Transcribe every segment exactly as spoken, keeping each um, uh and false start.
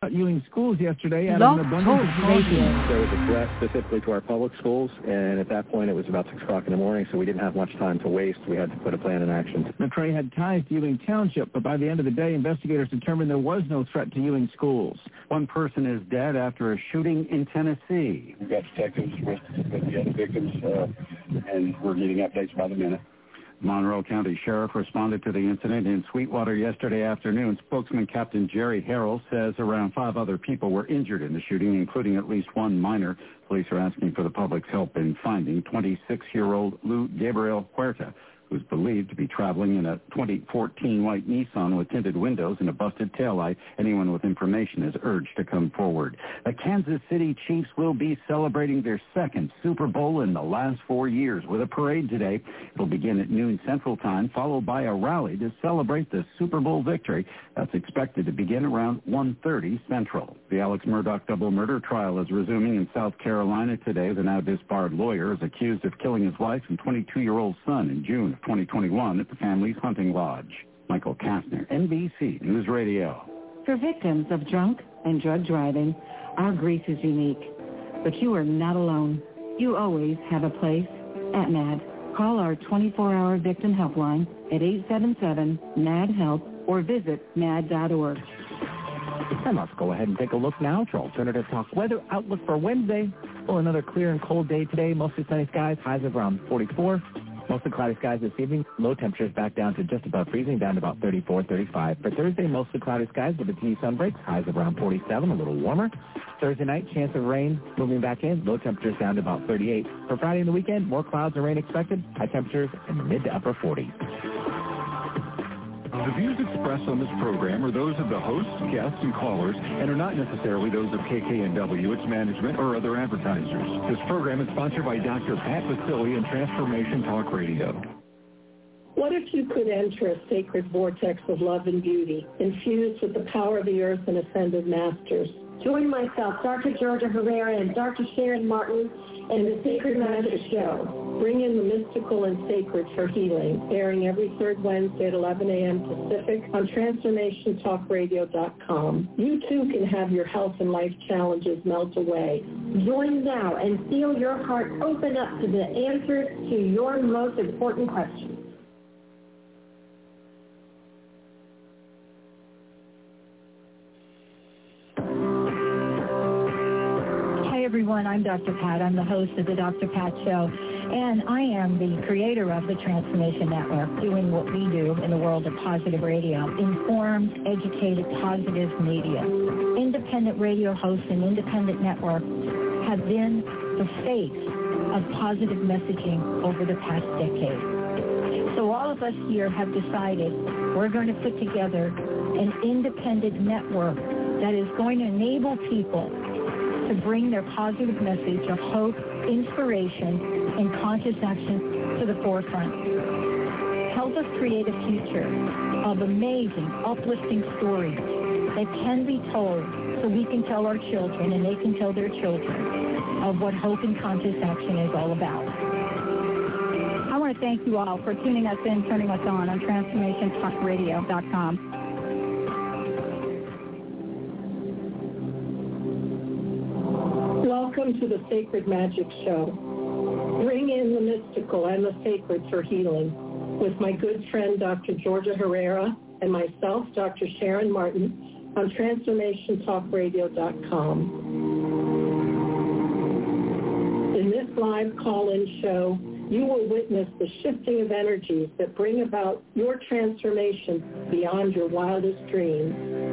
Ewing schools yesterday out Love of an abundance of information. There was a threat specifically to our public schools, and at that point it was about six o'clock in the morning, so we didn't have much time to waste. We had to put a plan in action. McRae had ties to Ewing Township, but by the end of the day, investigators determined there was no threat to Ewing schools. One person is dead after a shooting in Tennessee. We've got detectives with, with the other victims, uh, and we're getting updates by the minute. Monroe County Sheriff responded to the incident in Sweetwater yesterday afternoon. Spokesman Captain Jerry Harrell says around five other people were injured in the shooting, including at least one minor. Police are asking for the public's help in finding twenty-six-year-old Lou Gabriel Huerta, who's believed to be traveling in a twenty fourteen white Nissan with tinted windows and a busted taillight. Anyone with information is urged to come forward. The Kansas City Chiefs will be celebrating their second Super Bowl in the last four years with a parade today. It'll begin at noon Central Time, followed by a rally to celebrate the Super Bowl victory. That's expected to begin around one thirty Central. The Alex Murdaugh double murder trial is resuming in South Carolina today. The now disbarred lawyer is accused of killing his wife and twenty-two-year-old son in June of twenty twenty-one at the family's hunting lodge. Michael Kastner, N B C News Radio. For victims of drunk and drug driving, our grief is unique. But you are not alone. You always have a place at M A D. Call our twenty-four hour victim helpline at eight seven seven M A D help or visit M A D dot org. And let's go ahead and take a look now at your Alternative Talk weather outlook for Wednesday. Well, another clear and cold day today. Mostly sunny skies, highs of around forty-four. Mostly cloudy skies this evening. Low temperatures back down to just above freezing, down to about thirty-four, thirty-five. For Thursday, mostly cloudy skies with a teeny sun breaks. Highs of around forty-seven, a little warmer. Thursday night, chance of rain moving back in. Low temperatures down to about thirty-eight. For Friday and the weekend, more clouds and rain expected. High temperatures in the mid to upper forties. The views expressed on this program are those of the hosts, guests, and callers, and are not necessarily those of K K N W, its management, or other advertisers. This program is sponsored by Doctor Pat Vasili and Transformation Talk Radio. What if you could enter a sacred vortex of love and beauty, infused with the power of the earth and ascended masters? Join myself, Doctor Georgia Herrera, and Doctor Sharon Martin in the Sacred Magic Show. Bring in the mystical and sacred for healing, airing every third Wednesday at eleven a.m. Pacific on Transformation Talk Radio dot com. You too can have your health and life challenges melt away. Join now and feel your heart open up to the answers to your most important questions. Everyone, I'm Doctor Pat. I'm the host of the Doctor Pat Show, and I am the creator of the Transformation Network, doing what we do in the world of positive radio, informed, educated, positive media. Independent radio hosts and independent networks have been the face of positive messaging over the past decade. So all of us here have decided we're going to put together an independent network that is going to enable people to bring their positive message of hope, inspiration, and conscious action to the forefront. Help us create a future of amazing, uplifting stories that can be told so we can tell our children and they can tell their children of what hope and conscious action is all about. I want to thank you all for tuning us in, turning us on on Transformation Talk Radio dot com. Welcome to the Sacred Magic Show. Bring in the mystical and the sacred for healing with my good friend Doctor Georgia Herrera and myself, Doctor Sharon Martin, on Transformation Talk Radio dot com. In this live call-in show, you will witness the shifting of energies that bring about your transformation beyond your wildest dreams.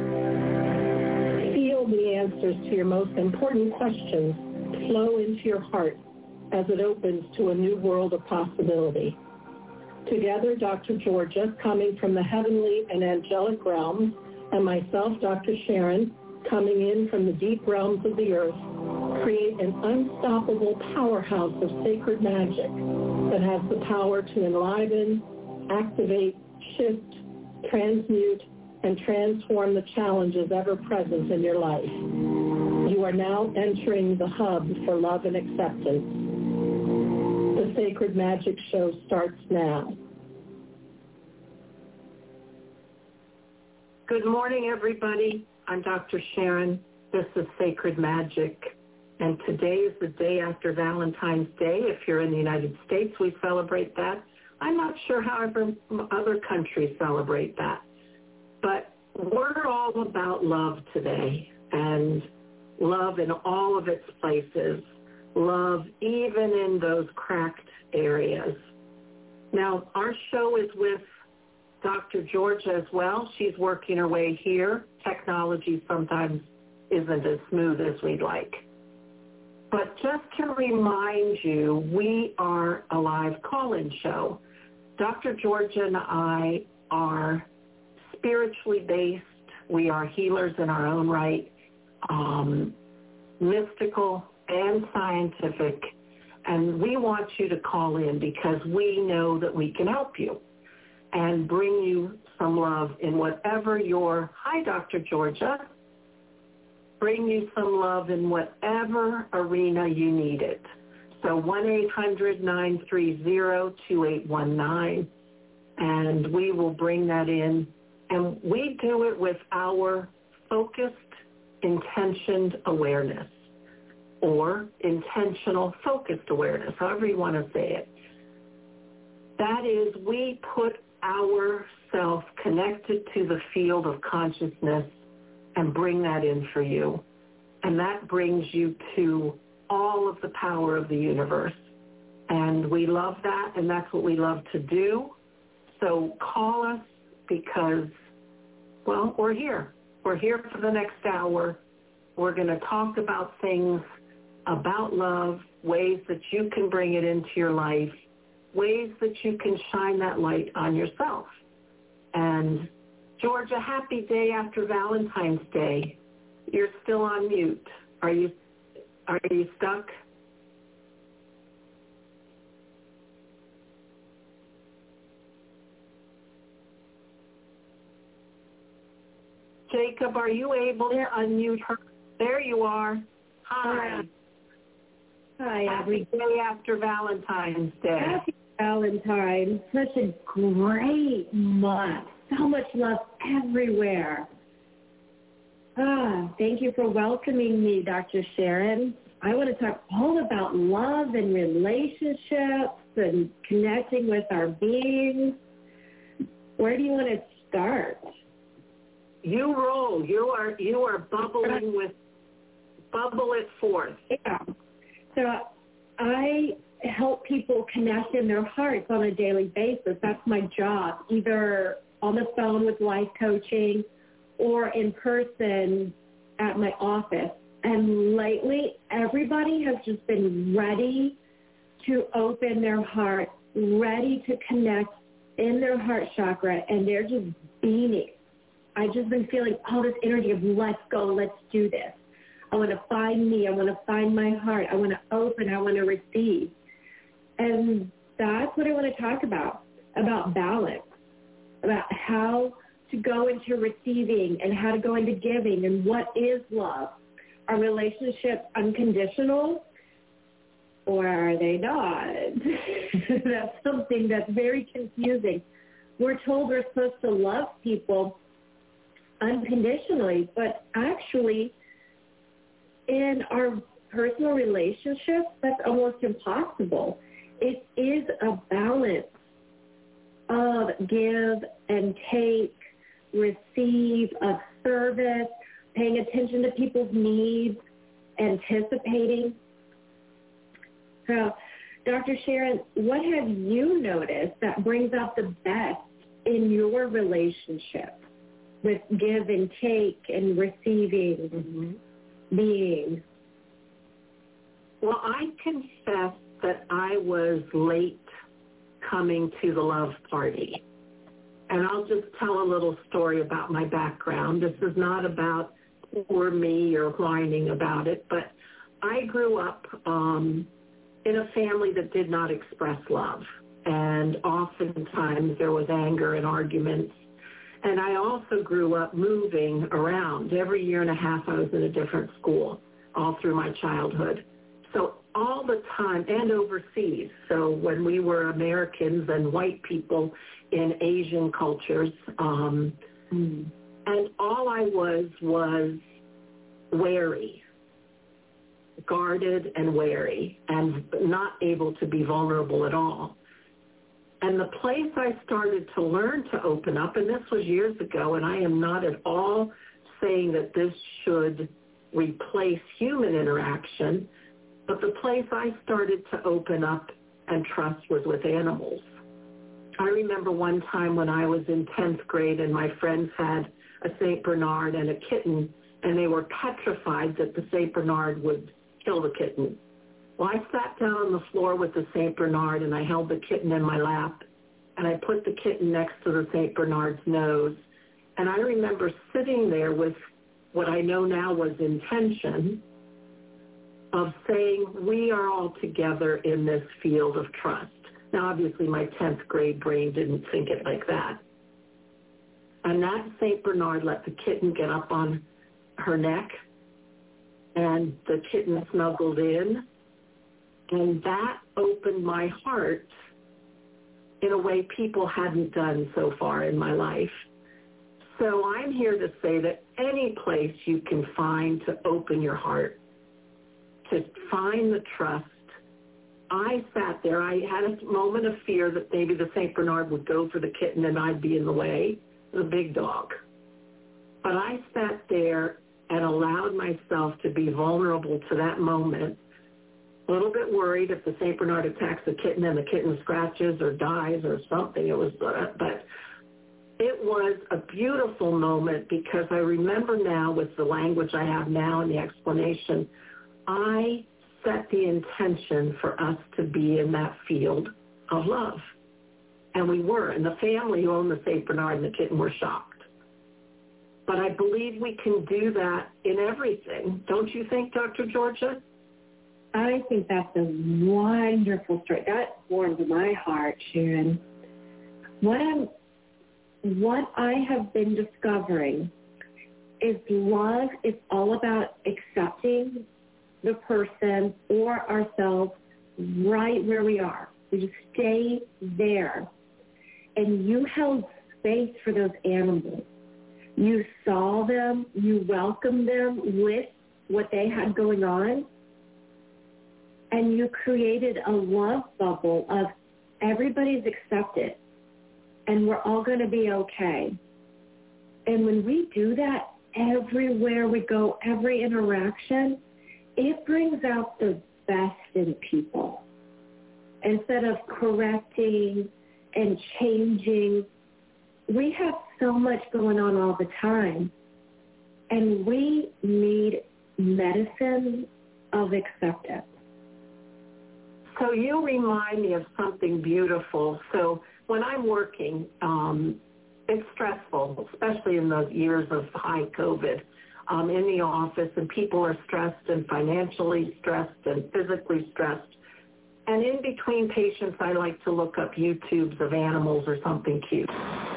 Feel the answers to your most important questions flow into your heart as it opens to a new world of possibility. Together, Doctor Georgia, coming from the heavenly and angelic realms, and myself, Doctor Sharon, coming in from the deep realms of the earth, create an unstoppable powerhouse of sacred magic that has the power to enliven, activate, shift, transmute, and transform the challenges ever present in your life. You are now entering the hub for love and acceptance. The Sacred Magic Show starts now. Good morning, everybody. I'm Doctor Sharon. This is Sacred Magic. And today is the day after Valentine's Day. If you're in the United States, we celebrate that. I'm not sure how other countries celebrate that. But we're all about love today, and love in all of its places, love even in those cracked areas. Now, our show is with Doctor Georgia as well. She's working her way here. Technology sometimes isn't as smooth as we'd like. But just to remind you, we are a live call-in show. Doctor Georgia and I are spiritually based. We are healers in our own right, um, mystical and scientific. And we want you to call in because we know that we can help you and bring you some love in whatever your, hi, Doctor Georgia, bring you some love in whatever arena you need it. So one eight hundred nine three zero two eight one nine, and we will bring that in. And we do it with our focused, intentioned awareness, or intentional focused awareness, however you want to say it. That is, we put ourself connected to the field of consciousness and bring that in for you. And that brings you to all of the power of the universe. And we love that, and that's what we love to do. So call us because, well, we're here. We're here for the next hour. We're going to talk about things about love, ways that you can bring it into your life, ways that you can shine that light on yourself. And Georgia, happy day after Valentine's Day. You're still on mute. Are you are you stuck? Jacob, are you able to unmute her? There you are. Hi. Hi, happy day after Valentine's Day. Happy Valentine's. Such a great month. So much love everywhere. Ah, thank you for welcoming me, Doctor Sharon. I want to talk all about love and relationships and connecting with our beings. Where do you want to start? You roll. You are you are bubbling with bubble it forth. Yeah. So I help people connect in their hearts on a daily basis. That's my job, either on the phone with life coaching or in person at my office. And lately, everybody has just been ready to open their heart, ready to connect in their heart chakra, and they're just beaming. I've just been feeling all this energy of let's go, let's do this. I want to find me. I want to find my heart. I want to open. I want to receive. And that's what I want to talk about, about balance, about how to go into receiving and how to go into giving and what is love. Are relationships unconditional or are they not? That's something that's very confusing. We're told we're supposed to love people unconditionally, but actually in our personal relationships, that's almost impossible. It is a balance of give and take, receive, of service, paying attention to people's needs, anticipating. So, Doctor Sharon, what have you noticed that brings out the best in your relationship with give and take and receiving, mm-hmm. being? Well, I confess that I was late coming to the love party. And I'll just tell a little story about my background. This is not about poor me or whining about it, but I grew up um, in a family that did not express love. And oftentimes there was anger and arguments. And I also grew up moving around. Every year and a half I was in a different school all through my childhood. So all the time, and overseas. So when we were Americans and white people in Asian cultures, um, And all I was was wary, guarded and wary, and not able to be vulnerable at all. And the place I started to learn to open up, and this was years ago, and I am not at all saying that this should replace human interaction, but the place I started to open up and trust was with animals. I remember one time when I was in tenth grade and my friends had a Saint Bernard and a kitten, and they were petrified that the Saint Bernard would kill the kitten. Well, I sat down on the floor with the Saint Bernard, and I held the kitten in my lap, and I put the kitten next to the Saint Bernard's nose. And I remember sitting there with what I know now was intention of saying, we are all together in this field of trust. Now, obviously, my tenth grade brain didn't think it like that. And that Saint Bernard let the kitten get up on her neck, and the kitten snuggled in, and that opened my heart in a way people hadn't done so far in my life. So I'm here to say that any place you can find to open your heart, to find the trust. I sat there. I had a moment of fear that maybe the Saint Bernard would go for the kitten and I'd be in the way, the big dog. But I sat there and allowed myself to be vulnerable to that moment, a little bit worried if the Saint Bernard attacks the kitten and the kitten scratches or dies or something. It was, uh, but it was a beautiful moment because I remember now with the language I have now and the explanation, I set the intention for us to be in that field of love. And we were. And the family who owned the Saint Bernard and the kitten were shocked. But I believe we can do that in everything. Don't you think, Doctor Georgia? I think that's a wonderful story. That warmed my heart, Sharon. What I'm, what I have been discovering is love is all about accepting the person or ourselves right where we are. We just stay there. And you held space for those animals. You saw them, you welcomed them with what they had going on, and you created a love bubble of everybody's accepted, and we're all going to be okay. And when we do that everywhere we go, every interaction, it brings out the best in people. Instead of correcting and changing, we have so much going on all the time, and we need medicine of acceptance. So you remind me of something beautiful. So when I'm working, um, it's stressful, especially in those years of high COVID, um, in the office, and people are stressed and financially stressed and physically stressed. And in between patients, I like to look up YouTubes of animals or something cute.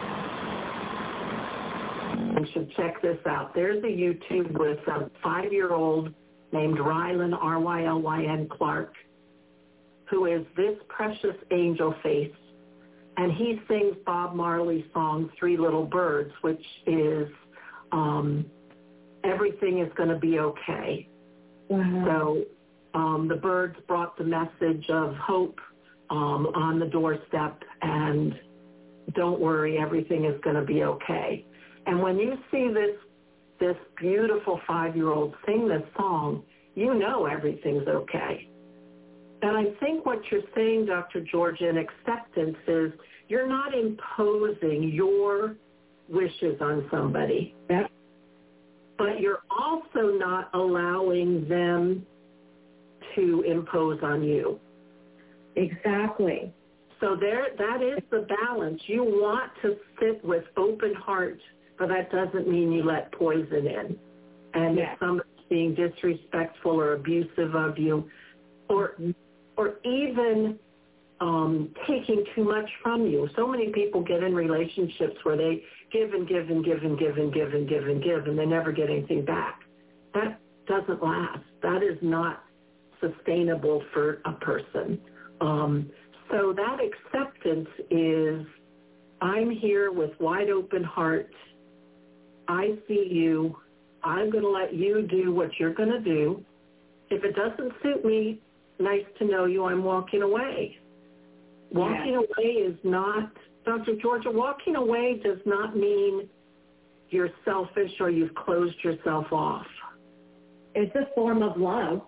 You should check this out. There's a YouTube with a five-year-old named Rylyn, R Y L Y N Clark, who is this precious angel face. And he sings Bob Marley's song, Three Little Birds, which is um, everything is going to be okay. Wow. So um, the birds brought the message of hope um, on the doorstep, and don't worry, everything is going to be okay. And when you see this this beautiful five-year-old sing this song, you know everything's okay. And I think what you're saying, Doctor Georgia, in acceptance is you're not imposing your wishes on somebody, but you're also not allowing them to impose on you. Exactly. So there, that is the balance. You want to sit with open heart, but that doesn't mean you let poison in. And yes. if somebody's being disrespectful or abusive of you, or or even um, taking too much from you. So many people get in relationships where they give and give and give and give and give and give and give, and they never get anything back. That doesn't last. That is not sustainable for a person. Um, so that acceptance is, I'm here with wide open heart, I see you. I'm going to let you do what you're going to do. If it doesn't suit me, nice to know you. I'm walking away. Walking Yeah. away is not, Doctor Georgia, walking away does not mean you're selfish or you've closed yourself off. It's a form of love.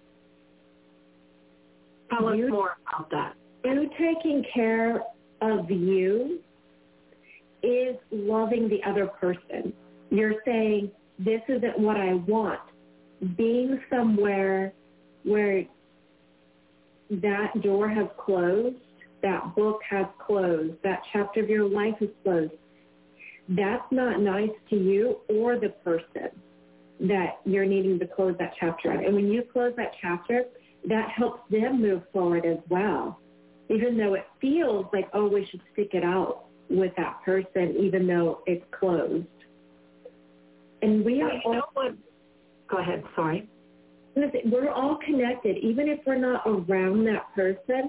Tell us You- more about that. You taking care of you is loving the other person. You're saying, this isn't what I want. Being somewhere where that door has closed, that book has closed, that chapter of your life is closed, that's not nice to you or the person that you're needing to close that chapter on. And when you close that chapter, that helps them move forward as well. Even though it feels like, oh, we should stick it out with that person, even though it's closed. And we are You know what? Go ahead, sorry. Listen, we're all connected, even if we're not around that person.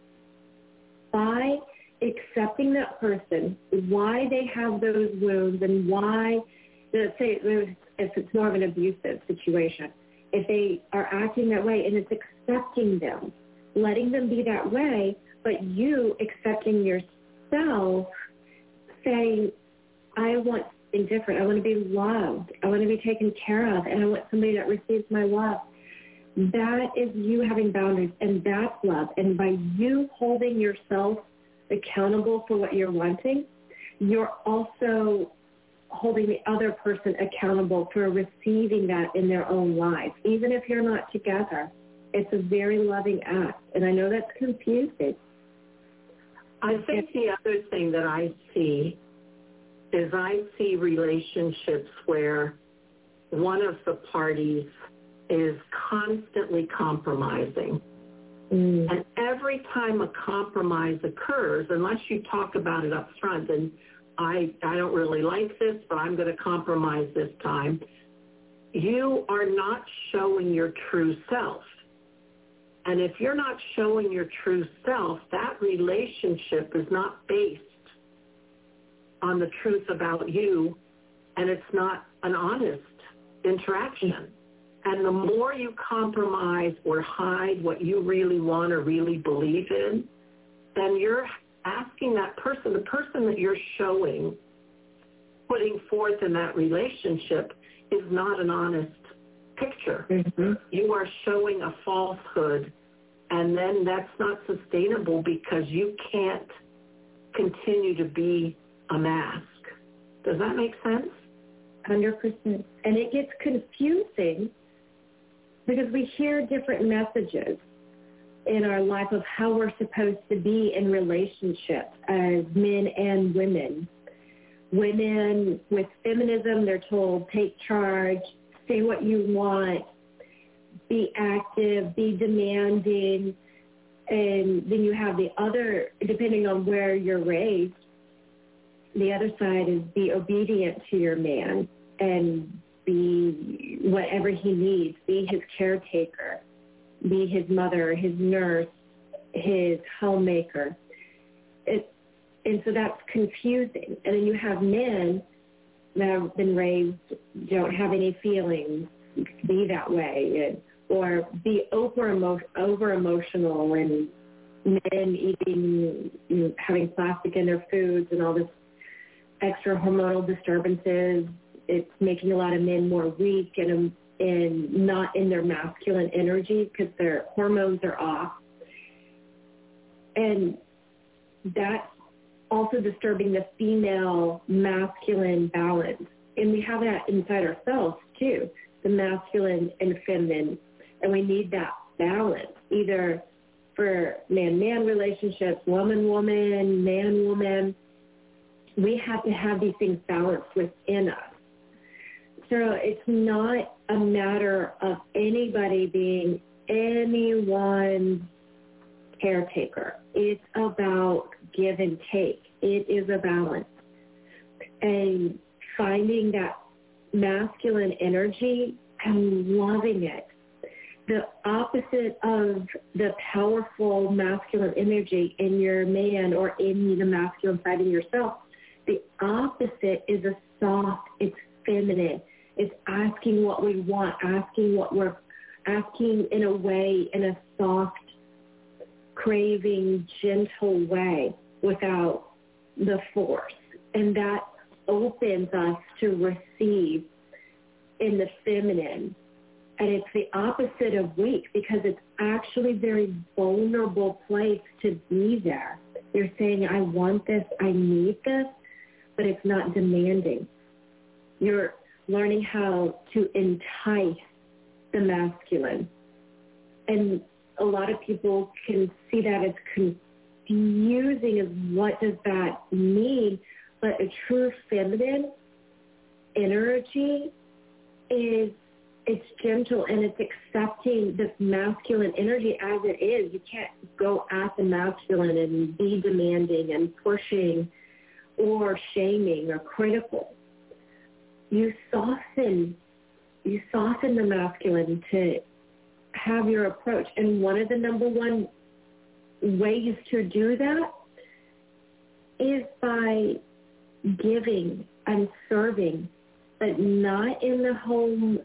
By accepting that person, why they have those wounds and why, let's say if it's more of an abusive situation, if they are acting that way, and it's accepting them, letting them be that way, but you accepting yourself, saying, I want something different. I want to be loved. I want to be taken care of, and I want somebody that receives my love. That is you having boundaries, and that's love. And by you holding yourself accountable for what you're wanting, you're also holding the other person accountable for receiving that in their own life, even if you're not together. It's a very loving act, and I know that's confusing. I think the other thing that I see is I see relationships where one of the parties is constantly compromising. Mm. And every time a compromise occurs, unless you talk about it up front, and I, I don't really like this, but I'm going to compromise this time, you are not showing your true self. And if you're not showing your true self, that relationship is not based on the truth about you, and it's not an honest interaction. And the more you compromise or hide what you really want or really believe in, then you're asking that person, the person that you're showing, putting forth in that relationship is not an honest picture. Mm-hmm. You are showing a falsehood, and then that's not sustainable because you can't continue to be a mask. Does that make sense? one hundred percent. And it gets confusing because we hear different messages in our life of how we're supposed to be in relationships as men and women. Women with feminism, they're told, take charge, say what you want, be active, be demanding. And then you have the other, depending on where you're raised, the other side is be obedient to your man and be whatever he needs, be his caretaker, be his mother, his nurse, his homemaker. It, and so that's confusing. And then you have men that have been raised, don't have any feelings, be that way, and, or be over, emo- over emotional, and men eating, you know, having plastic in their foods and all this extra hormonal disturbances. It's making a lot of men more weak and, and not in their masculine energy because their hormones are off. And that's also disturbing the female masculine balance. And we have that inside ourselves too, the masculine and feminine. And we need that balance, either for man-man relationships, woman-woman, man-woman. We have to have these things balanced within us. So it's not a matter of anybody being anyone's caretaker. It's about give and take. It is a balance. And finding that masculine energy and loving it. The opposite of the powerful masculine energy in your man or in the masculine side of yourself, the opposite is a soft, it's feminine. It's asking what we want, asking what we're asking in a way, in a soft, craving, gentle way without the force. And that opens us to receive in the feminine. And it's the opposite of weak because it's actually a very vulnerable place to be there. You're saying, I want this, I need this, but it's not demanding. You're learning how to entice the masculine. And a lot of people can see that as confusing as what does that mean, but a true feminine energy is, it's gentle and it's accepting this masculine energy as it is. You can't go at the masculine and be demanding and pushing or shaming or critical. You soften, you soften the masculine to have your approach. And one of the number one ways to do that is by giving and serving, but not in the home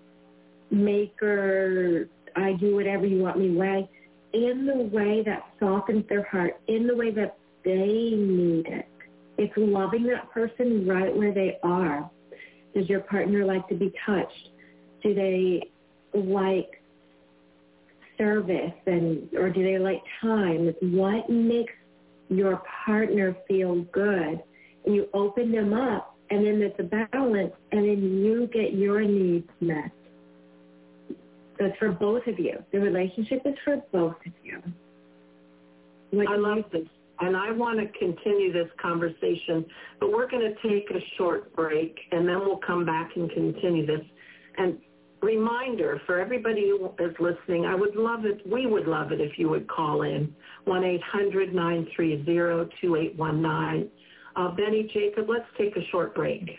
maker, I do whatever you want me way, in the way that softens their heart, in the way that they need it. It's loving that person right where they are. Does your partner like to be touched? Do they like service, and or do they like time? What makes your partner feel good? And you open them up, and then there's a balance, and then you get your needs met. So it's for both of you. The relationship is for both of you. What I love this. And I want to continue this conversation, but we're going to take a short break, and then we'll come back and continue this. And reminder for everybody who is listening, I would love it, we would love it if you would call in, one eight hundred nine three zero two eight one nine. Uh, Benny, Jacob, let's take a short break.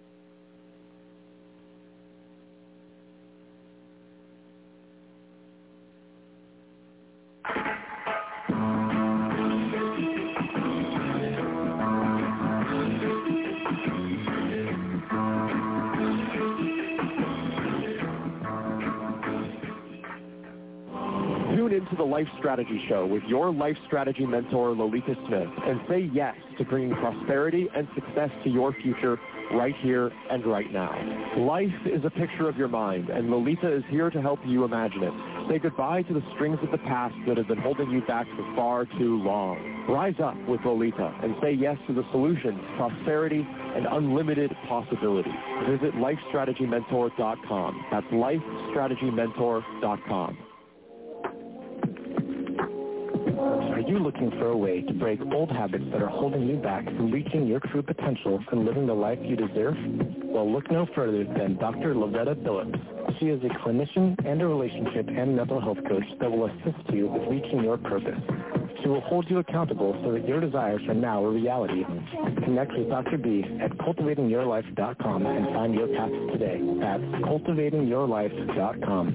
Into the Life Strategy Show with your life strategy mentor, Lolita Smith, and say yes to bringing prosperity and success to your future right here and right now. Life is a picture of your mind, and Lolita is here to help you imagine it. Say goodbye to the strings of the past that have been holding you back for far too long. Rise up with Lolita and say yes to the solutions, prosperity, and unlimited possibility. Visit life strategy mentor dot com. That's life strategy mentor dot com. Are you looking for a way to break old habits that are holding you back from reaching your true potential and living the life you deserve? Well, look no further than Doctor Lavetta Phillips. She is a clinician and a relationship and mental health coach that will assist you with reaching your purpose. She will hold you accountable so that your desires are now a reality. Connect with Doctor B at cultivating your life dot com and find your path today. That's cultivating your life dot com.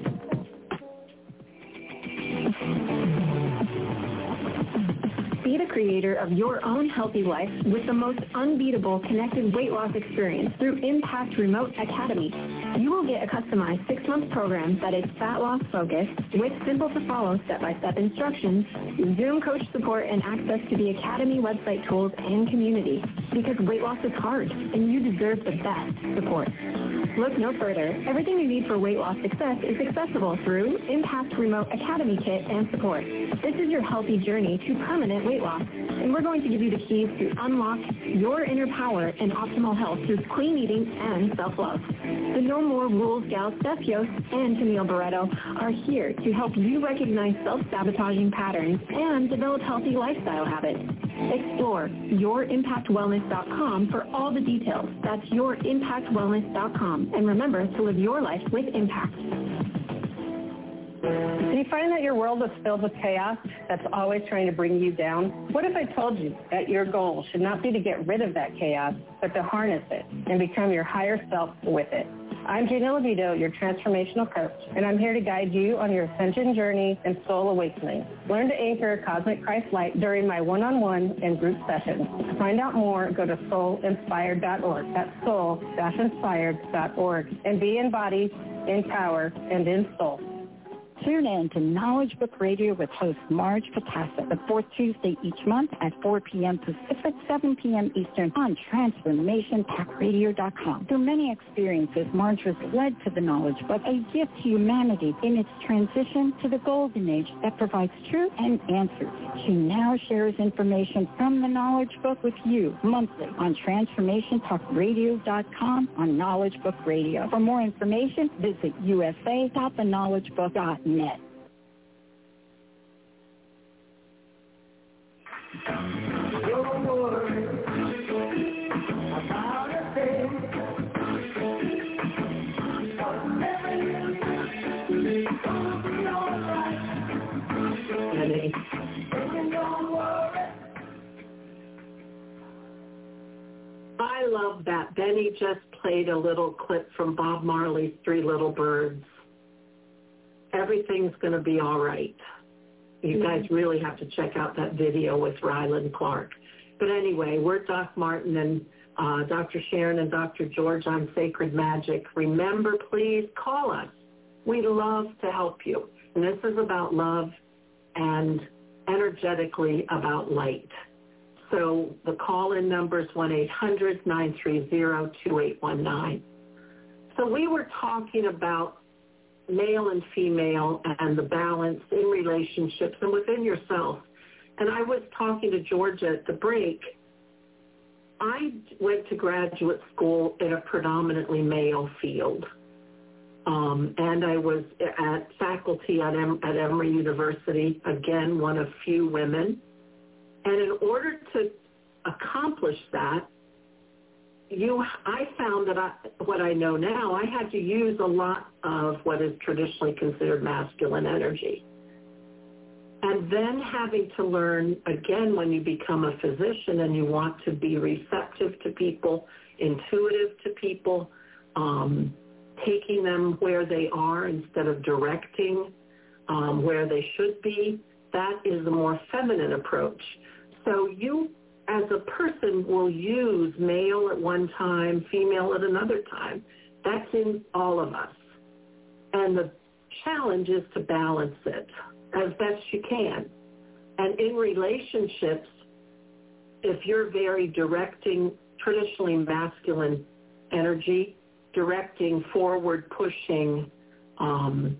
Be the creator of your own healthy life with the most unbeatable connected weight loss experience through Impact Remote Academy. You will get a customized six-month program that is fat loss focused with simple-to-follow step-by-step instructions, Zoom coach support, and access to the Academy website tools and community. Because weight loss is hard, and you deserve the best support. Look no further. Everything you need for weight loss success is accessible through Impact Remote Academy Kit and support. This is your healthy journey to permanent weight loss, and we're going to give you the keys to unlock your inner power and optimal health through clean eating and self-love. The No More Rules gals, Steph Yost and Camille Barreto, are here to help you recognize self-sabotaging patterns and develop healthy lifestyle habits. Explore your impact wellness dot com for all the details. That's your impact wellness dot com. And remember to live your life with impact. Do you find that your world is filled with chaos that's always trying to bring you down? What if I told you that your goal should not be to get rid of that chaos, but to harness it and become your higher self with it? I'm Gina Levito, your transformational coach, and I'm here to guide you on your ascension journey and soul awakening. Learn to anchor cosmic Christ light during my one-on-one and group sessions. To find out more, go to soul inspired dot org. That's soul inspired dot org. And be embodied, in power, and in soul. Tune in to Knowledge Book Radio with host Marge Patassa, the fourth Tuesday each month at four p.m. Pacific, seven p.m. Eastern on transformation talk radio dot com. Through many experiences, Marge was led to the Knowledge Book, a gift to humanity in its transition to the Golden Age that provides truth and answers. She now shares information from the Knowledge Book with you monthly on transformation talk radio dot com on Knowledge Book Radio. For more information, visit u s a dot the knowledge book dot net. I love that. Benny just played a little clip from Bob Marley's Three Little Birds. Everything's going to be all right. You mm-hmm. guys really have to check out that video with Ryland Clark. But anyway, we're Doc Martin and uh, Doctor Sharon and Doctor George on Sacred Magic. Remember, please call us. We'd love to help you. And this is about love and energetically about light. So the call-in number is one eight hundred nine three zero two eight one nine. So we were talking about male and female and the balance in relationships and within yourself. And I was talking to Georgia at the break. I went to graduate school in a predominantly male field. Um, and I was at faculty at, em- at Emory University, again, one of few women. And in order to accomplish that, you, I found that I, what I know now, I had to use a lot of what is traditionally considered masculine energy. And then having to learn, again, when you become a physician and you want to be receptive to people, intuitive to people, um, taking them where they are instead of directing um, where they should be, that is the more feminine approach. So you, as a person, will use male at one time, female at another time. That's in all of us. And the challenge is to balance it as best you can. And in relationships, if you're very directing, traditionally masculine energy, directing, forward pushing, um,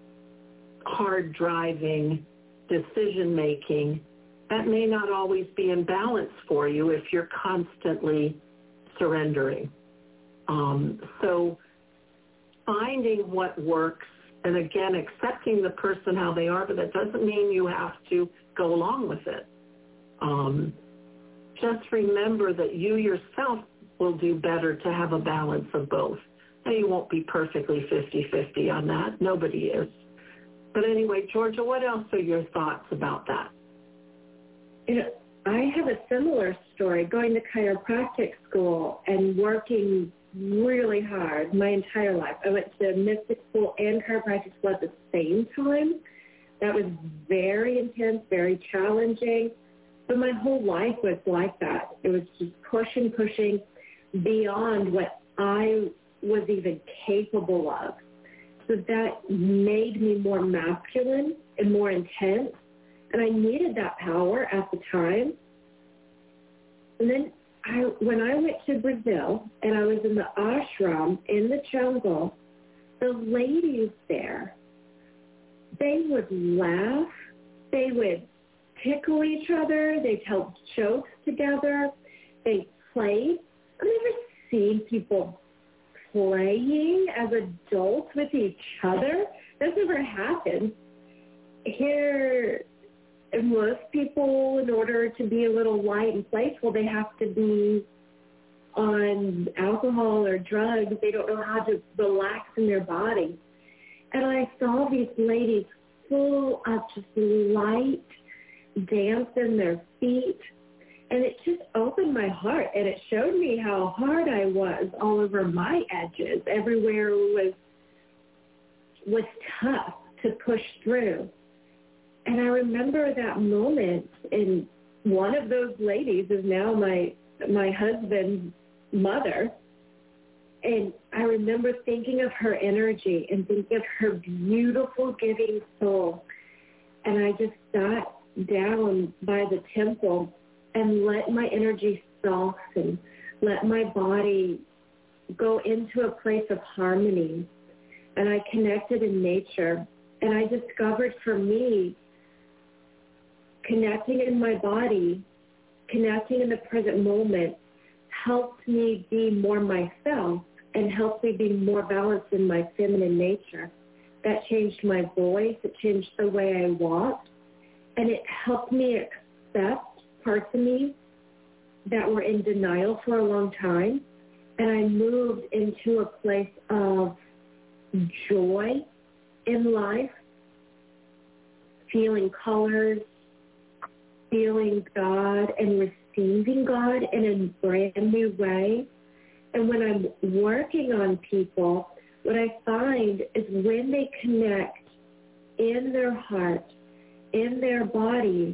hard driving, decision making, that may not always be in balance for you if you're constantly surrendering. Um, so finding what works, and again, accepting the person how they are, but that doesn't mean you have to go along with it. Um, just remember that you yourself will do better to have a balance of both. And you won't be perfectly fifty-fifty on that. Nobody is. But anyway, Georgia, what else are your thoughts about that? You know, I have a similar story, going to chiropractic school and working really hard my entire life. I went to mystic school and chiropractic school at the same time. That was very intense, very challenging. But my whole life was like that. It was just pushing, pushing beyond what I was even capable of. So that made me more masculine and more intense. And I needed that power at the time. And then I, when I went to Brazil and I was in the ashram in the jungle, the ladies there, they would laugh. They would tickle each other. They'd tell jokes together. They played. I've never seen people playing as adults with each other. That's never happened. Here, most people, in order to be a little light and playful, they have to be on alcohol or drugs. They don't know how to relax in their body. And I saw these ladies full of just light, dancing their feet. And it just opened my heart, and it showed me how hard I was all over my edges. Everywhere was was tough to push through. And I remember that moment, and one of those ladies is now my my husband's mother. And I remember thinking of her energy and thinking of her beautiful giving soul. And I just sat down by the temple and let my energy soften, let my body go into a place of harmony. And I connected in nature. And I discovered for me, connecting in my body, connecting in the present moment, helped me be more myself and helped me be more balanced in my feminine nature. That changed my voice. It changed the way I walked. And it helped me accept parts of me that were in denial for a long time. And I moved into a place of joy in life, feeling colors, feeling God, and receiving God in a brand new way. And when I'm working on people, what I find is when they connect in their heart, in their body,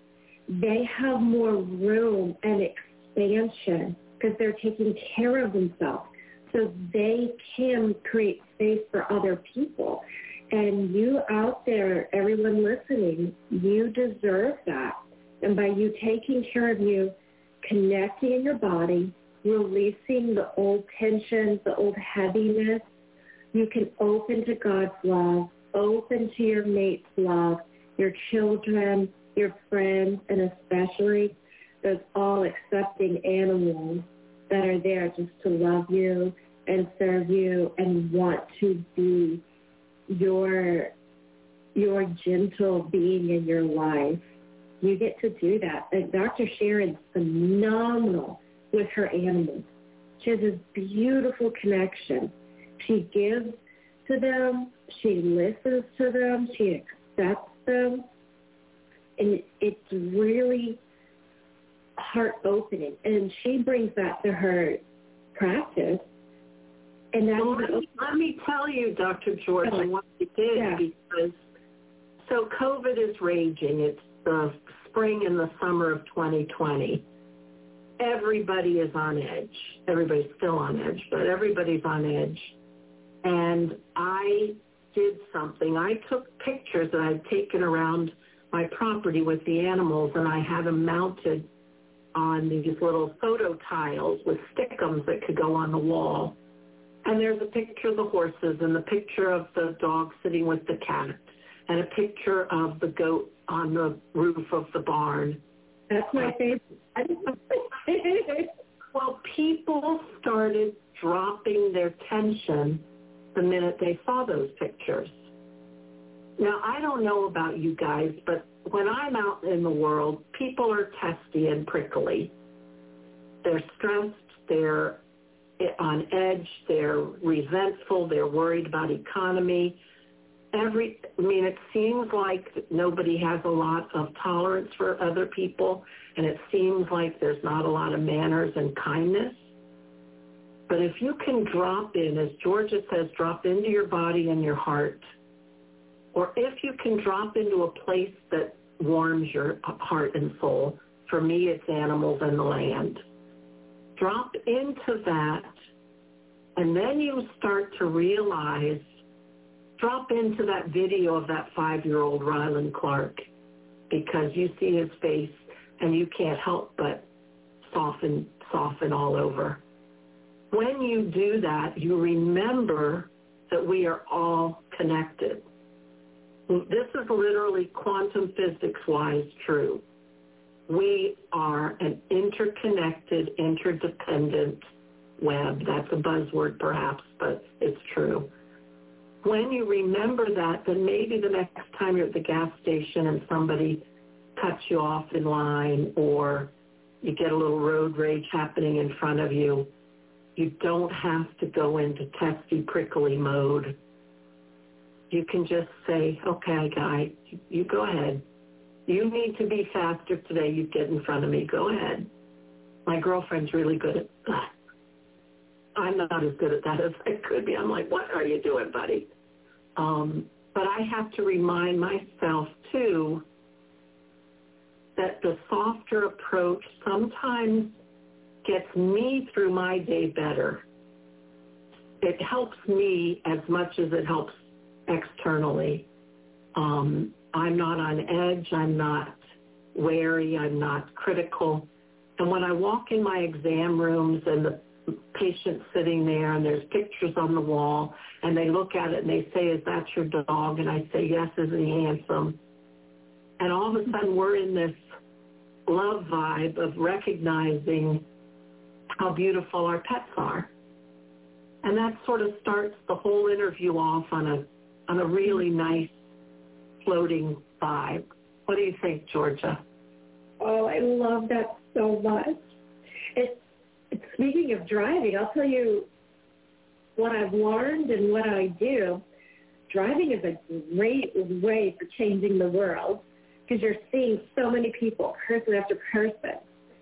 they have more room and expansion because they're taking care of themselves. So they can create space for other people. And you out there, everyone listening, you deserve that. And by you taking care of you, connecting in your body, releasing the old tensions, the old heaviness, you can open to God's love, open to your mate's love, your children, your friends, and especially those all accepting animals that are there just to love you and serve you and want to be your your gentle being in your life. You get to do that. And Doctor Sharon's phenomenal with her animals. She has this beautiful connection. She gives to them. She listens to them. She accepts them. And it's really heart-opening. And she brings that to her practice. And that's well, let, me, let me tell you, Doctor Georgia, what we did, yeah. because so COVID is raging. It's the spring and the summer of twenty twenty. Everybody is on edge. Everybody's still on edge, but everybody's on edge. And I did something. I took pictures that I'd taken around my property with the animals, and I had them mounted on these little photo tiles with stickums that could go on the wall. And there's a picture of the horses and the picture of the dog sitting with the cat and a picture of the goat on the roof of the barn. That's my favorite. Well, people started dropping their tension the minute they saw those pictures. Now, I don't know about you guys, but when I'm out in the world, people are testy and prickly. They're stressed, they're on edge, they're resentful, they're worried about economy. Every, I mean, it seems like nobody has a lot of tolerance for other people, and it seems like there's not a lot of manners and kindness. But if you can drop in, as Georgia says, drop into your body and your heart, or if you can drop into a place that warms your heart and soul, for me it's animals and the land, drop into that, and then you start to realize, drop into that video of that five-year-old Ryland Clark, because you see his face and you can't help but soften, soften all over. When you do that, you remember that we are all connected. This is literally quantum physics-wise true. We are an interconnected, interdependent web. That's a buzzword perhaps, but it's true. When you remember that, then maybe the next time you're at the gas station and somebody cuts you off in line, or you get a little road rage happening in front of you, you don't have to go into testy, prickly mode. You can just say, okay, guy, you go ahead. You need to be faster today. You get in front of me. Go ahead. My girlfriend's really good at that. I'm not as good at that as I could be. I'm like, what are you doing, buddy? Um, but I have to remind myself, too, that the softer approach sometimes gets me through my day better. It helps me as much as it helps externally. Um, I'm not on edge. I'm not wary. I'm not critical. And when I walk in my exam rooms and the patient's sitting there and there's pictures on the wall and they look at it and they say, is that your dog? And I say, yes, isn't he handsome? And all of a sudden we're in this love vibe of recognizing how beautiful our pets are. And that sort of starts the whole interview off on a on a really nice floating vibe. What do you think, Georgia? Oh, I love that so much. It, it, speaking of driving, I'll tell you what I've learned and what I do. Driving is a great way for changing the world because you're seeing so many people, person after person.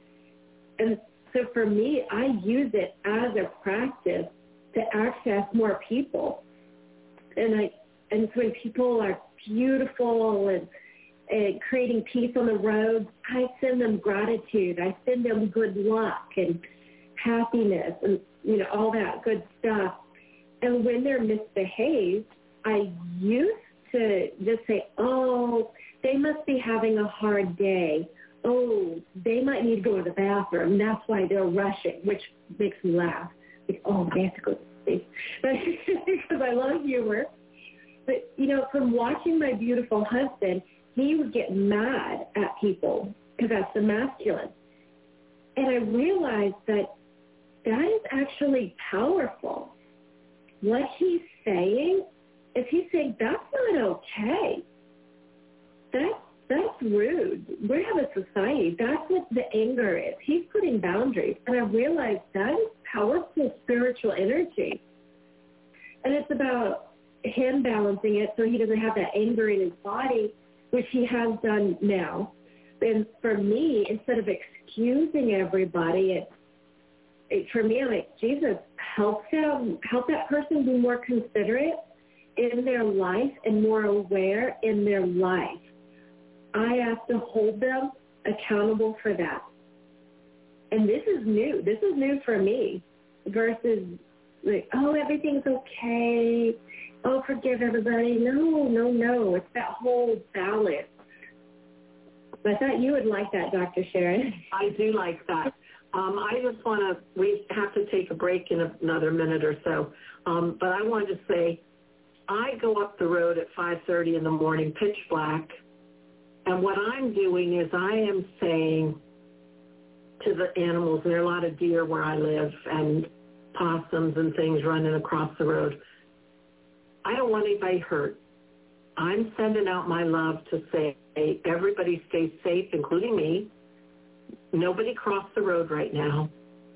And so for me, I use it as a practice to access more people. And I and when people are beautiful and, and creating peace on the road, I send them gratitude. I send them good luck and happiness and, you know, all that good stuff. And when they're misbehaved, I used to just say, oh, they must be having a hard day. Oh, they might need to go to the bathroom. That's why they're rushing, which makes me laugh. Like, oh, they have to go to sleep. Because I love humor. But, you know, from watching my beautiful husband, he would get mad at people because that's the masculine. And I realized that that is actually powerful. What he's saying, if he's saying, that's not okay, that's, that's rude. We have a society. That's what the anger is. He's putting boundaries. And I realized that is powerful spiritual energy. And it's about him balancing it so he doesn't have that anger in his body, which he has done now. And for me, instead of excusing everybody, it, it for me, I'm like, Jesus, help them, help that person be more considerate in their life and more aware in their life. I have to hold them accountable for that. And this is new. This is new for me versus like, oh, everything's okay. Oh, forgive everybody. No, no, no. It's that whole balance. I thought you would like that, Doctor Sharon. I do like that. Um, I just want to, we have to take a break in another minute or so. Um, but I wanted to say, I go up the road at five thirty in the morning, pitch black. And what I'm doing is I am saying to the animals, and there are a lot of deer where I live and possums and things running across the road. I don't want anybody hurt. I'm sending out my love to say, hey, everybody stay safe, including me. Nobody cross the road right now.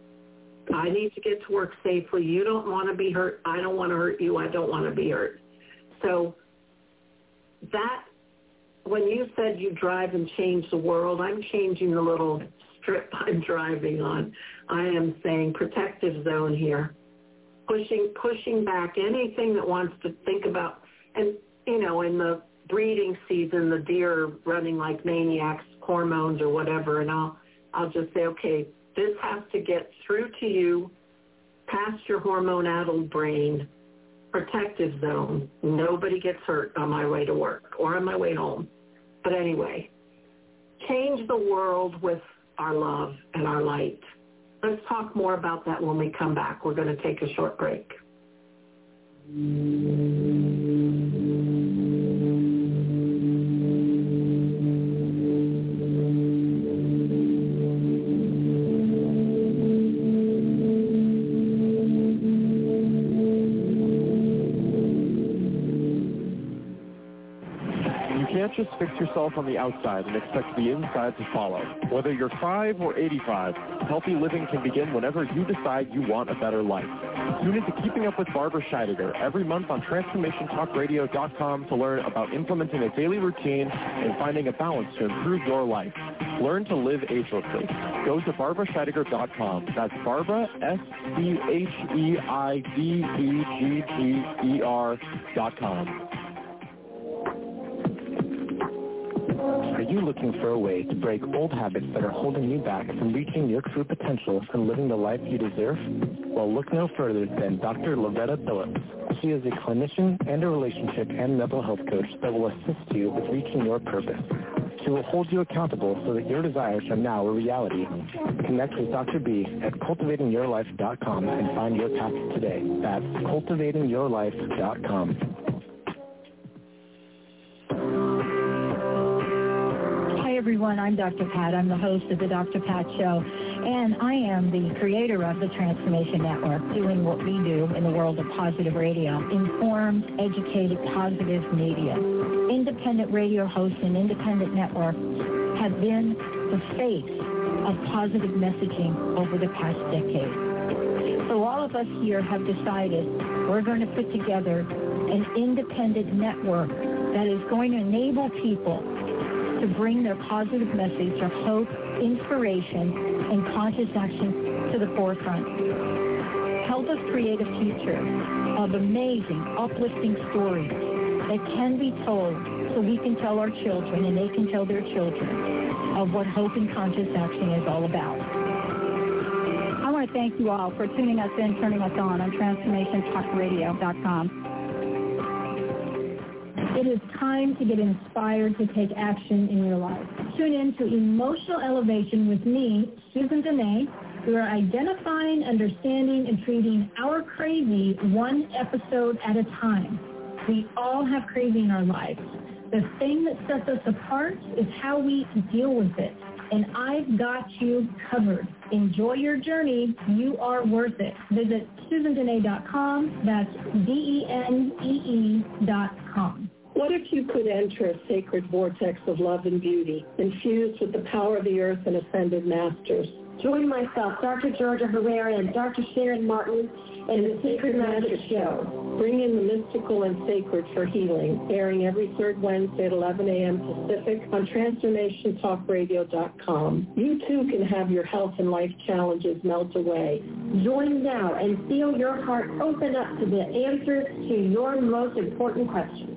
I need to get to work safely. You don't want to be hurt. I don't want to hurt you. I don't want to be hurt. So that, when you said you drive and change the world, I'm changing the little strip I'm driving on. I am saying protective zone here, pushing pushing back anything that wants to think about. And, you know, in the breeding season, the deer are running like maniacs, hormones or whatever, and I'll, I'll just say, okay, this has to get through to you, past your hormone-addled brain, protective zone. Nobody gets hurt on my way to work or on my way home. But anyway, change the world with our love and our light. Let's talk more about that when we come back. We're going to take a short break. can't just fix yourself on the outside and expect the inside to follow. Whether you're five or eighty-five, healthy living can begin whenever you decide you want a better life. Tune into Keeping Up with Barbara Scheidegger every month on transformation talk radio dot com to learn about implementing a daily routine and finding a balance to improve your life. Learn to live agelessly. Go to barbara scheidegger dot com. That's Barbara, S C H E I D E G G E R dot com. Are you looking for a way to break old habits that are holding you back from reaching your true potential and living the life you deserve? Well, look no further than Doctor Lavetta Phillips. She is a clinician and a relationship and mental health coach that will assist you with reaching your purpose. She will hold you accountable so that your desires are now a reality. Connect with Doctor B at cultivating your life dot com and find your path today. That's cultivating your life dot com. Hi, everyone. I'm Doctor Pat. I'm the host of the Doctor Pat Show, and I am the creator of the Transformation Network, doing what we do in the world of positive radio, informed, educated, positive media. Independent radio hosts and independent networks have been the face of positive messaging over the past decade. So all of us here have decided we're going to put together an independent network that is going to enable people to bring their positive message of hope, inspiration, and conscious action to the forefront. Help us create a future of amazing, uplifting stories that can be told so we can tell our children and they can tell their children of what hope and conscious action is all about. I want to thank you all for tuning us in, turning us on on transformation talk radio dot com. It is time to get inspired to take action in your life. Tune in to Emotional Elevation with me, Susan Dene. We are identifying, understanding, and treating our crazy one episode at a time. We all have crazy in our lives. The thing that sets us apart is how we deal with it. And I've got you covered. Enjoy your journey. You are worth it. Visit susan dene dot com. That's D E N E E dot com. What if you could enter a sacred vortex of love and beauty, infused with the power of the earth and ascended masters? Join myself, Doctor Georgia Herrera, and Doctor Sharon Martin in the Sacred Magic Show. Bring in the mystical and sacred for healing, airing every third Wednesday at eleven a.m. Pacific on transformation talk radio dot com. You too can have your health and life challenges melt away. Join now and feel your heart open up to the answers to your most important questions.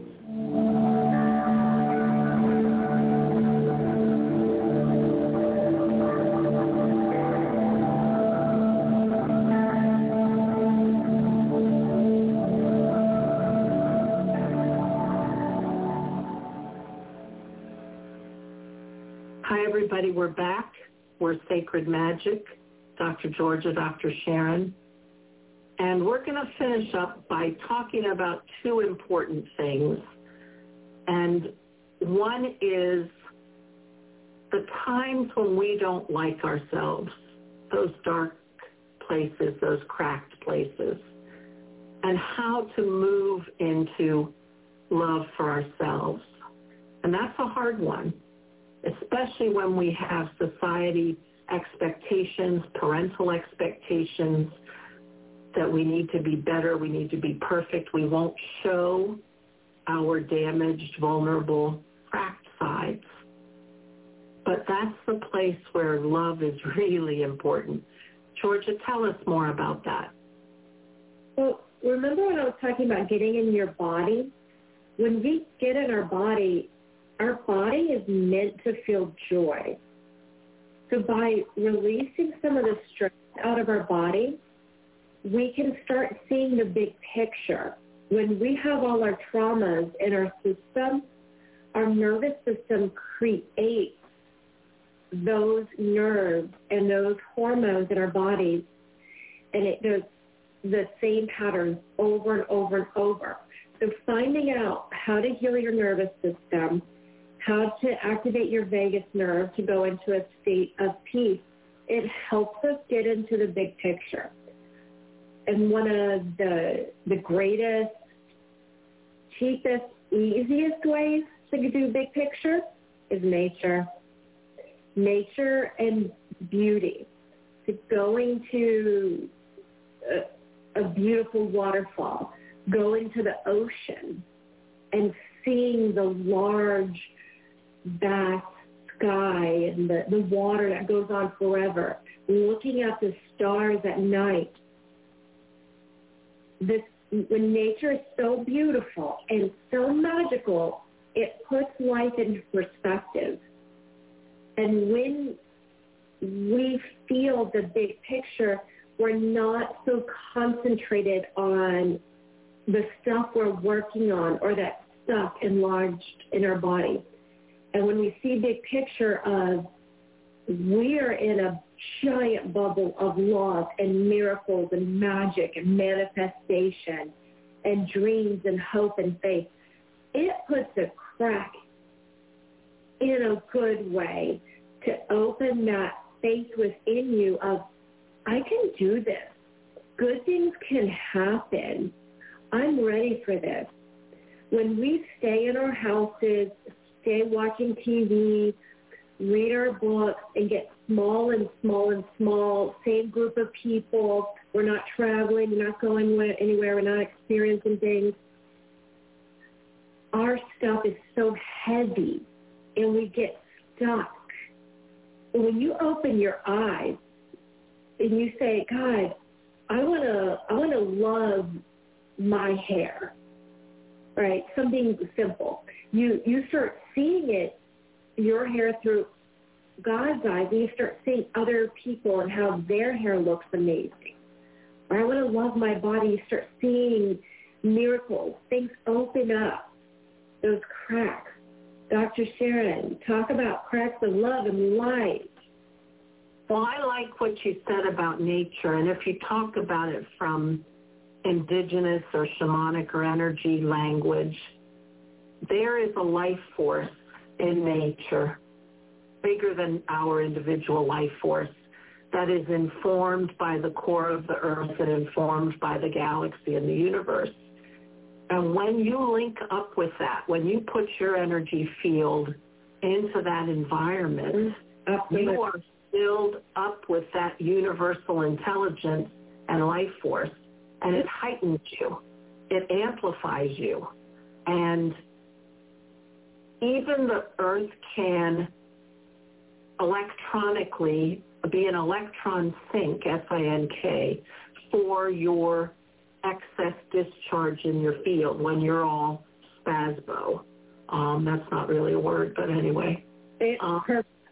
Hi, everybody. We're back. We're Sacred Magic, Doctor Georgia, Doctor Sharon. And we're going to finish up by talking about two important things. And one is the times when we don't like ourselves, those dark places, those cracked places, and how to move into love for ourselves. And that's a hard one, especially when we have society expectations, parental expectations, that we need to be better, we need to be perfect. We won't show our damaged, vulnerable, cracked sides. But that's the place where love is really important. Georgia, tell us more about that. Well, remember when I was talking about getting in your body? When we get in our body, our body is meant to feel joy. So by releasing some of the stress out of our body, we can start seeing the big picture. When we have all our traumas in our system, our nervous system creates those nerves and those hormones in our bodies, and it does the same patterns over and over and over. So finding out how to heal your nervous system, how to activate your vagus nerve to go into a state of peace, it helps us get into the big picture. And one of the the greatest, cheapest, easiest ways to do big picture is nature. Nature and beauty. To going to a, a beautiful waterfall, going to the ocean and seeing the large, vast sky and the, the water that goes on forever, looking at the stars at night. This, when nature is so beautiful and so magical, it puts life into perspective. And when we feel the big picture, we're not so concentrated on the stuff we're working on or that stuff enlarged in our body. And when we see big picture of we're in a giant bubble of love and miracles and magic and manifestation and dreams and hope and faith, it puts a crack in a good way to open that faith within you of, I can do this. Good things can happen. I'm ready for this. When we stay in our houses, stay watching T V, read our books, and get small and small and small, same group of people, we're not traveling, we're not going anywhere, we're not experiencing things, our stuff is so heavy and we get stuck. And when you open your eyes and you say, God, I want to I want to love my hair, right? Something simple. You you start seeing it, your hair through God's eyes, and you start seeing other people and how their hair looks amazing. Or I want to love my body. You start seeing miracles. Things open up, those cracks. Doctor Sharon, talk about cracks of love and light. Well, I like what you said about nature, and if you talk about it from indigenous or shamanic or energy language, there is a life force in nature, bigger than our individual life force, that is informed by the core of the earth and informed by the galaxy and the universe. And when you link up with that, when you put your energy field into that environment, you are filled up with that universal intelligence and life force, and it heightens you. It amplifies you. And even the earth can electronically be an electron sink, S I N K, for your excess discharge in your field when you're all spasbo. Um, that's not really a word, but anyway. Um,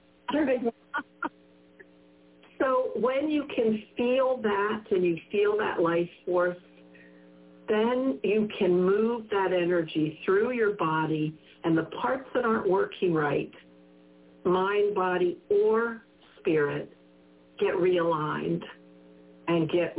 so when you can feel that and you feel that life force, then you can move that energy through your body, and the parts that aren't working right, mind, body, or spirit, get realigned and get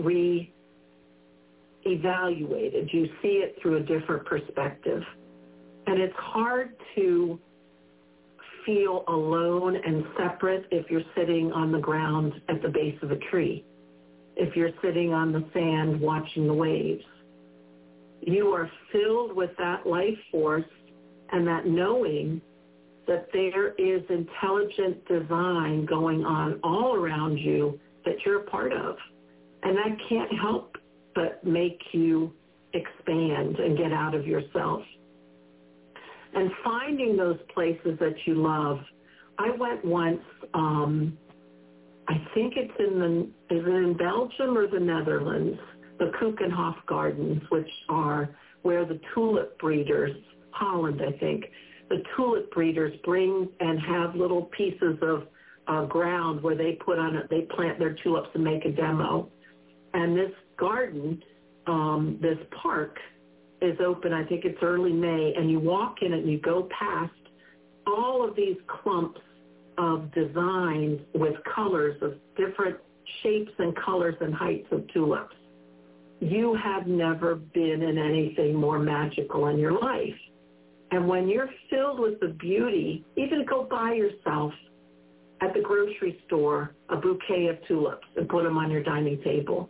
re-evaluated. You see it through a different perspective. And it's hard to feel alone and separate if you're sitting on the ground at the base of a tree, if you're sitting on the sand watching the waves. You are filled with that life force and that knowing that there is intelligent design going on all around you that you're a part of. And that can't help but make you expand and get out of yourself. And finding those places that you love. I went once, um, I think it's in the, is it in Belgium or the Netherlands? The Keukenhof Gardens, which are where the tulip breeders, Holland, I think, the tulip breeders bring and have little pieces of uh, ground where they put on it, they plant their tulips and make a demo. And this garden, um, this park, is open, I think it's early May, and you walk in it and you go past all of these clumps of designs with colors of different shapes and colors and heights of tulips. You have never been in anything more magical in your life. And when you're filled with the beauty, even go buy yourself at the grocery store a bouquet of tulips and put them on your dining table.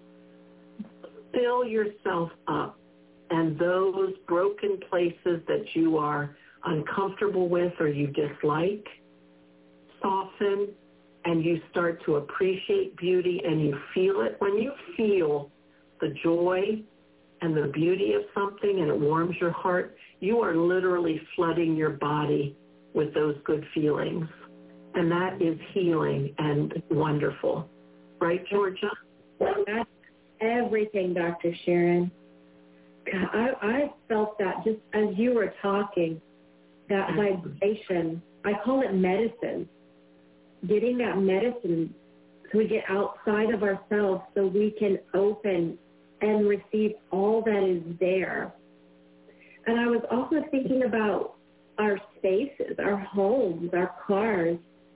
Fill yourself up. And those broken places that you are uncomfortable with or you dislike soften, and you start to appreciate beauty and you feel it. When you feel the joy and the beauty of something and it warms your heart, you are literally flooding your body with those good feelings. And that is healing and wonderful. Right, Georgia? That's everything, Doctor Sharon. I, I felt that just as you were talking, that vibration. I call it medicine. Getting that medicine so we get outside of ourselves so we can open and receive all that is there. And I was also thinking about our spaces, our homes, our cars,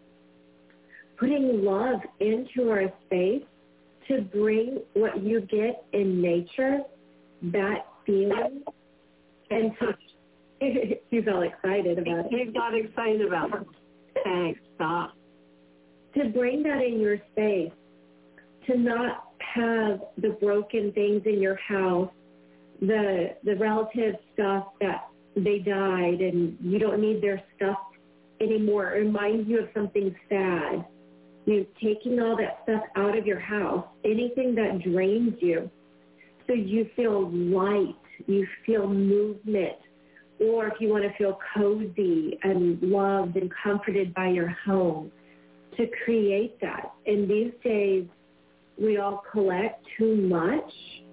putting love into our space to bring what you get in nature, that feeling, and to, you felt excited about it. You got excited about it. Thanks, stop. To bring that in your space, to not have the broken things in your house, the the relative stuff that they died and you don't need their stuff anymore. It reminds you of something sad. You know, taking all that stuff out of your house, anything that drains you, so you feel light, you feel movement, or if you want to feel cozy and loved and comforted by your home, to create that. In these days, we all collect too much,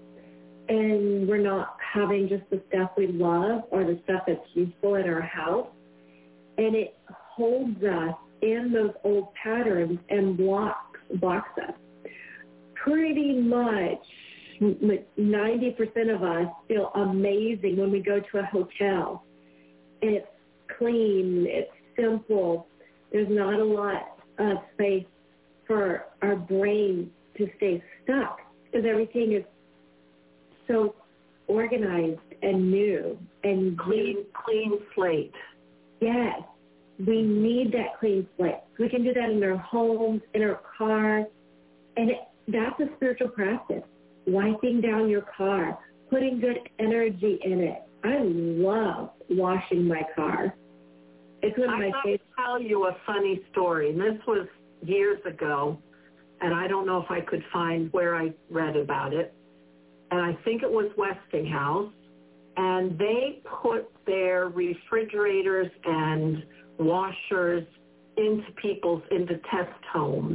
and we're not having just the stuff we love or the stuff that's useful in our house, and it holds us in those old patterns and blocks blocks us. Pretty much ninety percent of us feel amazing when we go to a hotel. It's clean, it's simple, there's not a lot of space for our brain to stay stuck because everything is so organized and new and clean, clean slate. Yes, we need that clean slate. We can do that in our homes, in our car, and it, that's a spiritual practice. Wiping down your car, putting good energy in it. I love washing my car. It's one of my favorites. I tell you a funny story. And this was years ago, and I don't know if I could find where I read about it. And I think it was Westinghouse. And they put their refrigerators and washers into people's, into test homes.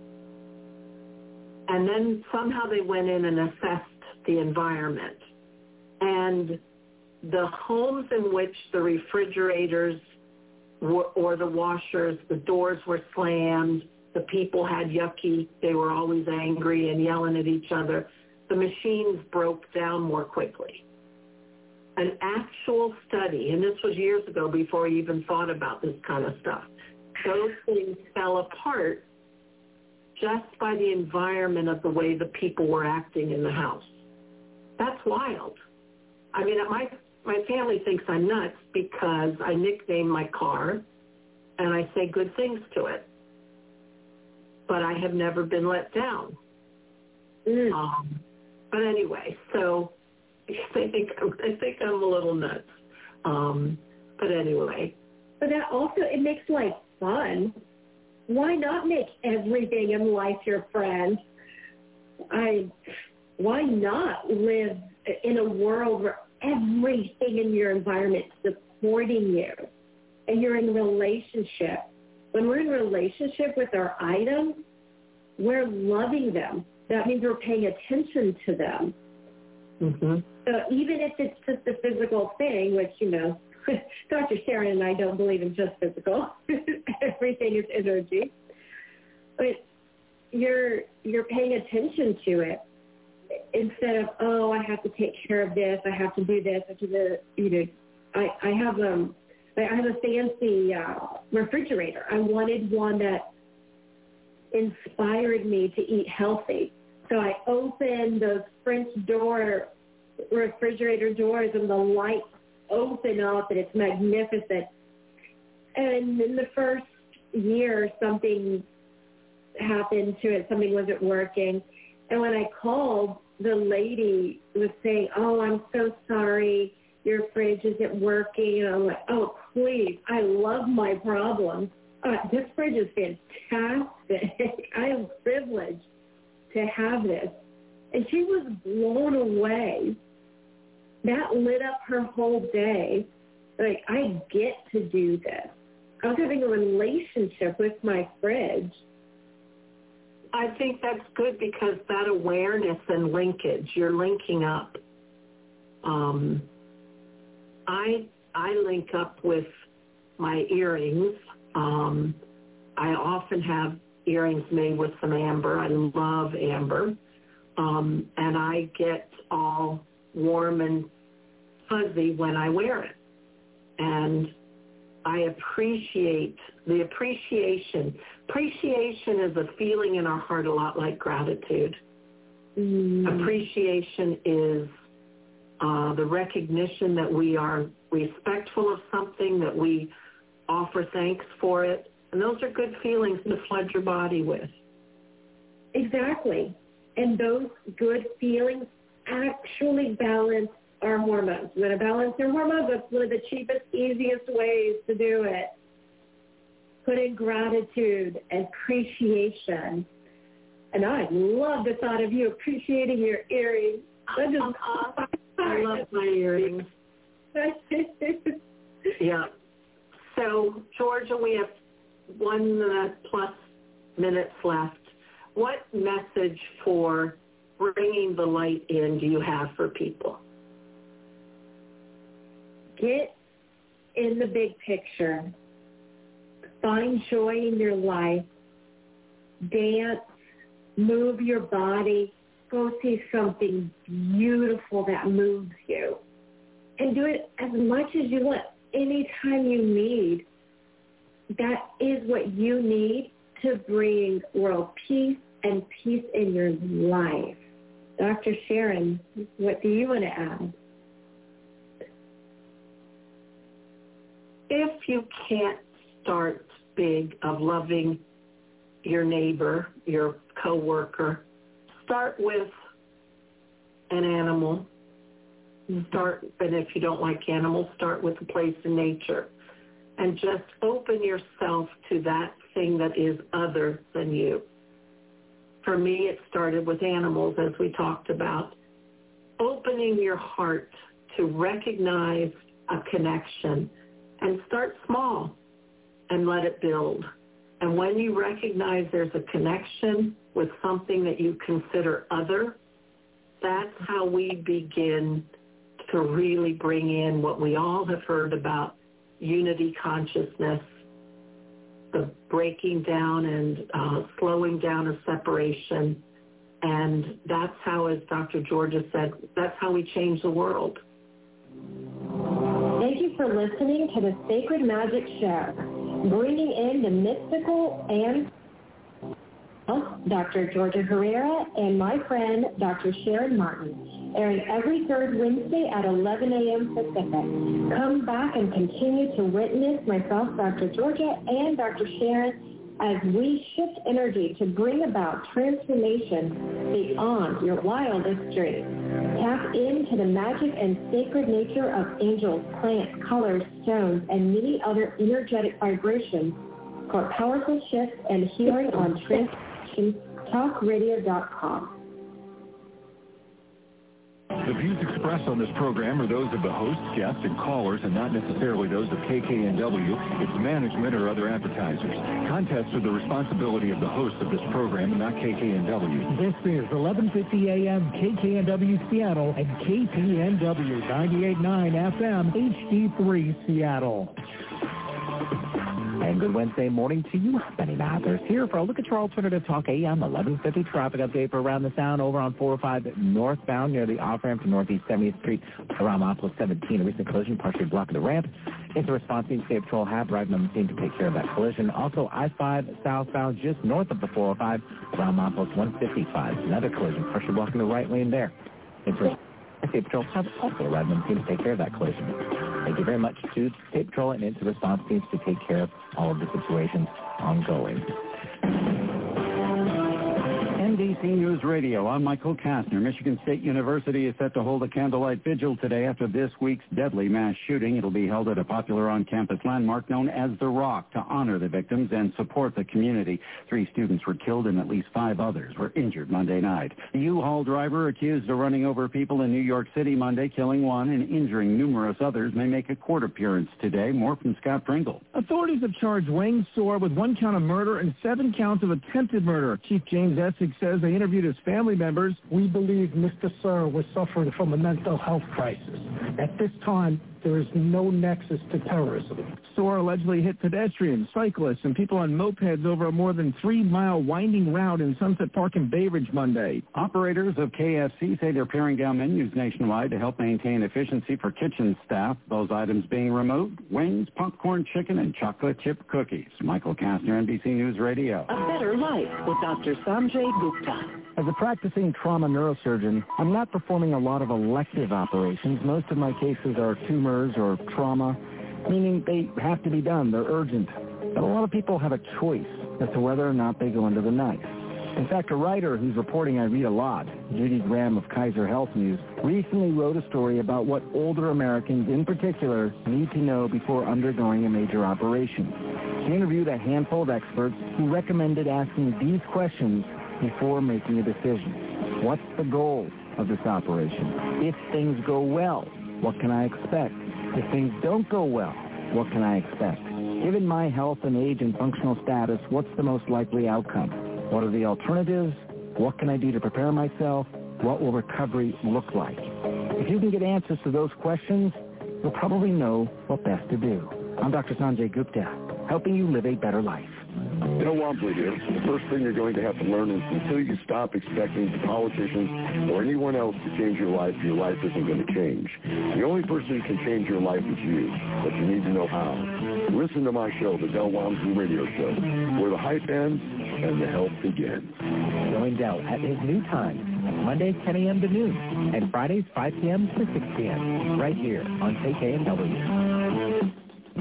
And then somehow they went in and assessed the environment. And the homes in which the refrigerators were, or the washers, the doors were slammed, the people had yucky, they were always angry and yelling at each other, the machines broke down more quickly. An actual study, and this was years ago before I even thought about this kind of stuff, those things fell apart just by the environment of the way the people were acting in the house. That's wild. I mean, my my family thinks I'm nuts because I nickname my car and I say good things to it. But I have never been let down. Mm. Um, but anyway, so I think I think I'm a little nuts. Um, but anyway. But that also, it makes life fun. Why not make everything in life your friend? I, why not live in a world where everything in your environment is supporting you and you're in a relationship? When we're in a relationship with our items, we're loving them. That means we're paying attention to them. Mm-hmm. So even if it's just a physical thing, which, you know, Doctor Sharon and I don't believe in just physical. Everything is energy. But you're you're paying attention to it instead of, oh, I have to take care of this, I have to do this, I have to do, you know, I, I have um I have a fancy uh, refrigerator. I wanted one that inspired me to eat healthy. So I opened those French door refrigerator doors and the lights open up and it's magnificent. And in the first year, something happened to it. Something wasn't working. And when I called, the lady was saying, oh, I'm so sorry. your fridge isn't working. And I'm like, oh, please, I love my problems. Uh, this fridge is fantastic. I am privileged to have this. And she was blown away. That lit up her whole day. Like, I get to do this. I was having a relationship with my fridge. I think that's good because that awareness and linkage, you're linking up. Um, I I link up with my earrings. Um, I often have earrings made with some amber. I love amber. Um, and I get all warm and fuzzy when I wear it. And I appreciate the appreciation. Appreciation is a feeling in our heart a lot like gratitude. Mm. Appreciation is uh, the recognition that we are respectful of something, that we offer thanks for it. And those are good feelings to flood your body with. Exactly. And those good feelings actually balance our hormones. We're going to balance our hormones. That's one of the cheapest, easiest ways to do it. Put in gratitude and appreciation. And I love the thought of you appreciating your earrings. That just uh, I love my earrings. Yeah. So, Georgia, we have one uh, plus minutes left. What message for bringing the light in do you have for people? Get in the big picture. Find joy in your life. Dance. Move your body. Go see something beautiful that moves you. And do it as much as you want, anytime you need. That is what you need to bring world peace and peace in your life. Doctor Sharon, what do you want to add? If you can't start big of loving your neighbor, your coworker, start with an animal. Start, and if you don't like animals, start with a place in nature. And just open yourself to that thing that is other than you. For me, it started with animals, as we talked about. Opening your heart to recognize a connection and start small and let it build. And when you recognize there's a connection with something that you consider other, that's how we begin to really bring in what we all have heard about unity consciousness, the breaking down and uh, slowing down of separation. And that's how, as Doctor Georgia said, that's how we change the world. Thank you for listening to the Sacred Magic Show, bringing in the mystical and Doctor Georgia Herrera and my friend Doctor Sharon Martin, airing every third Wednesday at eleven a.m. Pacific. Come back and continue to witness myself, Doctor Georgia, and Doctor Sharon as we shift energy to bring about transformation beyond your wildest dreams. Tap into the magic and sacred nature of angels, plants, colors, stones, and many other energetic vibrations for powerful shifts and healing on transformation talk radio dot com. The views expressed on this program are those of the hosts, guests, and callers, and not necessarily those of K K N W, its management, or other advertisers. Contests are the responsibility of the hosts of this program and not K K N W. This is eleven fifty a.m. K K N W Seattle and K P N W ninety-eight point nine F M H D three Seattle. And good Wednesday morning to you. Benny Mathers here for a look at your Alternative Talk A M eleven fifty traffic update for Around the Sound over on four oh five northbound near the off-ramp to Northeast seventieth Street around Mopolis seventeen. A recent collision partially blocking the ramp. It's a response team, State Patrol have arrived on the scene to take care of that collision. Also, I five southbound just north of the four oh five around Mopolis one fifty-five. Another collision partially blocking the right lane there. It's a State Patrol have also arrived on the scene to take care of that collision. Thank you very much to State Patrol and its response teams to take care of all of the situations ongoing. N D B C News Radio, I'm Michael Kastner. Michigan State University is set to hold a candlelight vigil today after this week's deadly mass shooting. It'll be held at a popular on-campus landmark known as The Rock to honor the victims and support the community. Three students were killed and at least five others were injured Monday night. The U-Haul driver accused of running over people in New York City Monday, killing one and injuring numerous others, may make a court appearance today. More from Scott Pringle. Authorities have charged Wayne Soar with one count of murder and seven counts of attempted murder. Chief James Essig says they interviewed his family members. We believe Mister Soar was suffering from a mental health crisis. At this time, there is no nexus to terrorism. Soar allegedly hit pedestrians, cyclists, and people on mopeds over a more than three-mile winding route in Sunset Park in Bay Ridge Monday. Operators of K F C say they're paring down menus nationwide to help maintain efficiency for kitchen staff. Those items being removed: wings, popcorn chicken, and chocolate chip cookies. Michael Kastner, N B C News Radio. A Better Life with Doctor Sanjay Gupta. As a practicing trauma neurosurgeon, I'm not performing a lot of elective operations. Most of my cases are tumors or trauma, meaning they have to be done. They're urgent. But a lot of people have a choice as to whether or not they go under the knife. In fact, a writer whose reporting I read a lot, Judy Graham of Kaiser Health News, recently wrote a story about what older Americans in particular need to know before undergoing a major operation. She interviewed a handful of experts who recommended asking these questions before making a decision. What's the goal of this operation? If things go well, what can I expect? If things don't go well, what can I expect? Given my health and age and functional status, what's the most likely outcome? What are the alternatives? What can I do to prepare myself? What will recovery look like? If you can get answers to those questions, you'll probably know what best to do. I'm Doctor Sanjay Gupta, helping you live a better life. Bill Wamsley here. The first thing you're going to have to learn is until you stop expecting politicians or anyone else to change your life, your life isn't going to change. The only person who can change your life is you, but you need to know how. Listen to my show, the Del Walmsley Radio Show, where the hype ends and the help begins. Join Del at his new time, Mondays ten a.m. to noon, and Fridays five p.m. to six p.m., right here on K K N W.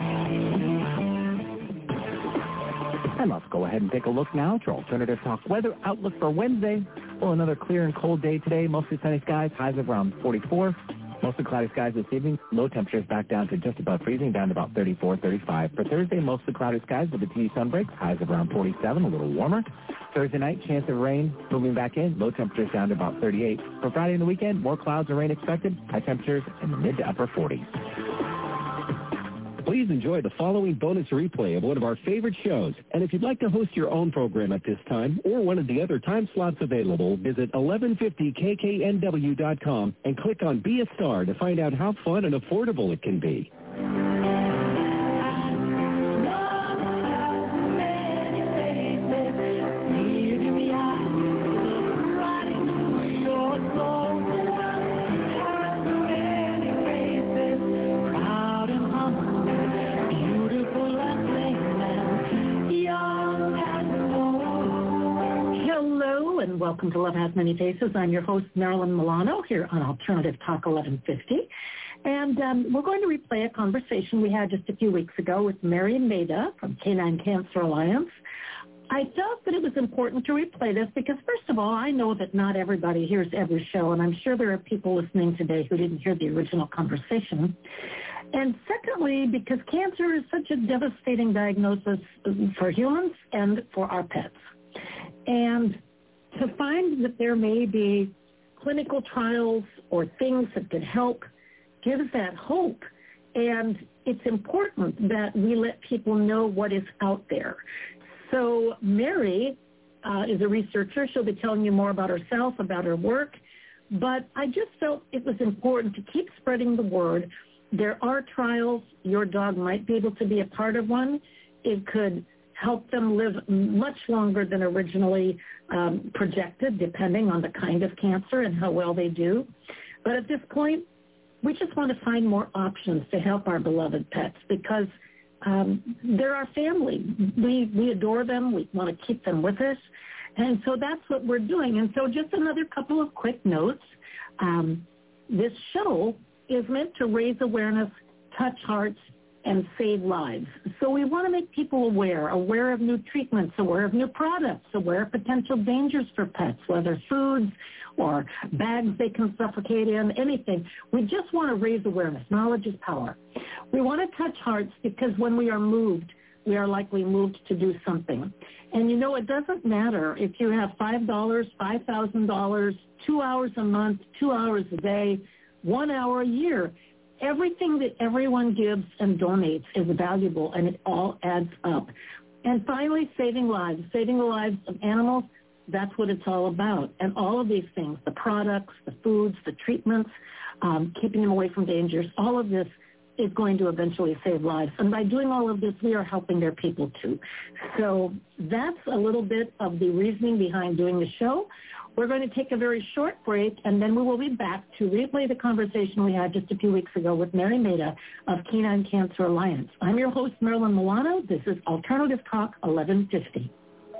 And let's go ahead and take a look now at your Alternative Talk weather outlook for Wednesday. Well, another clear and cold day today. Mostly sunny skies, highs of around forty-four. Mostly cloudy skies this evening. Low temperatures back down to just above freezing, down to about thirty-four, thirty-five. For Thursday, mostly cloudy skies with a teeny sun breaks, highs of around forty-seven, a little warmer. Thursday night, chance of rain moving back in. Low temperatures down to about thirty-eight. For Friday and the weekend, more clouds and rain expected. High temperatures in the mid to upper forties. Please enjoy the following bonus replay of one of our favorite shows. And if you'd like to host your own program at this time or one of the other time slots available, visit eleven fifty K K N W dot com and click on Be a Star to find out how fun and affordable it can be. And welcome to Love Has Many Faces. I'm your host, Marilyn Milano, here on Alternative Talk eleven fifty. And um, we're going to replay a conversation we had just a few weeks ago with Mary Maida from Canine Cancer Alliance. I felt that it was important to replay this because, first of all, I know that not everybody hears every show, and I'm sure there are people listening today who didn't hear the original conversation. And secondly, because cancer is such a devastating diagnosis for humans and for our pets. And to find that there may be clinical trials or things that could help gives that hope. And it's important that we let people know what is out there. So Mary uh, is a researcher. She'll be telling you more about herself, about her work. But I just felt it was important to keep spreading the word. There are trials. Your dog might be able to be a part of one. It could help them live much longer than originally um, projected, depending on the kind of cancer and how well they do. But at this point, we just want to find more options to help our beloved pets because um, they're our family. We, we adore them. We want to keep them with us. And so that's what we're doing. And so just another couple of quick notes. Um, this show is meant to raise awareness, touch hearts, and save lives. So we want to make people aware, aware of new treatments, aware of new products, aware of potential dangers for pets, whether foods or bags they can suffocate in, anything. We just want to raise awareness. Knowledge is power. We want to touch hearts because when we are moved, we are likely moved to do something. And, you know, it doesn't matter if you have five dollars, five thousand dollars, two hours a month, two hours a day, one hour a year. Everything that everyone gives and donates is valuable, and it all adds up. And finally, saving lives. Saving the lives of animals, that's what it's all about. And all of these things, the products, the foods, the treatments, um, keeping them away from dangers, all of this is going to eventually save lives. And by doing all of this, we are helping their people too. So that's a little bit of the reasoning behind doing the show. We're going to take a very short break, and then we will be back to replay the conversation we had just a few weeks ago with Mary Maida of Canine Cancer Alliance. I'm your host, Marilyn Milano. This is Alternative Talk eleven fifty.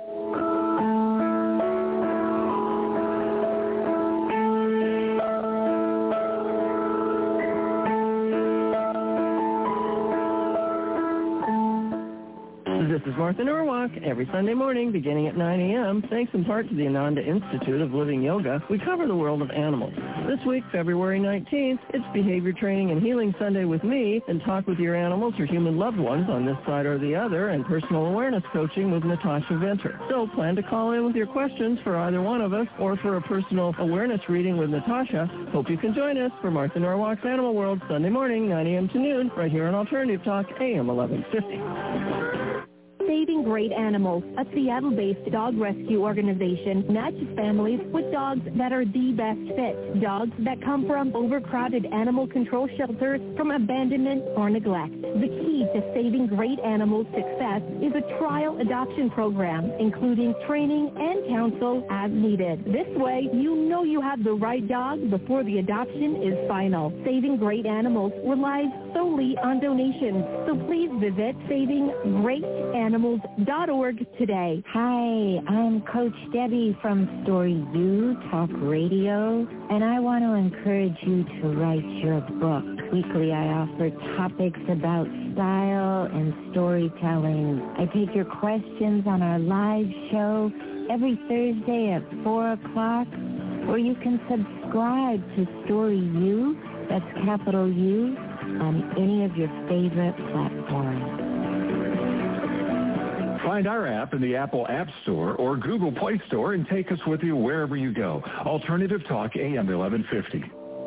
This is Martha Norwalk. Every Sunday morning, beginning at nine a.m., thanks in part to the Ananda Institute of Living Yoga, we cover the world of animals. This week, February nineteenth, it's Behavior Training and Healing Sunday with me, and Talk with Your Animals or Human Loved Ones on this side or the other, and Personal Awareness Coaching with Natasha Venter. So plan to call in with your questions for either one of us or for a personal awareness reading with Natasha. Hope you can join us for Martha Norwalk's Animal World Sunday morning, nine a.m. to noon, right here on Alternative Talk, A M eleven fifty. Saving Great Animals, a Seattle-based dog rescue organization, matches families with dogs that are the best fit. Dogs that come from overcrowded animal control shelters, from abandonment or neglect. The key to Saving Great Animals' success is a trial adoption program, including training and counsel as needed. This way, you know you have the right dog before the adoption is final. Saving Great Animals relies solely on donations, so please visit saving great animals dot org today. Hi, I'm Coach Debbie from Story U Talk Radio, and I want to encourage you to write your book. Weekly, I offer topics about style and storytelling. I take your questions on our live show every Thursday at four o'clock, or you can subscribe to Story U, that's capital U, on any of your favorite platforms. Find our app in the Apple App Store or Google Play Store and take us with you wherever you go. Alternative Talk, A M eleven fifty.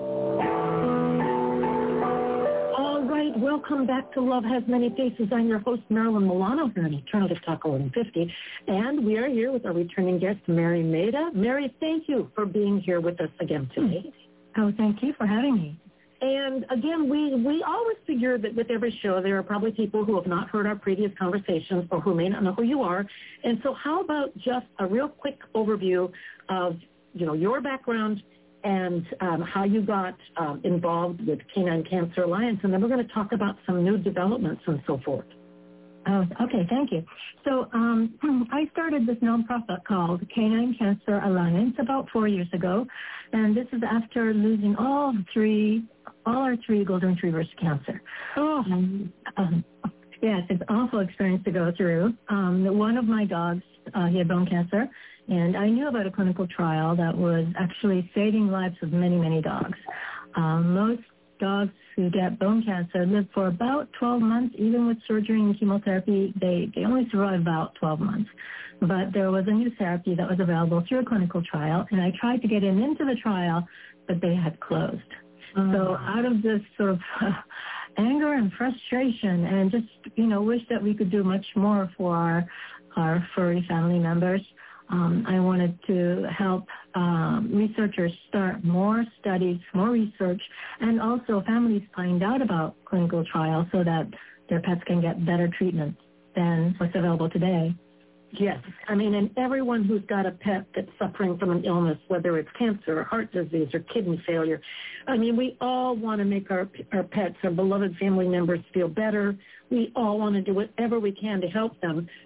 All right, welcome back to Love Has Many Faces. I'm your host, Marilyn Milano, here on Alternative Talk eleven fifty. And we are here with our returning guest, Mary Maida. Mary, thank you for being here with us again today. Oh, thank you for having me. And again, we, we always figure that with every show, there are probably people who have not heard our previous conversations or who may not know who you are. And so how about just a real quick overview of, you know, your background and um, how you got um, involved with Canine Cancer Alliance. And then we're going to talk about some new developments and so forth. Oh, okay, thank you. So um, I started this nonprofit called Canine Cancer Alliance about four years ago, and this is after losing all three, all our three golden retrievers to cancer. Oh, um, um, yes, it's an awful experience to go through. Um, one of my dogs, uh, he had bone cancer, and I knew about a clinical trial that was actually saving lives of many, many dogs. Um, most dogs who get bone cancer live for about twelve months. Even with surgery and chemotherapy, they, they only survive about twelve months. But there was a new therapy that was available through a clinical trial, and I tried to get him into the trial, but they had closed. Mm-hmm. So out of this sort of uh, anger and frustration and just, you know, wish that we could do much more for our, our furry family members, Um, I wanted to help um, researchers start more studies, more research, and also families find out about clinical trials so that their pets can get better treatment than what's available today. Yes. I mean, and everyone who's got a pet that's suffering from an illness, whether it's cancer or heart disease or kidney failure, I mean, we all want to make our, our pets, our beloved family members feel better. We all want to do whatever we can to help them.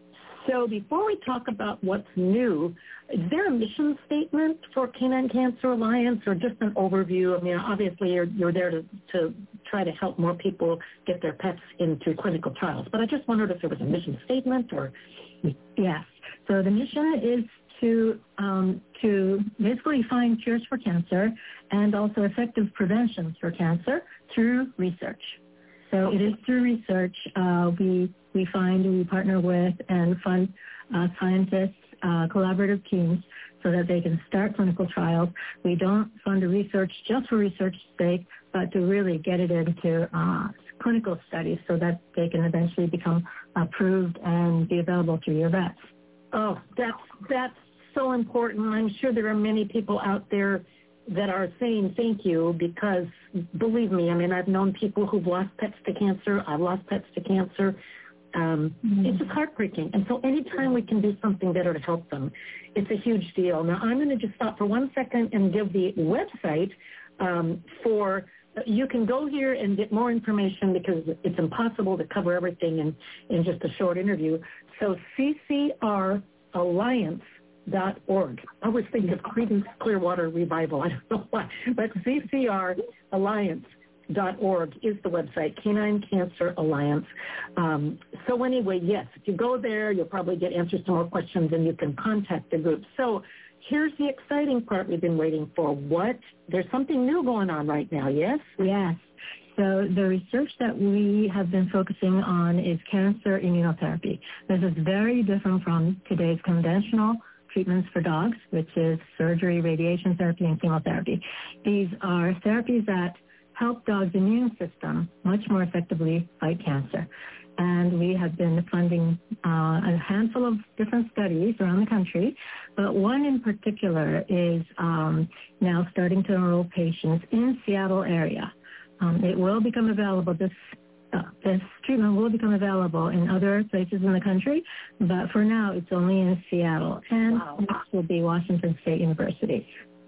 So before we talk about what's new, is there a mission statement for Canine Cancer Alliance, or just an overview? I mean, obviously you're, you're there to, to try to help more people get their pets into clinical trials, but I just wondered if there was a mission statement or... Yes. So the mission is to um, to basically find cures for cancer and also effective preventions for cancer through research. So it is through research. Uh, we we find we partner with and fund uh, scientists, uh, collaborative teams, so that they can start clinical trials. We don't fund the research just for research's sake, but to really get it into uh, clinical studies so that they can eventually become approved and be available to your vets. Oh, that's that's so important. I'm sure there are many people out there that are saying thank you, because believe me, I mean, I've known people who've lost pets to cancer. I've lost pets to cancer. Um, mm-hmm. It's just heartbreaking. And so anytime we can do something better to help them, it's a huge deal. Now, I'm going to just stop for one second and give the website um, for, you can go here and get more information, because it's impossible to cover everything in, in just a short interview. So C C R Alliance dot org. I always think of Creedence Clearwater Revival. I don't know why, but C C R Alliance dot org is the website, Canine Cancer Alliance. Um, so anyway, yes, if you go there, you'll probably get answers to more questions, and you can contact the group. So here's the exciting part we've been waiting for. What? There's something new going on right now, yes? Yes. So the research that we have been focusing on is cancer immunotherapy. This is very different from today's conventional treatments for dogs, which is surgery, radiation therapy, and chemotherapy. These are therapies that help dogs' immune system much more effectively fight cancer. And we have been funding uh, a handful of different studies around the country, but one in particular is um, now starting to enroll patients in Seattle area. Um, it will become available, this uh, this treatment will become available in other places in the country, but for now it's only in Seattle, and wow. Next will be Washington State University.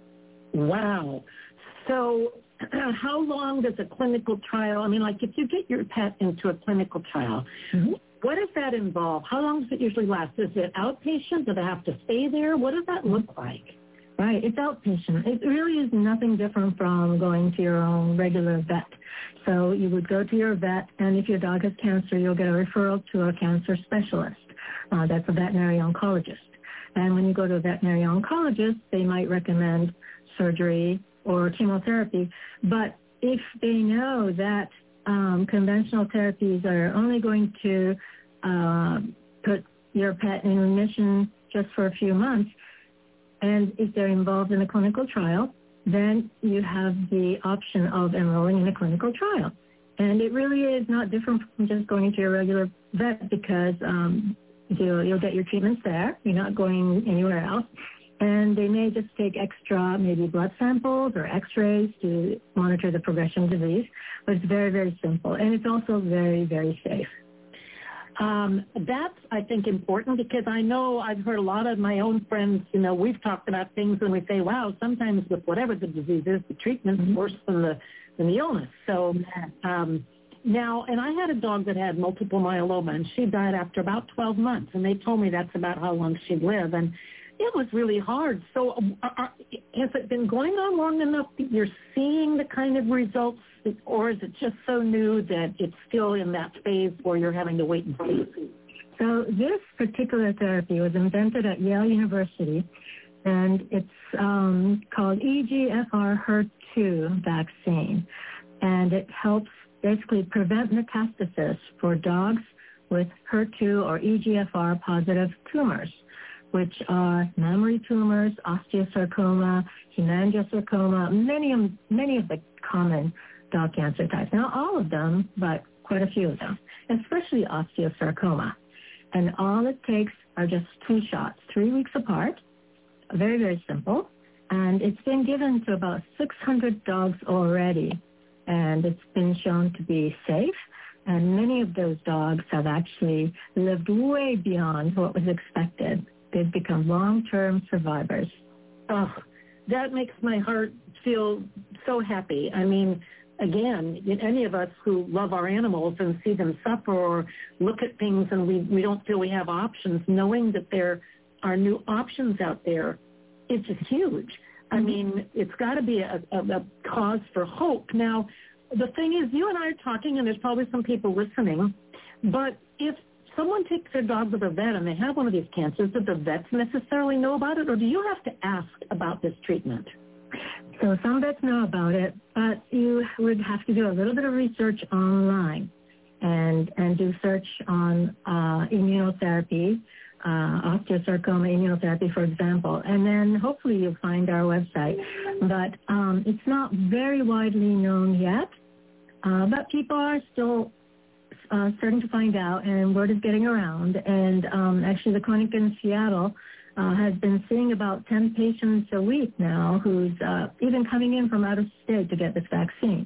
Wow. So how long does a clinical trial, I mean, like if you get your pet into a clinical trial, mm-hmm. what does that involve? How long does it usually last? Is it outpatient? Do they have to stay there? What does that look like? Right, it's outpatient. It really is nothing different from going to your own regular vet. So you would go to your vet, and if your dog has cancer, you'll get a referral to a cancer specialist. Uh, that's a veterinary oncologist. And when you go to a veterinary oncologist, they might recommend surgery or chemotherapy. But if they know that um, conventional therapies are only going to uh, put your pet in remission just for a few months, and if they're involved in a clinical trial, then you have the option of enrolling in a clinical trial. And it really is not different from just going to your regular vet, because um, you'll, you'll get your treatments there. You're not going anywhere else. And they may just take extra, maybe blood samples or x-rays to monitor the progression of disease. But it's very, very simple. And it's also very, very safe. Um, that's, I think, important, because I know I've heard a lot of my own friends, you know, we've talked about things and we say, wow, sometimes with whatever the disease is, the treatment's mm-hmm. worse than the, than the illness. So um, now, and I had a dog that had multiple myeloma, and she died after about twelve months, and they told me that's about how long she'd live. And it was really hard. So are, has it been going on long enough that you're seeing the kind of results, or is it just so new that it's still in that phase where you're having to wait and see? So this particular therapy was invented at Yale University, and it's um, called E G F R H E R two vaccine, and it helps basically prevent metastasis for dogs with H E R two or E G F R positive tumors, which are mammary tumors, osteosarcoma, hemangiosarcoma, many of, many of the common dog cancer types. Not all of them, but quite a few of them, especially osteosarcoma. And all it takes are just two shots, three weeks apart, very, very simple. And it's been given to about six hundred dogs already, and it's been shown to be safe. And many of those dogs have actually lived way beyond what was expected. They've become long-term survivors. Oh, that makes my heart feel so happy. I mean, again, any of us who love our animals and see them suffer or look at things and we, we don't feel we have options, knowing that there are new options out there, it's just huge. I mean, it's got to be a, a, a cause for hope. Now, the thing is, you and I are talking, and there's probably some people listening, but if someone takes their dog to the vet and they have one of these cancers, do the vets necessarily know about it, or do you have to ask about this treatment? So some vets know about it, but you would have to do a little bit of research online and, and do search on uh, immunotherapy, Uh, osteosarcoma immunotherapy, for example, and then hopefully you'll find our website. But um, it's not very widely known yet, uh, but people are still uh, starting to find out, and word is getting around. And um, actually the clinic in Seattle uh, has been seeing about ten patients a week now who's uh, even coming in from out of state to get this vaccine.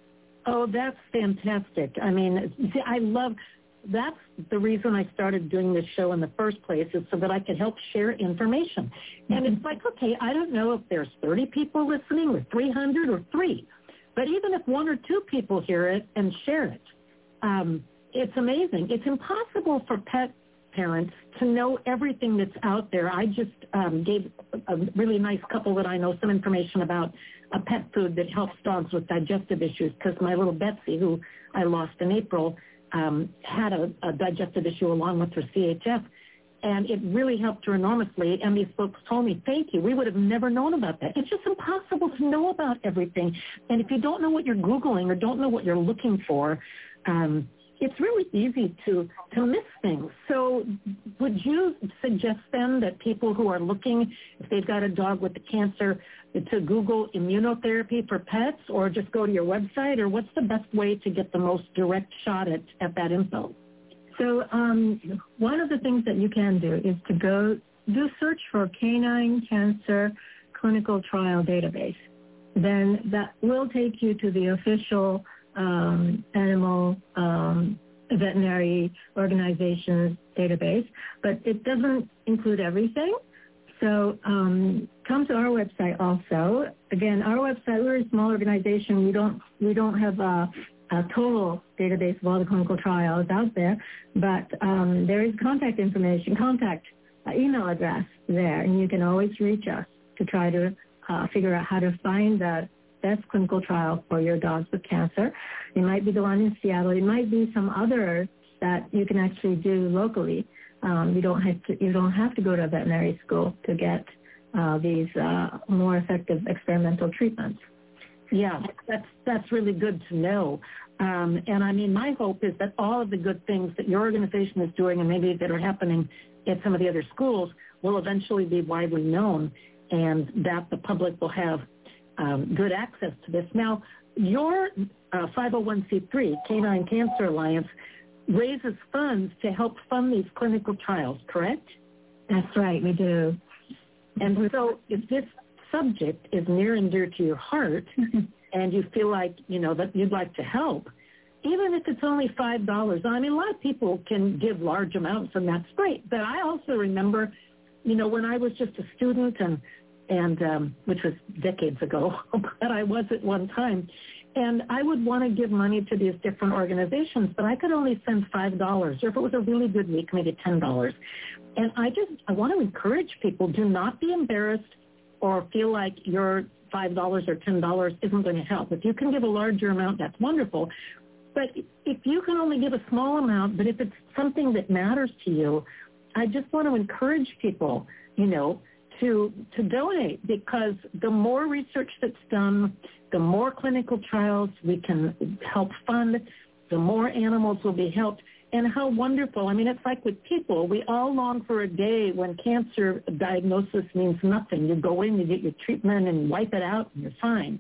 Oh, that's fantastic. I mean, see, I love... That's the reason I started doing this show in the first place, is so that I could help share information. And it's like, okay, I don't know if there's thirty people listening or three hundred or three, but even if one or two people hear it and share it, um, it's amazing. It's impossible for pet parents to know everything that's out there. I just um, gave a really nice couple that I know some information about a pet food that helps dogs with digestive issues, because my little Betsy, who I lost in April, Um, had a, a digestive issue along with her C H F, and it really helped her enormously. And these folks told me, thank you, we would have never known about that. It's just impossible to know about everything. And if you don't know what you're Googling or don't know what you're looking for, um, it's really easy to, to miss things. So would you suggest then that people who are looking, if they've got a dog with the cancer, to Google immunotherapy for pets, or just go to your website, or what's the best way to get the most direct shot at, at that info? So um, one of the things that you can do is to go do search for Canine Cancer Clinical Trial Database. Then that will take you to the official um, animal um, veterinary organization's database, but it doesn't include everything. So um, come to our website also. Again, our website, we're a small organization. We don't we don't have a, a total database of all the clinical trials out there, but um, there is contact information, contact uh, email address there, and you can always reach us to try to uh, figure out how to find the best clinical trial for your dogs with cancer. It might be the one in Seattle. It might be some others that you can actually do locally. Um, you don't have to. You don't have to go to a veterinary school to get uh, these uh, more effective experimental treatments. Yeah, that's that's really good to know. Um, and I mean, my hope is that all of the good things that your organization is doing, and maybe that are happening at some of the other schools, will eventually be widely known, and that the public will have um, good access to this. Now, your uh, five oh one c three, Canine Cancer Alliance, raises funds to help fund these clinical trials, correct? That's right, we do. And so if this subject is near and dear to your heart and you feel like, you know, that you'd like to help, even if it's only five dollars, I mean, a lot of people can give large amounts, and that's great. But I also remember, you know, when I was just a student, and, and um, which was decades ago, but I was at one time, and I would want to give money to these different organizations, but I could only send five dollars, or if it was a really good week, maybe ten dollars. And I just, I want to encourage people, do not be embarrassed or feel like your five dollars or ten dollars isn't going to help. If you can give a larger amount, that's wonderful. But if you can only give a small amount, but if it's something that matters to you, I just want to encourage people, you know, to to donate, because the more research that's done, the more clinical trials we can help fund, the more animals will be helped. And how wonderful. I mean, it's like with people. We all long for a day when cancer diagnosis means nothing. You go in, you get your treatment, and wipe it out, and you're fine.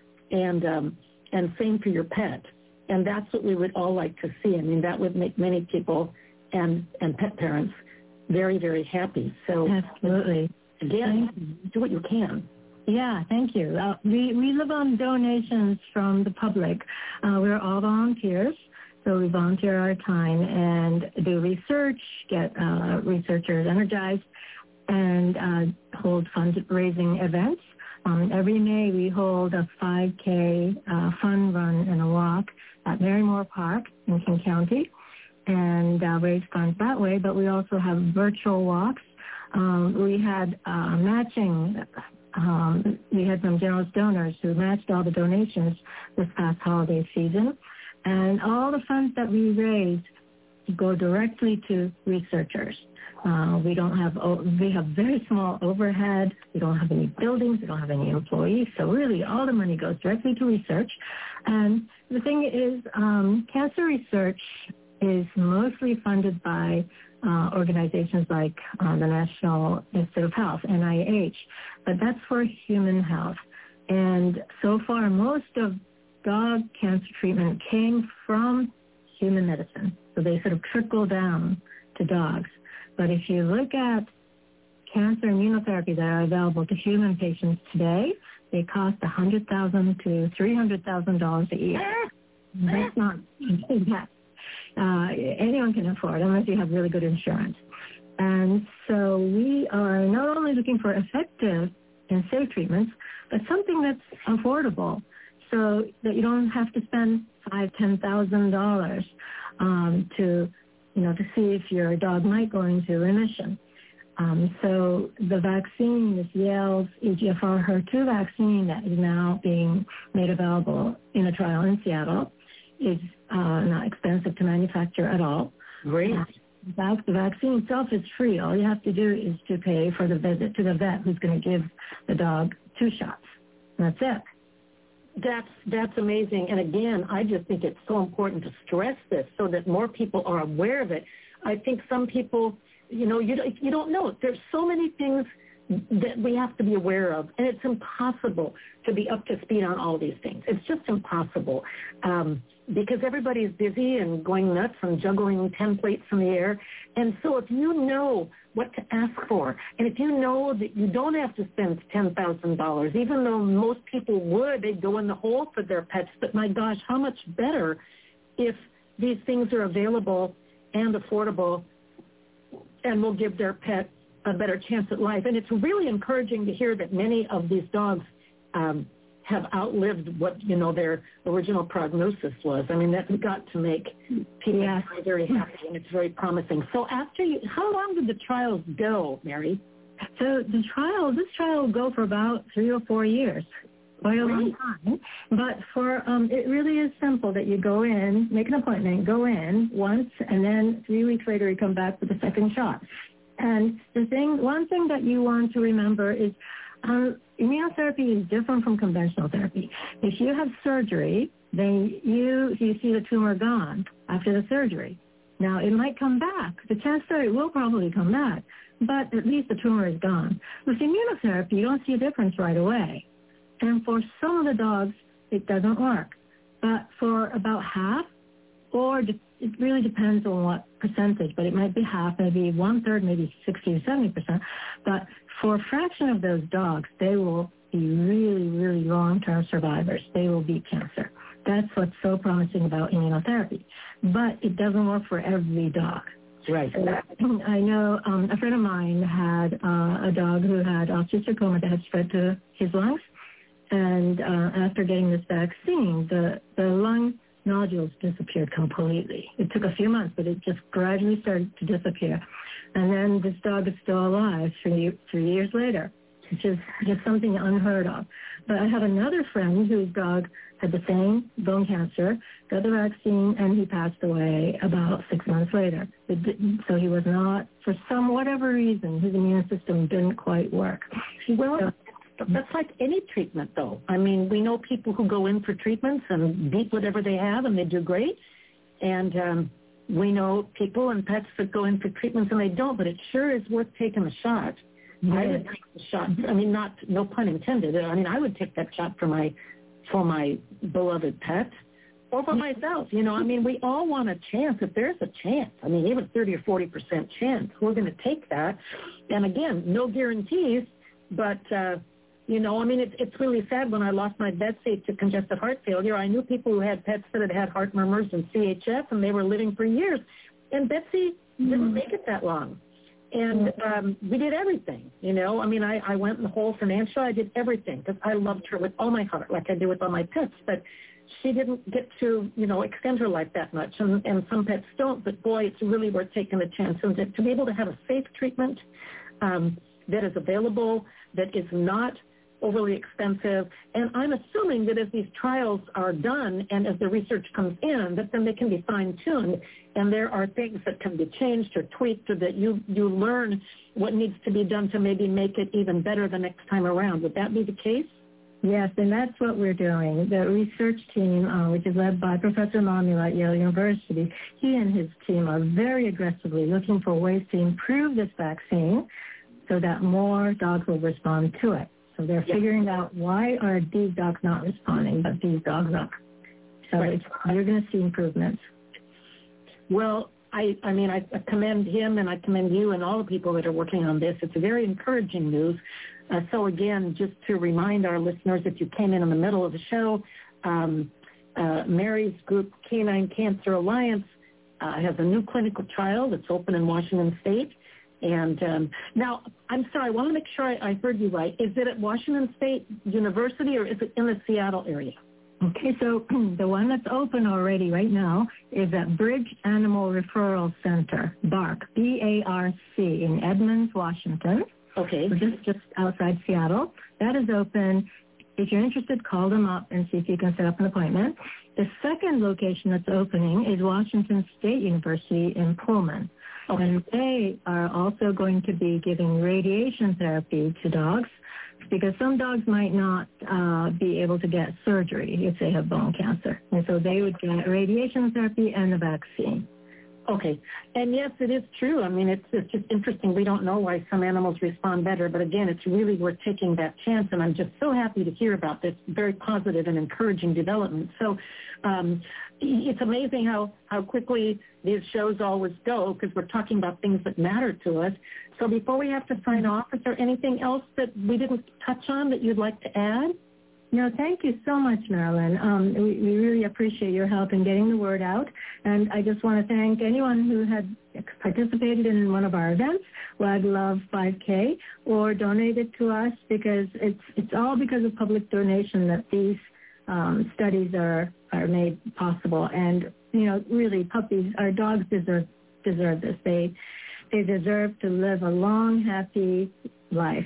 And um, and same for your pet. And that's what we would all like to see. I mean, that would make many people and, and pet parents very, very happy. So absolutely. Again, do what you can. Yeah, thank you. Uh, we, we live on donations from the public. Uh, we're all volunteers. So we volunteer our time and do research, get uh, researchers energized, and uh, hold fundraising events. Um, every May we hold a five K uh, fun run and a walk at Marymore Park in King County, and uh, raise funds that way. But we also have virtual walks. Um, we had uh, matching. Um, we had some generous donors who matched all the donations this past holiday season, and all the funds that we raised go directly to researchers. Uh, we don't have, we have very small overhead. We don't have any buildings. We don't have any employees. So really all the money goes directly to research. And the thing is, um, cancer research is mostly funded by uh, organizations like uh, the National Institute of Health, N I H, but that's for human health. And so far, most of dog cancer treatment came from human medicine. So they sort of trickle down to dogs. But if you look at cancer immunotherapy that are available to human patients today, they cost one hundred thousand dollars to three hundred thousand dollars a year. That's not that uh, anyone can afford unless you have really good insurance. And so we are not only looking for effective and safe treatments, but something that's affordable, so that you don't have to spend five, ten thousand dollars um, to, you know, to see if your dog might go into remission. Um, so the vaccine, this Yale's E G F R H E R two vaccine that is now being made available in a trial in Seattle, is uh, not expensive to manufacture at all. Great. Uh, the vaccine itself is free. All you have to do is to pay for the visit to the vet who's going to give the dog two shots. That's it. That's that's amazing. And again, I just think it's so important to stress this so that more people are aware of it. I think some people, you know, you don't, you don't know. There's so many things that we have to be aware of, and it's impossible to be up to speed on all these things. It's just impossible um, because everybody's busy and going nuts and juggling ten plates in the air. And so if you know what to ask for, and if you know that you don't have to spend ten thousand dollars, even though most people would, they'd go in the hole for their pets, but my gosh, how much better if these things are available and affordable and will give their pet a better chance at life. And it's really encouraging to hear that many of these dogs um, have outlived what, you know, their original prognosis was. I mean, that's got to make people yeah. very, very happy, and it's very promising. So after you, how long did the trials go, Mary? So the trial, this trial will go for about three or four years. Quite a long time. But for um, it really is simple that you go in, make an appointment, go in once, and then three weeks later you come back with a second shot. And the thing, one thing that you want to remember is um, immunotherapy is different from conventional therapy. If you have surgery, then you you see the tumor gone after the surgery. Now, it might come back. The chance that it will probably come back, but at least the tumor is gone. With immunotherapy, you don't see a difference right away. And for some of the dogs, it doesn't work. But for about half, or it really depends on what percentage, but it might be half, maybe one-third, maybe sixty or seventy percent. But for a fraction of those dogs, they will be really, really long-term survivors. They will beat cancer. That's what's so promising about immunotherapy. But it doesn't work for every dog. Right. So I know um, a friend of mine had uh, a dog who had osteosarcoma that had spread to his lungs. And uh, after getting this vaccine, the, the lung nodules disappeared completely. It took a few months, but it just gradually started to disappear. And then this dog is still alive three, three years later, which is just something unheard of. But I have another friend whose dog had the same bone cancer, got the vaccine, and he passed away about six months later. It didn't, so he was not, for some whatever reason, his immune system didn't quite work. Well, so, that's like any treatment, though. I mean, we know people who go in for treatments and beat whatever they have, and they do great. And um, we know people and pets that go in for treatments and they don't, but it sure is worth taking a shot. Yeah. I would take the shot. I mean, not no pun intended. I mean, I would take that shot for my for my beloved pet or for myself. You know, I mean, we all want a chance. If there's a chance, I mean, even thirty or forty percent chance, we're going to take that. And again, no guarantees, but. Uh, You know, I mean, it's it's really sad. When I lost my Betsy to congestive heart failure, I knew people who had pets that had had heart murmurs and C H F, and they were living for years. And Betsy mm-hmm. didn't make it that long. And um, we did everything, you know. I mean, I, I went in the hole financially. I did everything because I loved her with all my heart, like I do with all my pets. But she didn't get to, you know, extend her life that much. And, and some pets don't. But, boy, it's really worth taking a chance. And to, to be able to have a safe treatment um, that is available, that is not overly expensive. And I'm assuming that as these trials are done and as the research comes in, that then they can be fine-tuned and there are things that can be changed or tweaked, or that you, you learn what needs to be done to maybe make it even better the next time around. Would that be the case? Yes, and that's what we're doing. The research team, uh, which is led by Professor Mamula at Yale University, he and his team are very aggressively looking for ways to improve this vaccine so that more dogs will respond to it. So they're yes. figuring out why are these dogs not responding, but these dogs are. So right. it's, you're going to see improvements. Well, I, I mean, I commend him and I commend you and all the people that are working on this. It's very encouraging news. Uh, so, again, just to remind our listeners, if you came in in the middle of the show, um, uh, Mary's group, Canine Cancer Alliance, uh, has a new clinical trial that's open in Washington State. And um, now, I'm sorry, I want to make sure I, I heard you right. Is it at Washington State University or is it in the Seattle area? Okay, so the one that's open already right now is at Bridge Animal Referral Center, BARC, B A R C, in Edmonds, Washington. Okay. Just, just outside Seattle. That is open. If you're interested, call them up and see if you can set up an appointment. The second location that's opening is Washington State University in Pullman. Okay. And they are also going to be giving radiation therapy to dogs because some dogs might not uh, be able to get surgery if they have bone cancer. And so they would get radiation therapy and the vaccine. Okay. And, yes, it is true. I mean, it's, it's just interesting. We don't know why some animals respond better. But, again, it's really worth taking that chance. And I'm just so happy to hear about this very positive and encouraging development. So um, it's amazing how, how quickly these shows always go because we're talking about things that matter to us. So before we have to sign off, is there anything else that we didn't touch on that you'd like to add? No, thank you so much, Marilyn. Um, we, we really appreciate your help in getting the word out. And I just want to thank anyone who had participated in one of our events, Wag Love five K, or donated to us because it's it's all because of public donation that these um, studies are, are made possible. And, you know, really, puppies, our dogs deserve deserve this. They they deserve to live a long, happy life.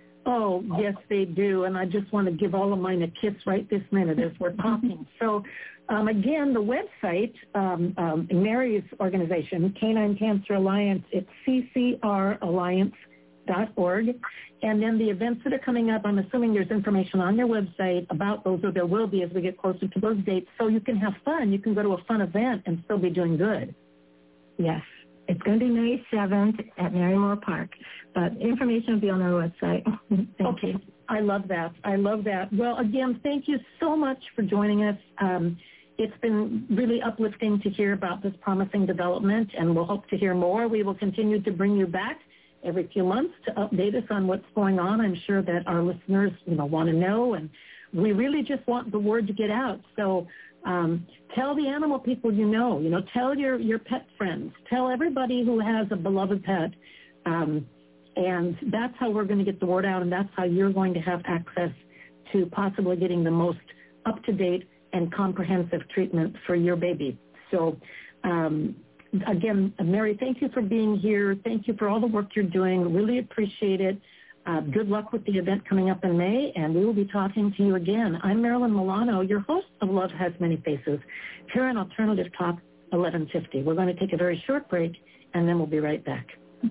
Oh, yes, they do. And I just want to give all of mine a kiss right this minute as we're talking. So, um, again, the website, um, um, Mary's organization, Canine Cancer Alliance, it's c c r alliance dot org. And then the events that are coming up, I'm assuming there's information on your website about those, or there will be as we get closer to those dates, so you can have fun. You can go to a fun event and still be doing good. Yes. It's going to be May seventh at Marymore Park, but information will be on our website. Okay. You. I love that. I love that. Well, again, thank you so much for joining us. Um, it's been really uplifting to hear about this promising development, and we'll hope to hear more. We will continue to bring you back every few months to update us on what's going on. I'm sure that our listeners, you know, want to know, and we really just want the word to get out. So Um, tell the animal people you know, you know, tell your, your pet friends, tell everybody who has a beloved pet, um, and that's how we're going to get the word out, and that's how you're going to have access to possibly getting the most up-to-date and comprehensive treatment for your baby. So, um, again, Mary, thank you for being here. Thank you for all the work you're doing. Really appreciate it. Uh, good luck with the event coming up in May, and we will be talking to you again. I'm Marilyn Milano, your host of Love Has Many Faces, here on Alternative Talk eleven fifty. We're going to take a very short break, and then we'll be right back.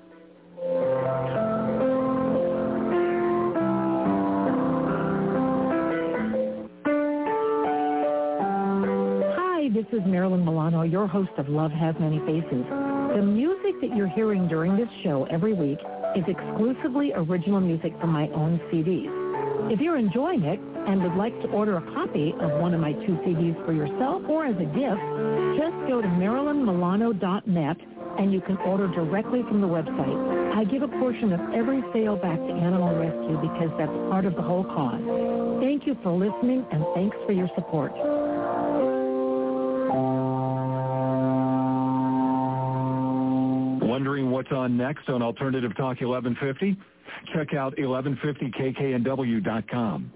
Hi, this is Marilyn Milano, your host of Love Has Many Faces. The music that you're hearing during this show every week is exclusively original music from my own C Ds. If you're enjoying it and would like to order a copy of one of my two C Ds for yourself or as a gift, just go to marilyn milano dot net and you can order directly from the website. I give a portion of every sale back to Animal Rescue because that's part of the whole cause. Thank you for listening, and thanks for your support. Wondering wondering what's on next on Alternative Talk eleven fifty? Check out eleven fifty K K N W dot com.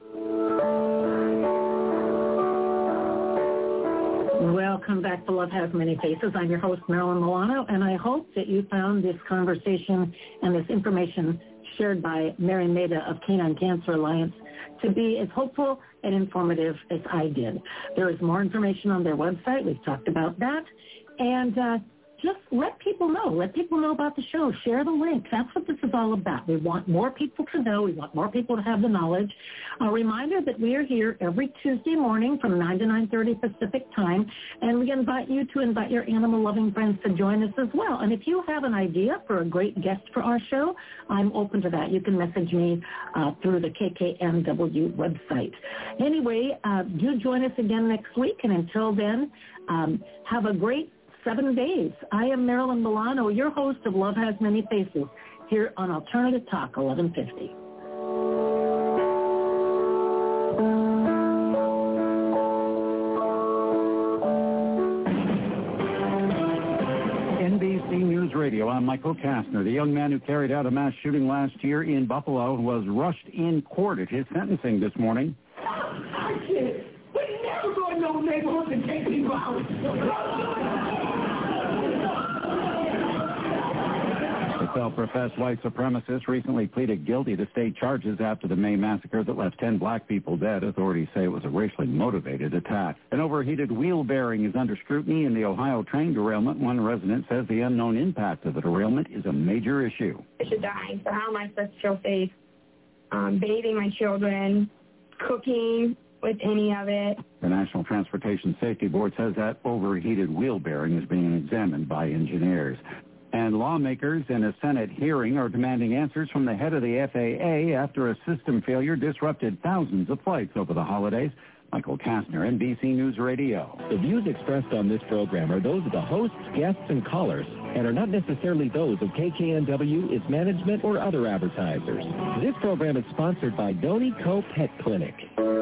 Welcome back to Love Has Many Faces. I'm your host, Marilyn Milano, and I hope that you found this conversation and this information shared by Mary Maida of Canine Cancer Alliance to be as hopeful and informative as I did. There is more information on their website. We've talked about that. And uh, just let people know. Let people know about the show. Share the link. That's what this is all about. We want more people to know. We want more people to have the knowledge. A reminder that we are here every Tuesday morning from nine to nine thirty Pacific time, and we invite you to invite your animal-loving friends to join us as well. And if you have an idea for a great guest for our show, I'm open to that. You can message me uh, through the K K N W website. Anyway, uh, do join us again next week, and until then, um, have a great seven days. I am Marilyn Milano, your host of Love Has Many Faces, here on Alternative Talk eleven fifty. N B C News Radio, I'm Michael Kastner. The young man who carried out a mass shooting last year in Buffalo was rushed in court at his sentencing this morning. I can't. We never go to no neighborhood and take people out. The self-professed white supremacist recently pleaded guilty to state charges after the May massacre that left ten black people dead. Authorities say it was a racially motivated attack. An overheated wheel bearing is under scrutiny in the Ohio train derailment. One resident says the unknown impact of the derailment is a major issue. I should die, so how am I supposed to feel safe um, bathing my children, cooking with any of it? The National Transportation Safety Board says that overheated wheel bearing is being examined by engineers. And lawmakers in a Senate hearing are demanding answers from the head of the F A A after a system failure disrupted thousands of flights over the holidays. Michael Kastner, N B C News Radio. The views expressed on this program are those of the hosts, guests, and callers, and are not necessarily those of K K N W, its management, or other advertisers. This program is sponsored by Donico Pet Clinic.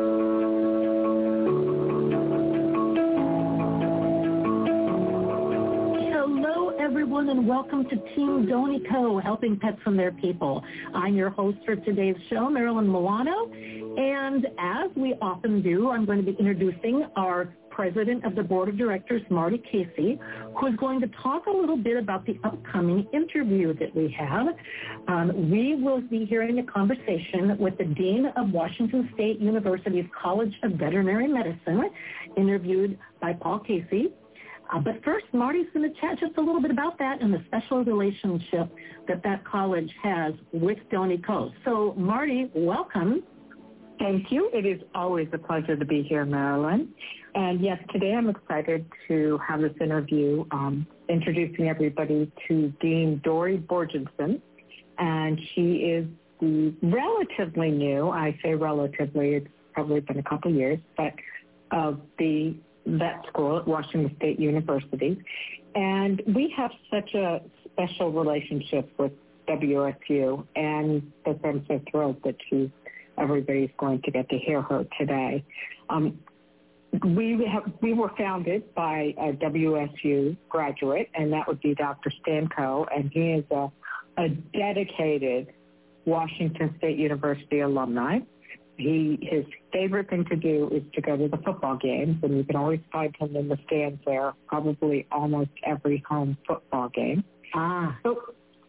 Everyone, and welcome to Team Donico, helping pets and their people. I'm your host for today's show, Marilyn Milano, and as we often do, I'm going to be introducing our president of the board of directors, Marty Casey, who is going to talk a little bit about the upcoming interview that we have. Um, we will be hearing a conversation with the dean of Washington State University's College of Veterinary Medicine, interviewed by Paul Casey. Uh, but first, Marty's going to chat just a little bit about that and the special relationship that that college has with Donico. So, Marty, welcome. Thank you. It is always a pleasure to be here, Marilyn. And yes, today I'm excited to have this interview um, introducing everybody to Dean Dori Borgensen. And she is the relatively new, I say relatively, it's probably been a couple years, but of the vet school at Washington State University. And we have such a special relationship with W S U, and that I'm so thrilled that she's, everybody's going to get to hear her today. Um, we have we were founded by a W S U graduate, and that would be Doctor Stan Coe, and he is a, a dedicated Washington State University alumni. He, his favorite thing to do is to go to the football games, and you can always find him in the stands there, probably almost every home football game. Ah. So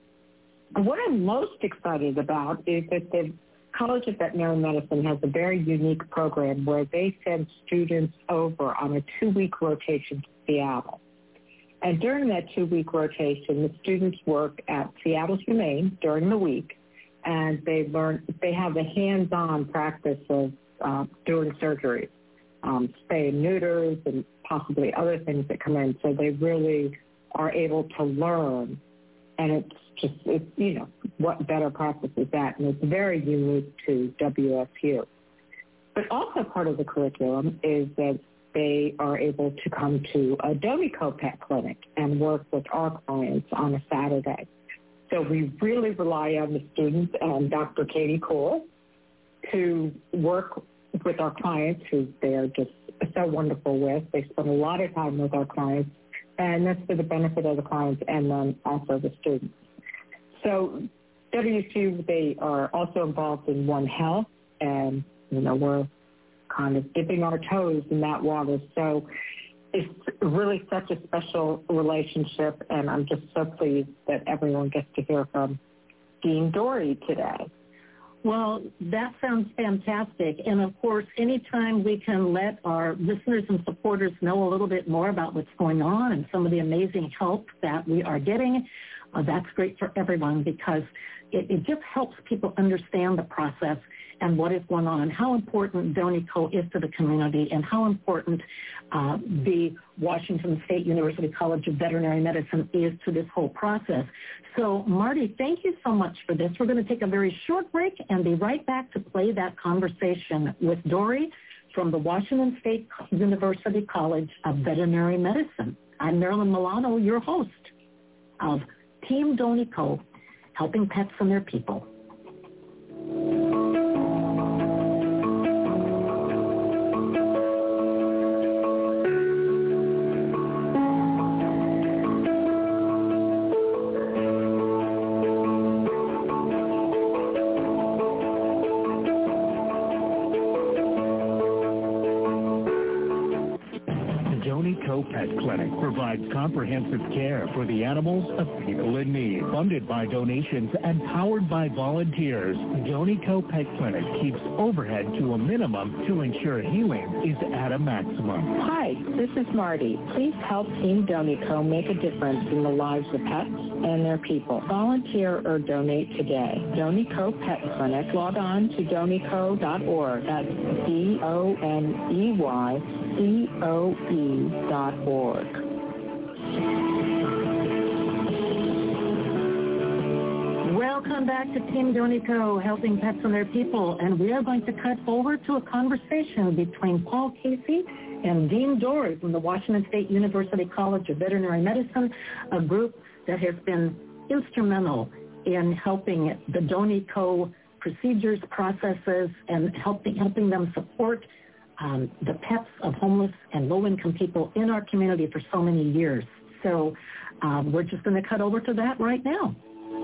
what I'm most excited about is that the College of Veterinary Medicine has a very unique program where they send students over on a two-week rotation to Seattle. And during that two-week rotation, the students work at Seattle Humane during the week, and they learn, they have a hands-on practice of uh, doing surgery, um, spay and neuters, and possibly other things that come in. So they really are able to learn, and it's just, it's, you know, what better practice is that? And it's very unique to W S U. But also part of the curriculum is that they are able to come to a Donico Pet Clinic and work with our clients on a Saturday. So we really rely on the students and Doctor Katie Cole to work with our clients, who they are just so wonderful with. They spend a lot of time with our clients, and that's for the benefit of the clients and then also the students. So W S U, they are also involved in One Health, and, you know, we're kind of dipping our toes in that water. So it's really such a special relationship, and I'm just so pleased that everyone gets to hear from Dean Dorey today. Well, that sounds fantastic. And, of course, anytime we can let our listeners and supporters know a little bit more about what's going on and some of the amazing help that we are getting, uh, that's great for everyone, because it, it just helps people understand the process and what is going on, and how important DoniCo is to the community, and how important uh, the Washington State University College of Veterinary Medicine is to this whole process. So, Marty, thank you so much for this. We're going to take a very short break and be right back to play that conversation with Dorey from the Washington State University College of Veterinary Medicine. I'm Marilyn Milano, your host of Team DoniCo, helping pets and their people. Pet Clinic provides comprehensive care for the animals of people in need. Funded by donations and powered by volunteers, DoniCo Pet Clinic keeps overhead to a minimum to ensure healing is at a maximum. Hi, this is Marty. Please help Team DoniCo make a difference in the lives of pets and their people. Volunteer or donate today. DoniCo Pet Clinic. Log on to donico dot org. That's D O N E Y C O E dot org. Welcome back to Team DoniCo, helping pets and their people. And we are going to cut over to a conversation between Paul Casey and Dean Dorey from the Washington State University College of Veterinary Medicine, a group that has been instrumental in helping the DoniCo procedures, processes, and helping helping them support um, the pets of homeless and low-income people in our community for so many years. So um, we're just going to cut over to that right now.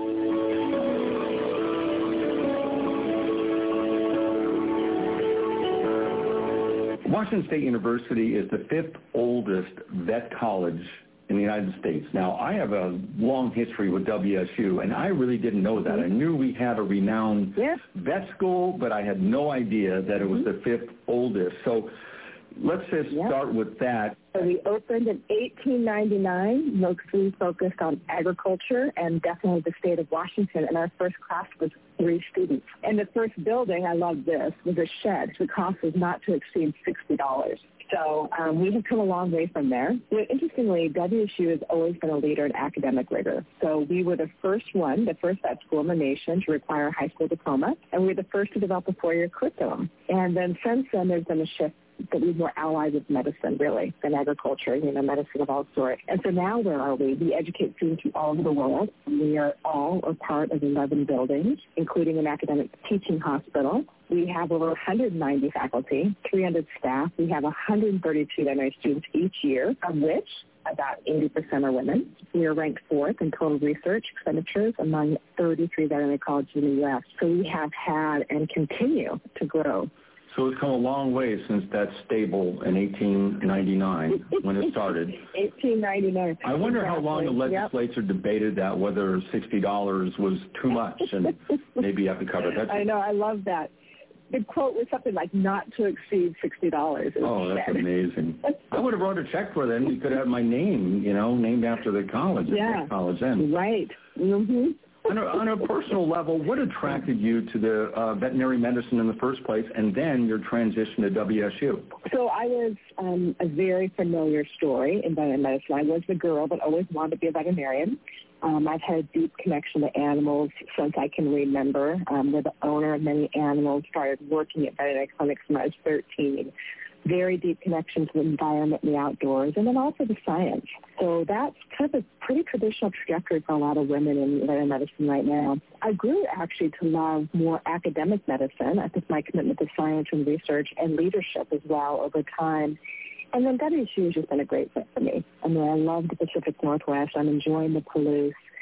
Washington State University is the fifth oldest vet college in the United States. Now, I have a long history with W S U, and I really didn't know that. I knew we had a renowned yeah. vet school, but I had no idea that it was mm-hmm. the fifth oldest. So let's just yeah. start with that. So we opened in eighteen ninety-nine, mostly focused on agriculture and definitely the state of Washington, and our first class was three students. And the first building, I love this, was a shed. The cost was not to exceed sixty dollars. So um, we have come a long way from there. You know, interestingly, W S U has always been a leader in academic rigor. So we were the first one, the first vet school in the nation to require a high school diploma, and we were the first to develop a four-year curriculum. And then since then, there's been a shift that we're more allied with medicine, really, than agriculture, you know, medicine of all sorts. And so now where are we? We educate students from all over the world. We are all a part of eleven buildings, including an academic teaching hospital. We have over one hundred ninety faculty, three hundred staff. We have one hundred thirty-two veterinary students each year, of which about eighty percent are women. We are ranked fourth in total research expenditures among thirty-three veterinary colleges in the U S. So we have had and continue to grow. So it's come a long way since that stable in eighteen ninety-nine when it started. eighteen ninety-nine. I wonder exactly. how long the legislature yep. debated that, whether sixty dollars was too much, and maybe you have to cover that. I know, I love that. The quote was something like not to exceed sixty dollars. Oh, that's amazing. I would have wrote a check for them. You could have my name, you know, named after the college. Yeah, college then. Right. Mm-hmm. On a, on a personal level, what attracted you to the uh, veterinary medicine in the first place, and then your transition to W S U? So I was um, a very familiar story in veterinary medicine. I was the girl that always wanted to be a veterinarian. Um, I've had a deep connection to animals since I can remember. Um, we're the owner of many animals, started working at veterinary clinics when I was thirteen. Very deep connection to the environment and the outdoors, and then also the science. So that's kind of a pretty traditional trajectory for a lot of women in veterinary medicine right now. I grew actually to love more academic medicine. I think my commitment to science and research and leadership as well over time. And then W S U has just been a great fit for me. I mean, I love the Pacific Northwest. I'm enjoying the Palouse.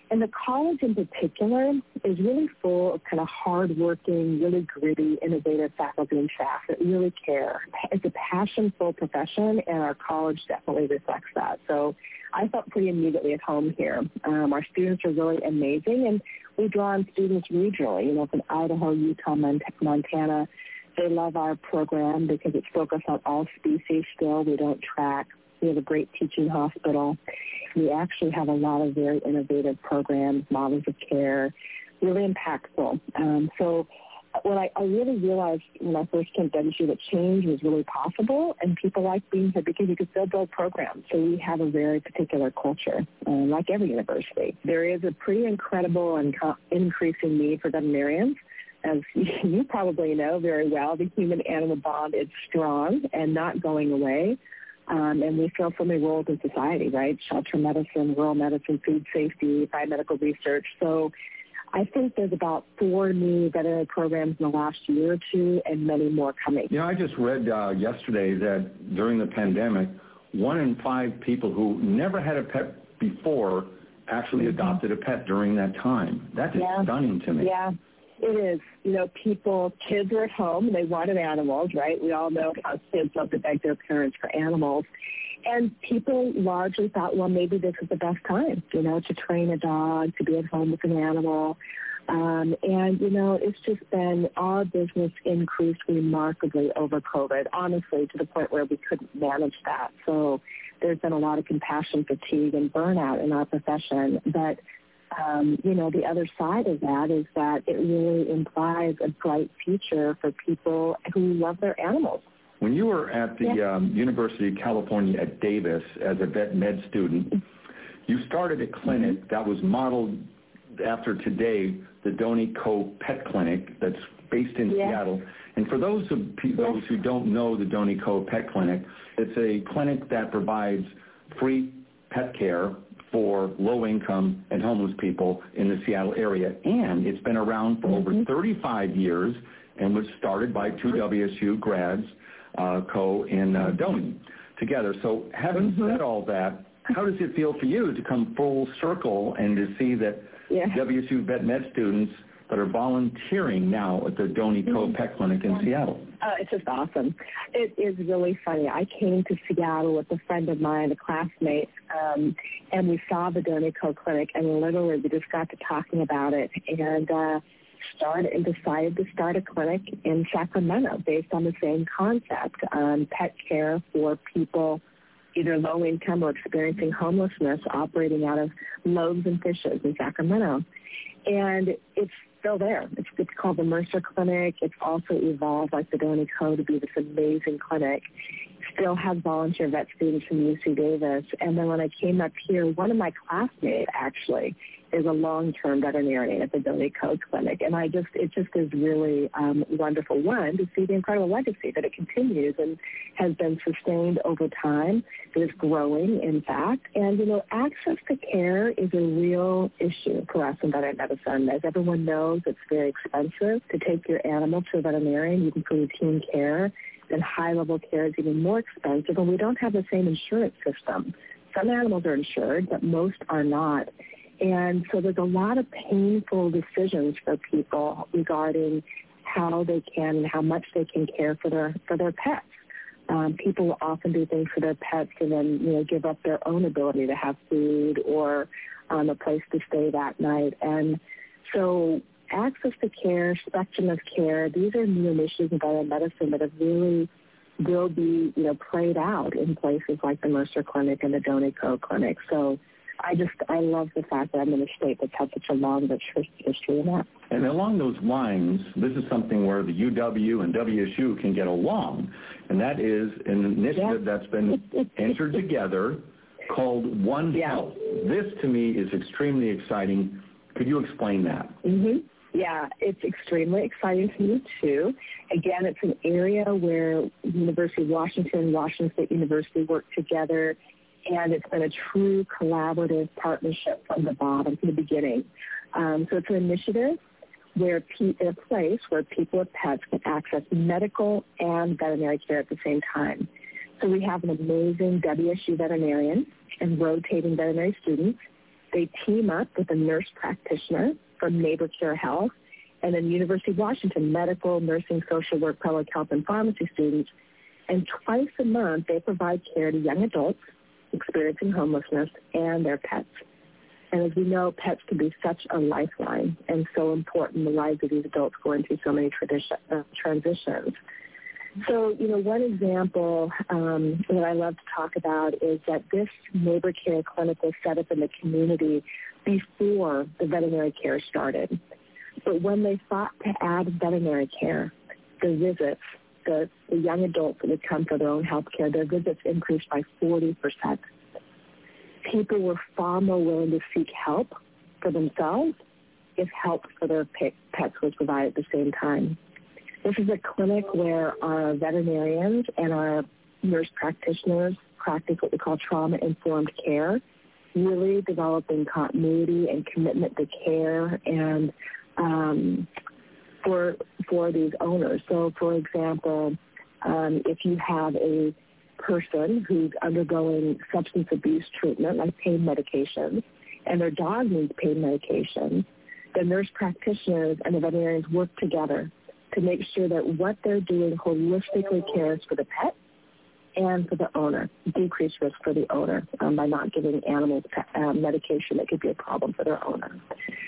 And the college in particular is really full of kind of hardworking, really gritty, innovative faculty and staff that really care. It's a passion-full profession, and our college definitely reflects that. So I felt pretty immediately at home here. Um, our students are really amazing, and we draw on students regionally, you know, from Idaho, Utah, Mont- Montana. They love our program because it's focused on all species still. We don't track. We have a great teaching hospital. We actually have a lot of very innovative programs, models of care, really impactful. Um, so what I, I really realized when I first came to W S U that change was really possible, and people like being here because you can still build programs. So we have a very particular culture, uh, like every university. There is a pretty incredible and co- increasing need for veterinarians. As you probably know very well, the human-animal bond is strong and not going away. Um, and we fill so many roles in society, right? Shelter medicine, rural medicine, food safety, biomedical research. So I think there's about four new veterinary programs in the last year or two and many more coming. You know, I just read uh, yesterday that during the pandemic, one in five people who never had a pet before actually mm-hmm. adopted a pet during that time. That is yeah. stunning to me. Yeah. It is. You know, people, kids are at home. They wanted animals, right? We all know how kids love to beg their parents for animals. And people largely thought, well, maybe this is the best time, you know, to train a dog, to be at home with an animal. Um, and, you know, it's just been, our business increased remarkably over COVID, honestly, to the point where we couldn't manage that. So there's been a lot of compassion fatigue and burnout in our profession. But Um, you know, the other side of that is that it really implies a bright future for people who love their animals. When you were at the yeah. um, University of California at Davis as a vet med student, you started a clinic mm-hmm. that was modeled after today, the Donnie Co. Pet Clinic that's based in yeah. Seattle. And for those of those yeah. who don't know the Donnie Co. Pet Clinic, it's a clinic that provides free pet care for low-income and homeless people in the Seattle area. And it's been around for mm-hmm. over thirty-five years and was started by two W S U grads, uh, Co. and uh, Donnie, together. So having mm-hmm. said all that, how does it feel for you to come full circle and to see that yeah. W S U Vet Med students that are volunteering now at the Donnie Co. Pet Clinic in Seattle? Uh, it's just awesome. It is really funny. I came to Seattle with a friend of mine, a classmate, um, and we saw the Donnie Co. Clinic, and literally we just got to talking about it and uh, started and decided to start a clinic in Sacramento based on the same concept, um, pet care for people either low income or experiencing homelessness, operating out of Loaves and Fishes in Sacramento. And it's still there. It's, it's called the Mercer Clinic. It's also evolved like the Donnie Co. to be this amazing clinic. Still has volunteer vet students from U C Davis. And then when I came up here, one of my classmates actually is a long-term veterinarian at the Donnie Co. Clinic. And I just, it just is really um, wonderful, one, to see the incredible legacy that it continues and has been sustained over time. It is growing, in fact. And, you know, access to care is a real issue for us in veterinary medicine. As everyone knows, it's very expensive to take your animal to a veterinarian, even for routine care. And high-level care is even more expensive, and we don't have the same insurance system. Some animals are insured, but most are not. And so there's a lot of painful decisions for people regarding how they can and how much they can care for their for their pets. Um, people will often do things for their pets and then, you know, give up their own ability to have food or um, a place to stay that night. And so access to care, spectrum of care, these are new initiatives in veterinary medicine that have really will be, you know, played out in places like the Mercer Clinic and the Donnie Co. Clinic. So I just, I love the fact that I'm in a state that's had such a long, rich history in that. And along those lines, this is something where the U W and W S U can get along, and that is an initiative yeah. that's been entered together called One yeah. Health. This, to me, is extremely exciting. Could you explain that? Mm-hmm. Yeah, it's extremely exciting to me, too. Again, it's an area where University of Washington, Washington State University work together, and it's been a true collaborative partnership from the bottom, from the beginning. Um, so it's an initiative where pe- in a place where people with pets can access medical and veterinary care at the same time. So we have an amazing W S U veterinarian and rotating veterinary students They team up with a nurse practitioner from Neighbor Care Health and then University of Washington medical, nursing, social work, public health, and pharmacy students. And twice a month, they provide care to young adults experiencing homelessness and their pets. And as we know, pets can be such a lifeline and so important in the lives of these adults going through so many tradition, uh, transitions. So, you know, one example um, that I love to talk about is that this neighbor care clinic was set up in the community before the veterinary care started. But when they thought to add veterinary care, the visits, the, the young adults that would come for their own health care, their visits increased by forty percent. People were far more willing to seek help for themselves if help for their pets was provided at the same time. This is a clinic where our veterinarians and our nurse practitioners practice what we call trauma-informed care, really developing continuity and commitment to care and um, for for these owners. So, for example, um, if you have a person who's undergoing substance abuse treatment, like pain medications, and their dog needs pain medication, the nurse practitioners and the veterinarians work together to make sure that what they're doing holistically cares for the pet and for the owner, decrease risk for the owner um, by not giving animals uh, medication that could be a problem for their owner.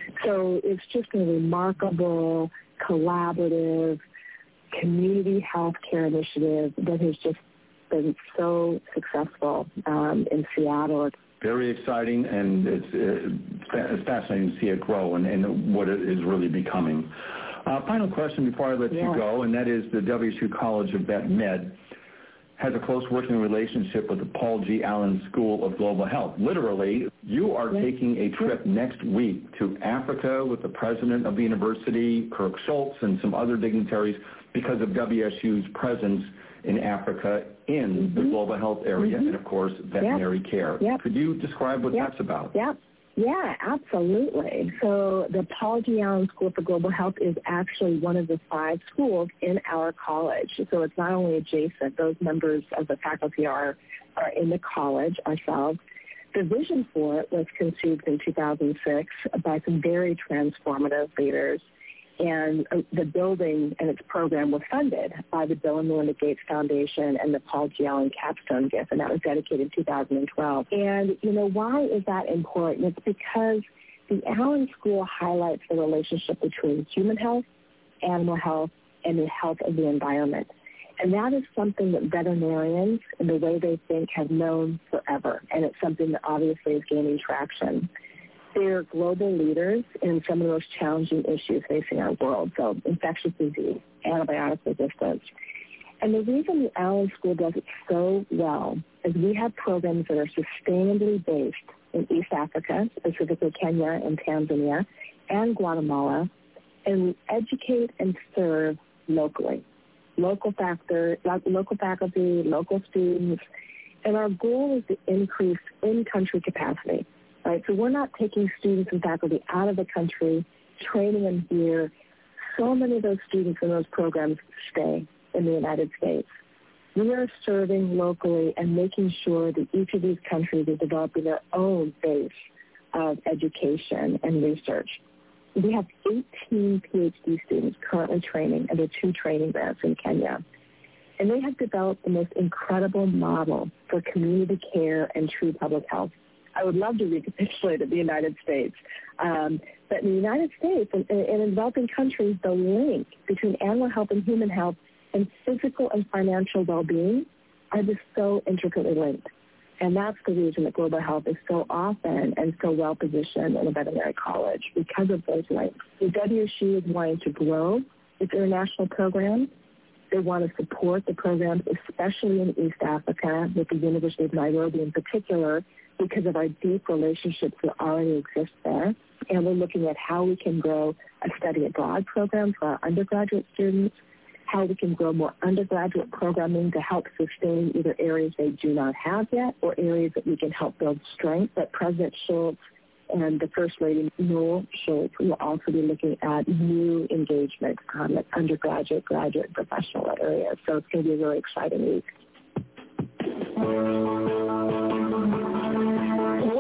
So it's just a remarkable, collaborative, community health care initiative that has just been so successful um, in Seattle. Very exciting, and it's, it's fascinating to see it grow and, and what it is really becoming. Uh, final question before I let yeah. you go, and that is the W S U College of Vet Med has a close working relationship with the Paul G. Allen School of Global Health. Literally, you are yes. taking a trip yes. next week to Africa with the president of the university, Kirk Schultz, and some other dignitaries because of W S U's presence in Africa in mm-hmm. the global health area mm-hmm. and, of course, veterinary yep. care. Yep. Could you describe what yep. that's about? Yep. Yeah, absolutely. So the Paul G. Allen School for Global Health is actually one of the five schools in our college. So it's not only adjacent. Those members of the faculty are, are in the college ourselves. The vision for it was conceived in two thousand six by some very transformative leaders. And the building and its program was funded by the Bill and Melinda Gates Foundation and the Paul G. Allen Capstone Gift, and that was dedicated in two thousand twelve. And, you know, why is that important? It's because the Allen School highlights the relationship between human health, animal health, and the health of the environment. And that is something that veterinarians, in the way they think, have known forever, and it's something that obviously is gaining traction. They're global leaders in some of the most challenging issues facing our world, so infectious disease, antibiotic resistance. And the reason the Allen School does it so well is we have programs that are sustainably based in East Africa, specifically Kenya and Tanzania, and Guatemala, and we educate and serve locally. Local factor, local faculty, local students, and our goal is to increase in-country capacity. Right, so we're not taking students and faculty out of the country, training them here. So many of those students in those programs stay in the United States. We are serving locally and making sure that each of these countries is developing their own base of education and research. We have eighteen PhD students currently training under two training grants in Kenya. And they have developed the most incredible model for community care and true public health. I would love to recapitulate it in the United States. Um, but in the United States and, and in developing countries, the link between animal health and human health and physical and financial well-being are just so intricately linked. And that's the reason that global health is so often and so well-positioned in a veterinary college, because of those links. The W S U is wanting to grow its international programs. They want to support the programs, especially in East Africa, with the University of Nairobi in particular, because of our deep relationships that already exist there. And we're looking at how we can grow a study abroad program for our undergraduate students, how we can grow more undergraduate programming to help sustain either areas they do not have yet or areas that we can help build strength. But President Schultz and the First Lady, Noel Schultz, will also be looking at new engagement um, at undergraduate, graduate, and professional areas. So it's going to be a really exciting week.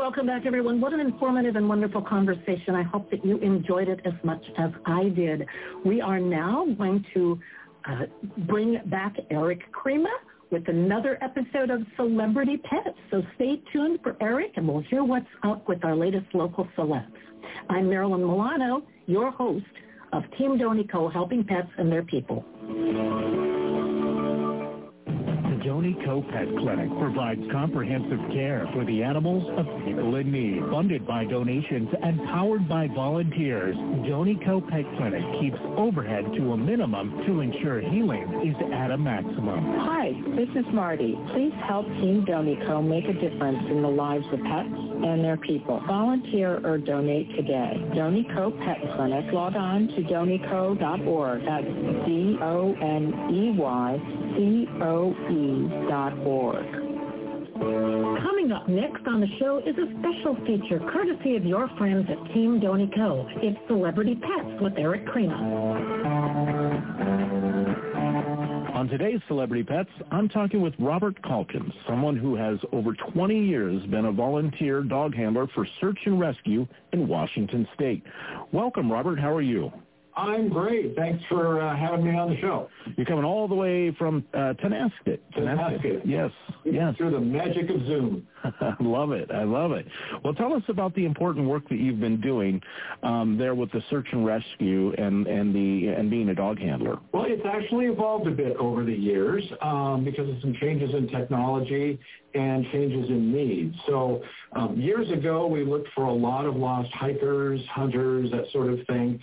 Welcome back, everyone. What an informative and wonderful conversation. I hope that you enjoyed it as much as I did. We are now going to uh, bring back Eric Crema with another episode of Celebrity Pets. So stay tuned for Eric, and we'll hear what's up with our latest local celebs. I'm Marilyn Milano, your host of Team Donico, helping pets and their people. Donico Pet Clinic provides comprehensive care for the animals of people in need. Funded by donations and powered by volunteers, Donico Pet Clinic keeps overhead to a minimum to ensure healing is at a maximum. Hi, this is Marty. Please help Team Donico make a difference in the lives of pets and their people. Volunteer or donate today. Donico Pet Clinic. Log on to donico dot org. That's D O N E Y C O E dot org. Coming up next on the show is a special feature courtesy of your friends at Team Donico. It's Celebrity Pets with Eric Crema. On today's Celebrity Pets, I'm talking with Robert Calkins, someone who has over twenty years been a volunteer dog handler for search and rescue in Washington State. Welcome, Robert. How are you? I'm great. Thanks for uh, having me on the show. You're coming all the way from uh, Tonasket. Tonasket. Yes, yes. Through the magic of Zoom. I love it. I love it. Well, tell us about the important work that you've been doing um, there with the search and rescue and, and the and being a dog handler. Well, it's actually evolved a bit over the years um, because of some changes in technology and changes in needs. So um, years ago, we looked for a lot of lost hikers, hunters, that sort of thing.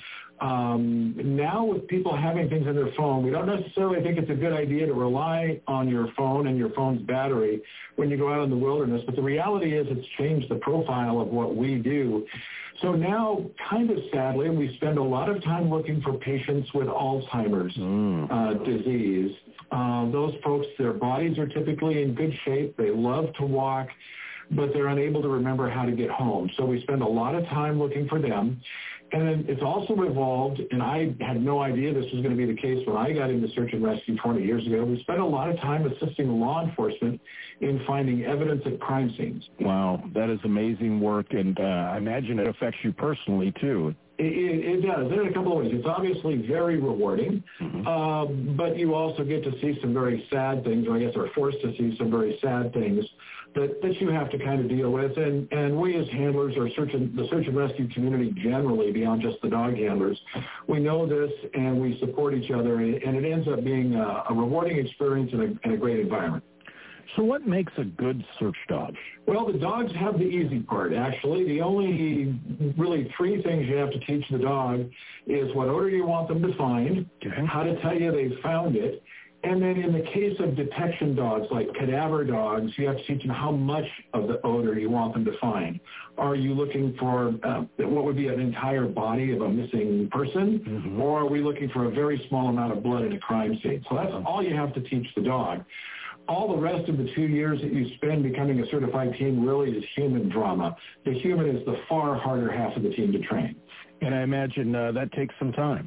Um, now with people having things on their phone, we don't necessarily think it's a good idea to rely on your phone and your phone's battery when you go out in the wilderness. But the reality is it's changed the profile of what we do. So now, kind of sadly, we spend a lot of time looking for patients with Alzheimer's mm. uh, disease. Uh, those folks, their bodies are typically in good shape. They love to walk, but they're unable to remember how to get home. So we spend a lot of time looking for them. And then it's also evolved, and I had no idea this was going to be the case when I got into search and rescue twenty years ago. We spent a lot of time assisting law enforcement in finding evidence at crime scenes. Wow, that is amazing work, and uh, I imagine it affects you personally, too. It, it, it does, in a couple of ways. It's obviously very rewarding, mm-hmm. uh, but you also get to see some very sad things, or I guess are forced to see some very sad things that, that you have to kind of deal with. And, and we as handlers, or search and, the search and rescue community generally, beyond just the dog handlers, we know this and we support each other, and, and it ends up being a, a rewarding experience and a, and a great environment. So what makes a good search dog? Well, the dogs have the easy part, actually. The only really three things you have to teach the dog is what odor you want them to find, okay. how to tell you they found it, and then in the case of detection dogs, like cadaver dogs, you have to teach them how much of the odor you want them to find. Are you looking for uh, what would be an entire body of a missing person, mm-hmm. or are we looking for a very small amount of blood in a crime scene? So that's all you have to teach the dog. All the rest of the two years that you spend becoming a certified team really is human drama. The human is the far harder half of the team to train. And I imagine uh, that takes some time.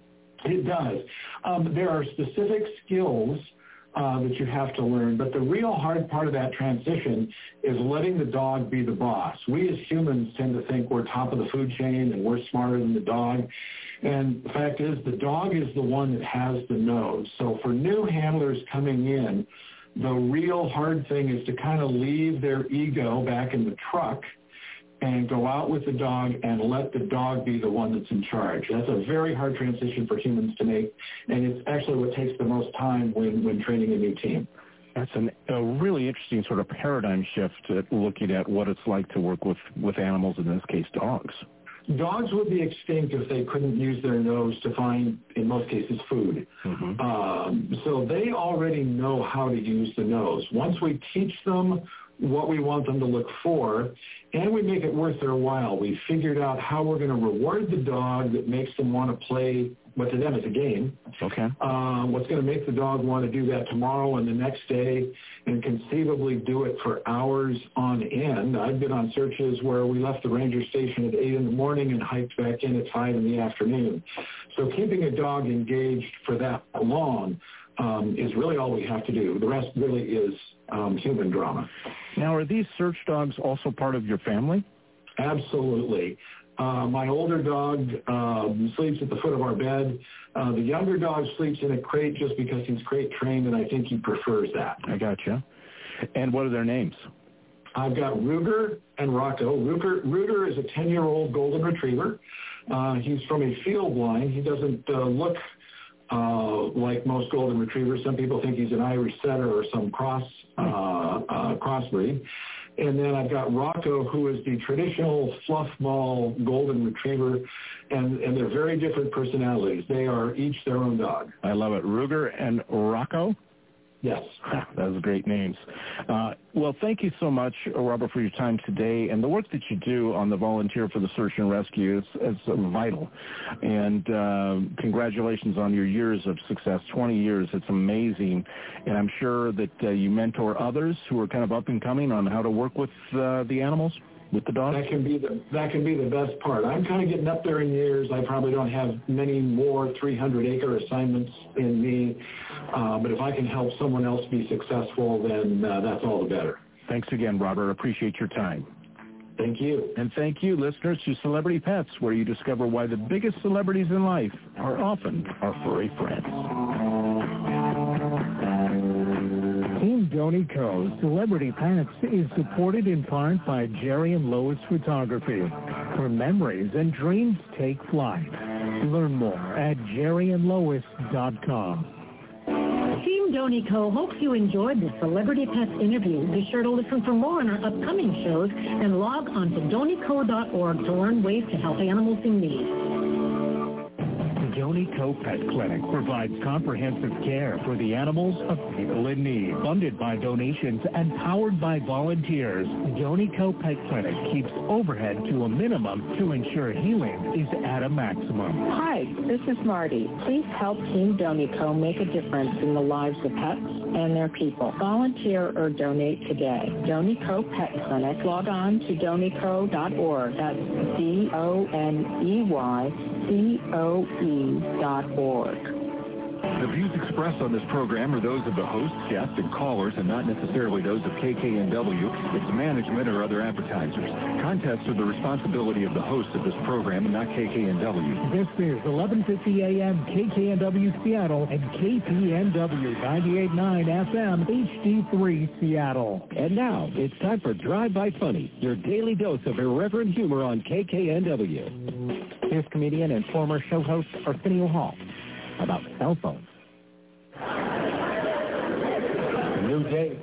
It does. Um, there are specific skills uh, that you have to learn, but the real hard part of that transition is letting the dog be the boss. We as humans tend to think we're top of the food chain and we're smarter than the dog. And the fact is the dog is the one that has the nose. So for new handlers coming in, the real hard thing is to kind of leave their ego back in the truck and go out with the dog and let the dog be the one that's in charge. That's a very hard transition for humans to make, and it's actually what takes the most time when, when training a new team. That's an, a really interesting sort of paradigm shift at looking at what it's like to work with, with animals, in this case dogs. Dogs would be extinct if they couldn't use their nose to find, in most cases, food. Mm-hmm. Um, so they already know how to use the nose. Once we teach them what we want them to look for, and we make it worth their while, we figured out how we're going to reward the dog that makes them want to play what to them is a game. Okay. Uh, what's going to make the dog want to do that tomorrow and the next day, and conceivably do it for hours on end. I've been on searches where we left the ranger station at eight in the morning and hiked back in at five in the afternoon. So keeping a dog engaged for that long um, is really all we have to do. The rest really is um, human drama. Now, are these search dogs also part of your family? Absolutely. Uh, my older dog um, sleeps at the foot of our bed. Uh, the younger dog sleeps in a crate just because he's crate trained, and I think he prefers that. I gotcha. And what are their names? I've got Ruger and Rocco. Ruger, Ruger is a ten-year-old golden retriever. Uh, he's from a field line. He doesn't uh, look uh, like most golden retrievers. Some people think he's an Irish setter or some cross uh, uh, crossbreed. And then I've got Rocco, who is the traditional fluff ball golden retriever, and, and they're very different personalities. They are each their own dog. I love it. Ruger and Rocco? Yes. Those are great names. Uh, well, thank you so much, Robert, for your time today. And the work that you do on the Volunteer for the Search and Rescue is, is uh, vital. And uh, congratulations on your years of success, twenty years. It's amazing. And I'm sure that uh, you mentor others who are kind of up and coming on how to work with uh, the animals. With the dog? That can be the that can be the best part. I'm kind of getting up there in years. I probably don't have many more three hundred acre assignments in me, uh, but if I can help someone else be successful, then uh, that's all the better. Thanks again, Robert. Appreciate your time. Thank you. And thank you, listeners, to Celebrity Pets, where you discover why the biggest celebrities in life are often our furry friends. Team Donico Celebrity Pets is supported in part by Jerry and Lois Photography, where memories and dreams take flight. Learn more at jerry and lois dot com. Team Donico hopes you enjoyed the Celebrity Pets interview. Be sure to listen for more on our upcoming shows and log on to donico dot org to learn ways to help animals in need. Donico Pet Clinic provides comprehensive care for the animals of people in need. Funded by donations and powered by volunteers, Donico Pet Clinic keeps overhead to a minimum to ensure healing is at a maximum. Hi, this is Marty. Please help Team Donico make a difference in the lives of pets and their people. Volunteer or donate today. Donico Pet Clinic. Log on to donico dot org. That's D O N E Y C O E dot org. The views expressed on this program are those of the hosts, guests, and callers, and not necessarily those of K K N W, its management, or other advertisers. Contests are the responsibility of the hosts of this program and not K K N W. This is eleven fifty A M K K N W Seattle and K P N W ninety-eight point nine F M H D three Seattle. And now, it's time for Drive By Funny, your daily dose of irreverent humor on K K N W. Here's comedian and former show host Arsenio Hall about cell phones. A new day.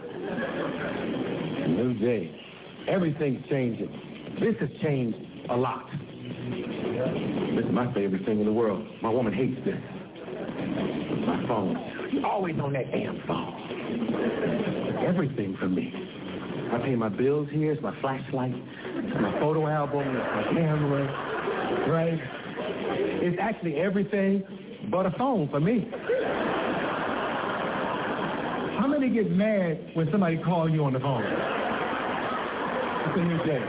A new day. Everything's changing. This has changed a lot. This is my favorite thing in the world. My woman hates this. My phone. She's always on that damn phone. Everything for me. I pay my bills here. It's my flashlight. It's my photo album. It's my camera. Right? It's actually everything but a phone for me. How many get mad when somebody calls you on the phone? It's a new day.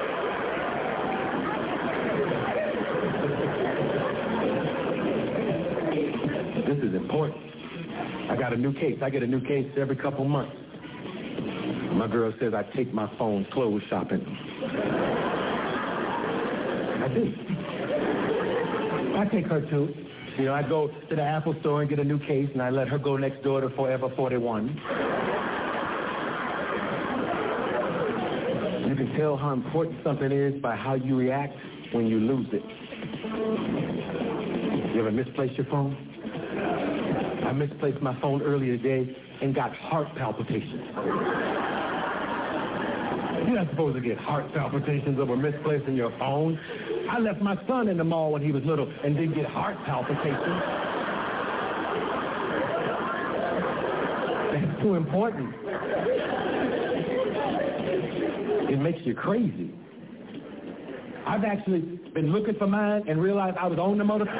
This is important. I got a new case. I get a new case every couple months. My girl says I take my phone clothes shopping. I do. I take her too. You know, I go to the Apple store and get a new case, and I let her go next door to Forever forty-one. You can tell how important something is by how you react when you lose it. You ever misplace your phone? I misplaced my phone earlier today and got heart palpitations. You're not supposed to get heart palpitations over misplacing your phone. I left my son in the mall when he was little and didn't get heart palpitations. That's too important. It makes you crazy. I've actually been looking for mine and realized I was on the motorcycle.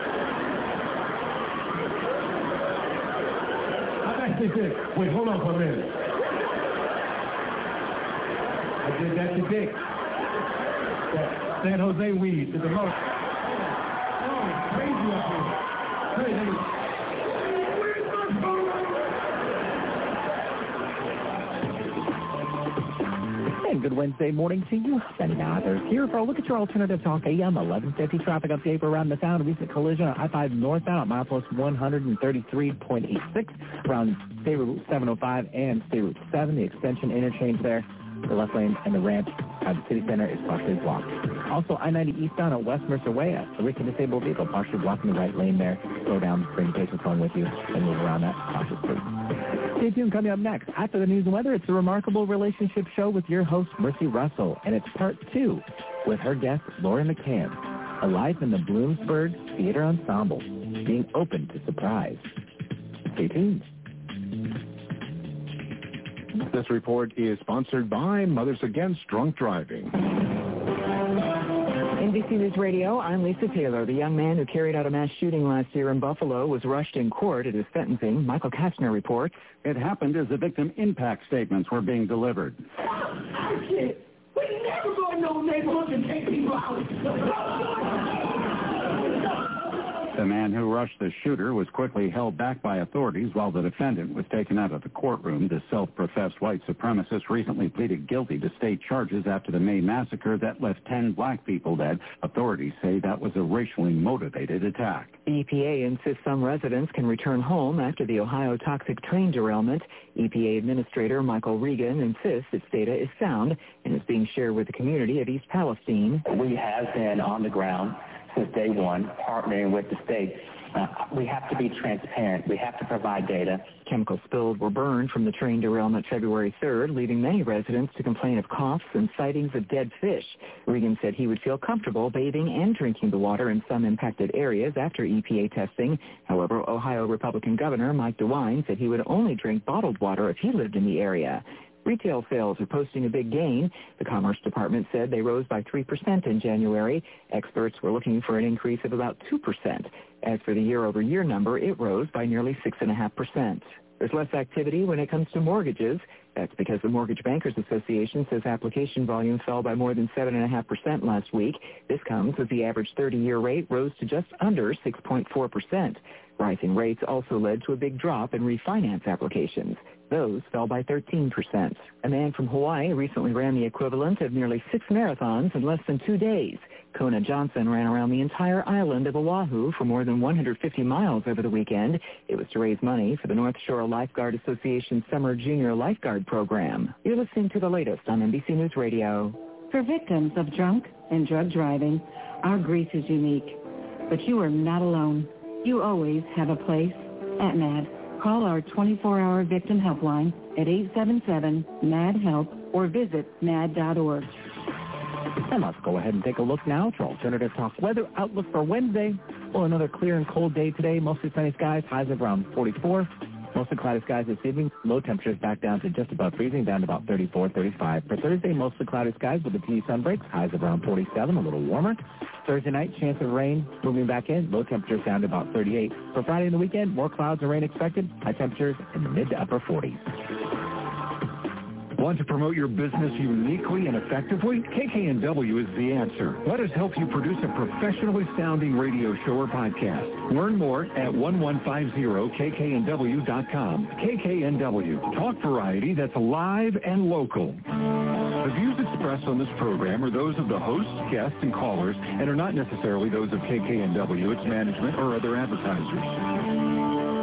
I've actually said, wait, hold on for a minute. I did that today. That San Jose weed to the motor. Oh, it's crazy up here. Crazy. Where's my phone? Wednesday morning to you. Sending out others here for a look at your alternative talk A M eleven fifty traffic update for around the town. A recent collision on I five northbound at milepost one thirty-three point eight six around State Route seven oh five and State Route seven, the extension interchange there. The left lane and the ramp at the city center is partially blocked. Also, I ninety eastbound at West Mercer Way, a recent disabled vehicle partially blocking the right lane there. Slow down, bring the patient phone with you, and move around that cautiously. Stay tuned. Coming up next, after the news and weather, it's the Remarkable Relationship Show with your host, Mercy Russell, and it's part two with her guest, Lori McCann, a life in the Bloomsburg Theater Ensemble, being open to surprise. Stay tuned. This report is sponsored by Mothers Against Drunk Driving. N B C News Radio, I'm Lisa Taylor. The young man who carried out a mass shooting last year in Buffalo was rushed in court at his sentencing. Michael Kastner reports. It happened as the victim impact statements were being delivered. I can't. We never go in no neighborhood and take people out. The man who rushed the shooter was quickly held back by authorities while the defendant was taken out of the courtroom. The self-professed white supremacist recently pleaded guilty to state charges after the May massacre that left ten black people dead. Authorities say that was a racially motivated attack. The E P A insists some residents can return home after the Ohio toxic train derailment. E P A Administrator Michael Regan insists its data is sound and is being shared with the community of East Palestine. We have been on the ground since day one, partnering with the state. Uh, we have to be transparent. We have to provide data. Chemicals spilled were burned from the train derailment February third, leaving many residents to complain of coughs and sightings of dead fish. Regan said he would feel comfortable bathing and drinking the water in some impacted areas after E P A testing. However, Ohio Republican Governor Mike DeWine said he would only drink bottled water if he lived in the area. Retail sales are posting a big gain. The Commerce Department said they rose by three percent in January. Experts were looking for an increase of about two percent. As for the year-over-year number, it rose by nearly six point five percent. There's less activity when it comes to mortgages. That's because the Mortgage Bankers Association says application volume fell by more than seven point five percent last week. This comes as the average thirty-year rate rose to just under six point four percent. Rising rates also led to a big drop in refinance applications. Those fell by thirteen percent. A man from Hawaii recently ran the equivalent of nearly six marathons in less than two days. Kona Johnson ran around the entire island of Oahu for more than one hundred fifty miles over the weekend. It was to raise money for the North Shore Lifeguard Association's Summer Junior Lifeguard Program. You're listening to the latest on N B C News Radio. For victims of drunk and drug driving, our grief is unique. But you are not alone. You always have a place at M A D. Call our twenty-four hour victim helpline at eight seven seven M A D help or visit M A D dot org. And let's go ahead and take a look now to Alternative Talk weather outlook for Wednesday. Well, another clear and cold day today. Mostly sunny skies, highs of around forty-four. Mostly cloudy skies this evening. Low temperatures back down to just above freezing, down to about thirty-four, thirty-five. For Thursday, mostly cloudy skies with a few sun breaks. Highs of around forty-seven, a little warmer. Thursday night, chance of rain moving back in. Low temperatures down to about thirty-eight. For Friday and the weekend, more clouds and rain expected. High temperatures in the mid to upper forties. Want to promote your business uniquely and effectively? K K N W is the answer. Let us help you produce a professionally sounding radio show or podcast. Learn more at one one five zero K K N W dot com. K K N W, talk variety that's live and local. The views expressed on this program are those of the hosts, guests, and callers, and are not necessarily those of K K N W, its management, or other advertisers.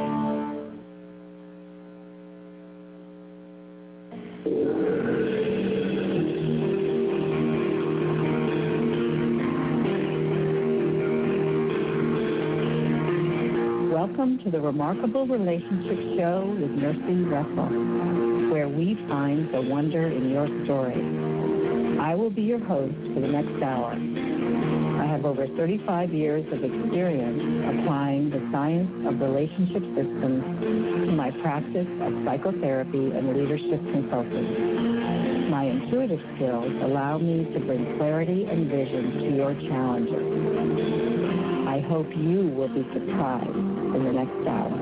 Welcome to the Remarkable Relationship Show with Mercy Russell, where we find the wonder in your story. I will be your host for the next hour. I have over thirty-five years of experience applying the science of relationship systems to my practice of psychotherapy and leadership consulting. My intuitive skills allow me to bring clarity and vision to your challenges. I hope you will be surprised in the next hour.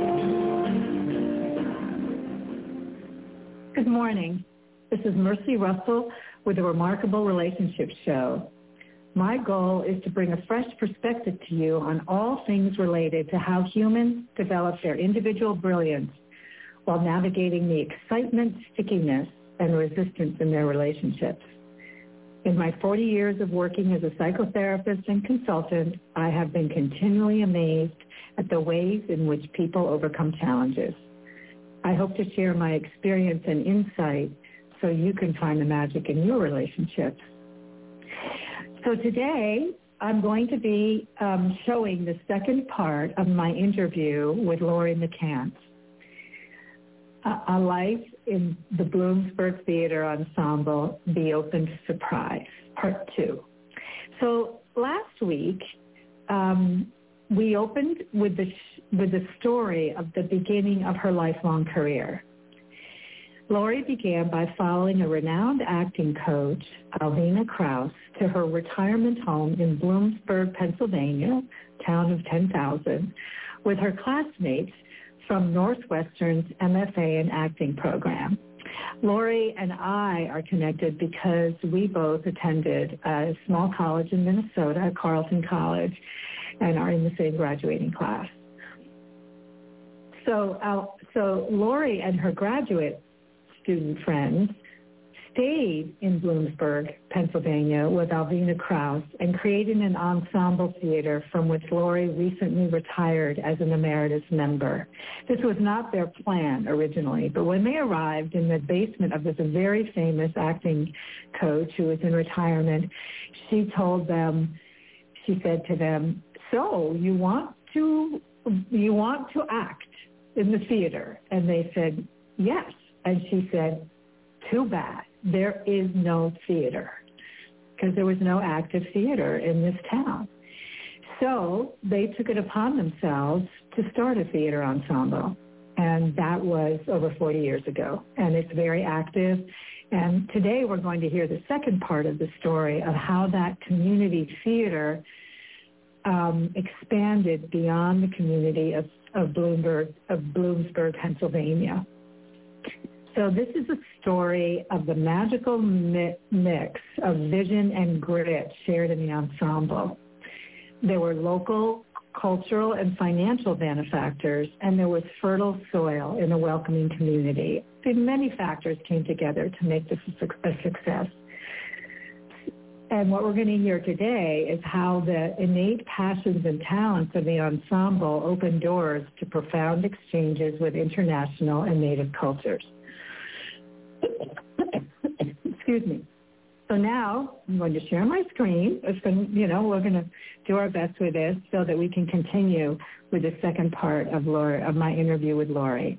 Good morning. This is Mercy Russell with the Remarkable Relationship Show. My goal is to bring a fresh perspective to you on all things related to how humans develop their individual brilliance while navigating the excitement, stickiness, and resistance in their relationships. In my forty years of working as a psychotherapist and consultant, I have been continually amazed at the ways in which people overcome challenges. I hope to share my experience and insight so you can find the magic in your relationships. So today, I'm going to be um, showing the second part of my interview with Lori McCants, A, a Life in the Bloomsburg Theater Ensemble, Be Open to Surprise, Part two. So last week, um, we opened with the, sh- with the story of the beginning of her lifelong career. Lori began by following a renowned acting coach, Alvina Krause, to her retirement home in Bloomsburg, Pennsylvania, town of ten thousand, with her classmates from Northwestern's M F A in acting program. Lori and I are connected because we both attended a small college in Minnesota, Carleton College, and are in the same graduating class. So, uh, so Lori and her graduate student friends stayed in Bloomsburg, Pennsylvania with Alvina Krause and created an ensemble theater from which Lori recently retired as an emeritus member. This was not their plan originally, but when they arrived in the basement of this very famous acting coach who was in retirement, she told them, she said to them, so you want to, you want to act in the theater? And they said, yes. And she said, too bad. There is no theater because there was no active theater in this town. So they took it upon themselves to start a theater ensemble. And that was over forty years ago. And it's very active. And today we're going to hear the second part of the story of how that community theater um, expanded beyond the community of, of Bloomsburg, of Bloomsburg, Pennsylvania. So this is a story of the magical mi- mix of vision and grit shared in the ensemble. There were local, cultural, and financial benefactors, and there was fertile soil in a welcoming community. And many factors came together to make this a success. And what we're going to hear today is how the innate passions and talents of the ensemble opened doors to profound exchanges with international and native cultures. Excuse me. So now I'm going to share my screen. It's going, you know, we're going to do our best with this so that we can continue with the second part of Lori, of my interview with Lori.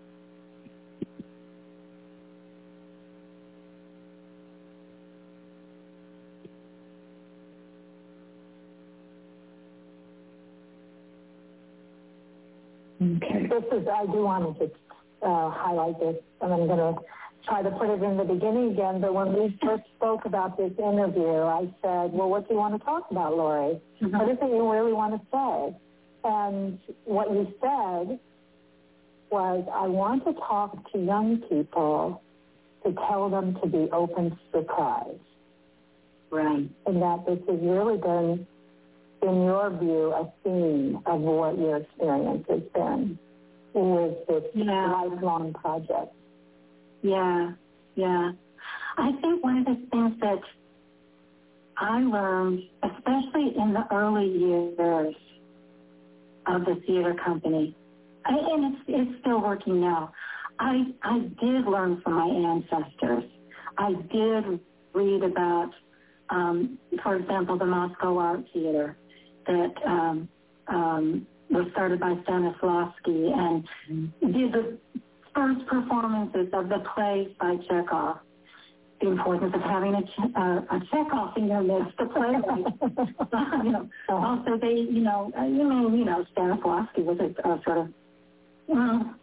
Okay. This is, I do want to uh, highlight this, and I'm going to try to put it in the beginning again, but when we first spoke about this interview, I said, well, what do you want to talk about, Lori? Mm-hmm. What is it you really want to say? And what you said was, I want to talk to young people to tell them to be open to surprise. Right. And that this has really been, in your view, a theme of what your experience has been with this yeah. lifelong project. Yeah, yeah. I think one of the things that I learned, especially in the early years of the theater company, I, and it's, it's still working now, I, I did learn from my ancestors. I did read about, um, for example, the Moscow Art Theater that um, um, was started by Stanislavski, and did the first performances of the plays by Chekhov, the importance of having a, che- uh, a Chekhov in your list to play with. you know, also, they, you know, I mean, you know, Stanislavski was a, a sort of well,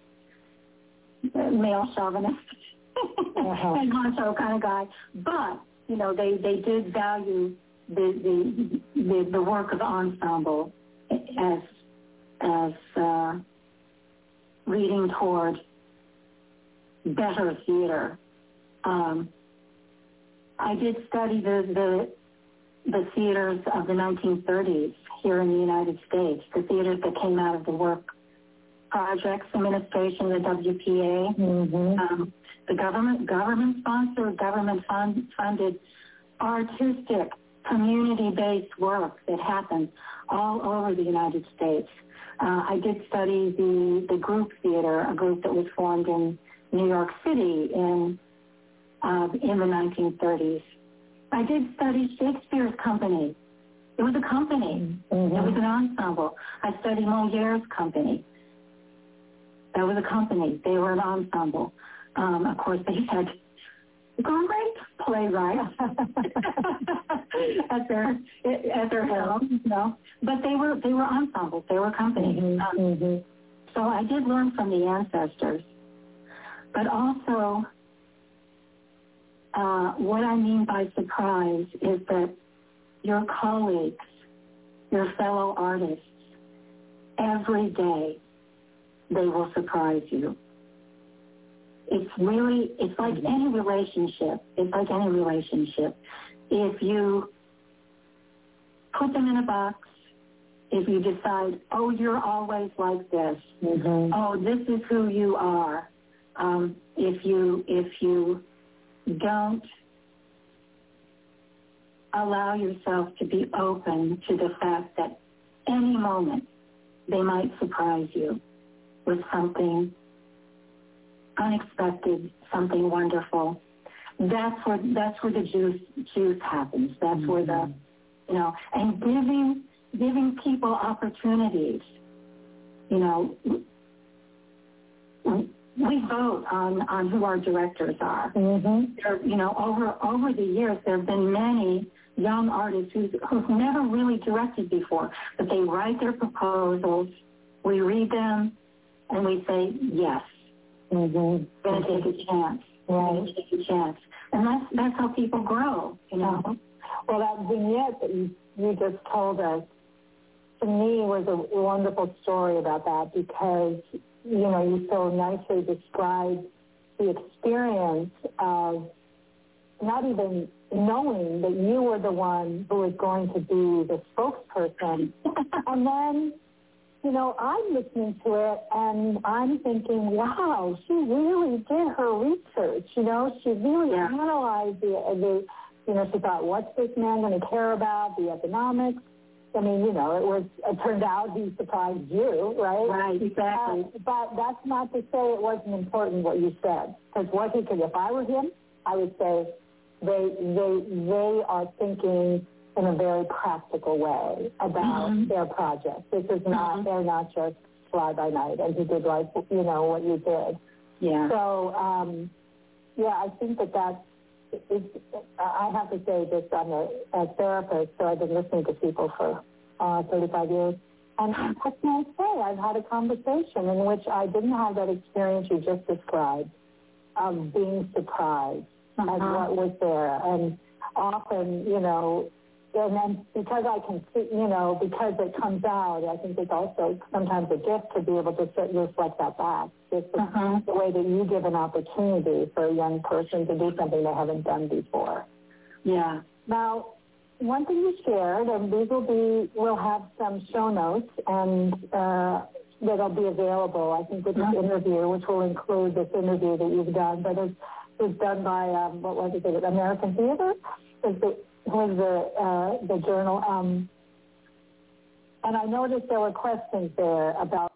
male chauvinist uh-huh. and macho kind of guy, but you know, they, they did value the the the, the work of the ensemble as as uh, leading toward better theater. Um, I did study the, the the theaters of the nineteen thirties here in the United States, the theaters that came out of the work Projects Administration, the W P A. Mm-hmm. Um, the government, government-sponsored, government-funded, artistic, community-based work that happens all over the United States. Uh, I did study the, the group theater, a group that was formed in New York City in uh, in the nineteen thirties. I did study Shakespeare's company. It was a company. Mm-hmm. It was an ensemble. I studied Moliere's company. That was a company. They were an ensemble. Um, of course, they had great playwrights at their at their helm, you know. But they were they were ensembles. They were companies. Mm-hmm. Um, mm-hmm. So I did learn from the ancestors. But also, uh, what I mean by surprise is that your colleagues, your fellow artists, every day, they will surprise you. It's really, it's like any relationship. It's like any relationship. If you put them in a box, if you decide, oh, you're always like this, mm-hmm. oh, this is who you are. Um, if you if you don't allow yourself to be open to the fact that any moment they might surprise you with something unexpected, something wonderful. That's where that's where the juice juice happens. That's mm-hmm. where the you know and giving giving people opportunities. You know, we vote on, on who our directors are. Mm-hmm. There, you know, over over the years, there have been many young artists who's, who've never really directed before, but they write their proposals. We read them, and we say yes. Mm-hmm. Going to take a chance. Right. Take a chance, and that's that's how people grow. You know. Well, that vignette that you you just told us, to me, was a wonderful story about that because, you know, you so nicely described the experience of not even knowing that you were the one who was going to be the spokesperson. And then, you know, I'm listening to it and I'm thinking, wow, she really did her research. You know, she really yeah. analyzed the, the, you know, she thought, what's this man going to care about, the economics? I mean, you know, it was, it turned out he surprised you, right? Right, exactly. Uh, but that's not to say it wasn't important what you said. Because what he could, if I were him, I would say they they they are thinking in a very practical way about mm-hmm. their project. This is not, mm-hmm. they're not just fly by night. And he did like, you know, what you did. Yeah. So, um, yeah, I think that that's, It's, I have to say this, I'm a, a therapist, so I've been listening to people for uh, thirty-five years. And what can I say? I've had a conversation in which I didn't have that experience you just described of being surprised uh-huh. at what was there. And often, you know, and then because I can see, you know, because it comes out, I think it's also sometimes a gift to be able to sit, reflect that back. Just the, uh-huh. the way that you give an opportunity for a young person to do something they haven't done before. Yeah. Now, one thing you shared, and these will be, we'll have some show notes and uh, that'll be available, I think, with this uh-huh. interview, which will include this interview that you've done, but it's, it's done by, um, what was it, American Theater? Is the, was the uh, the journal, um, and I noticed there were questions there about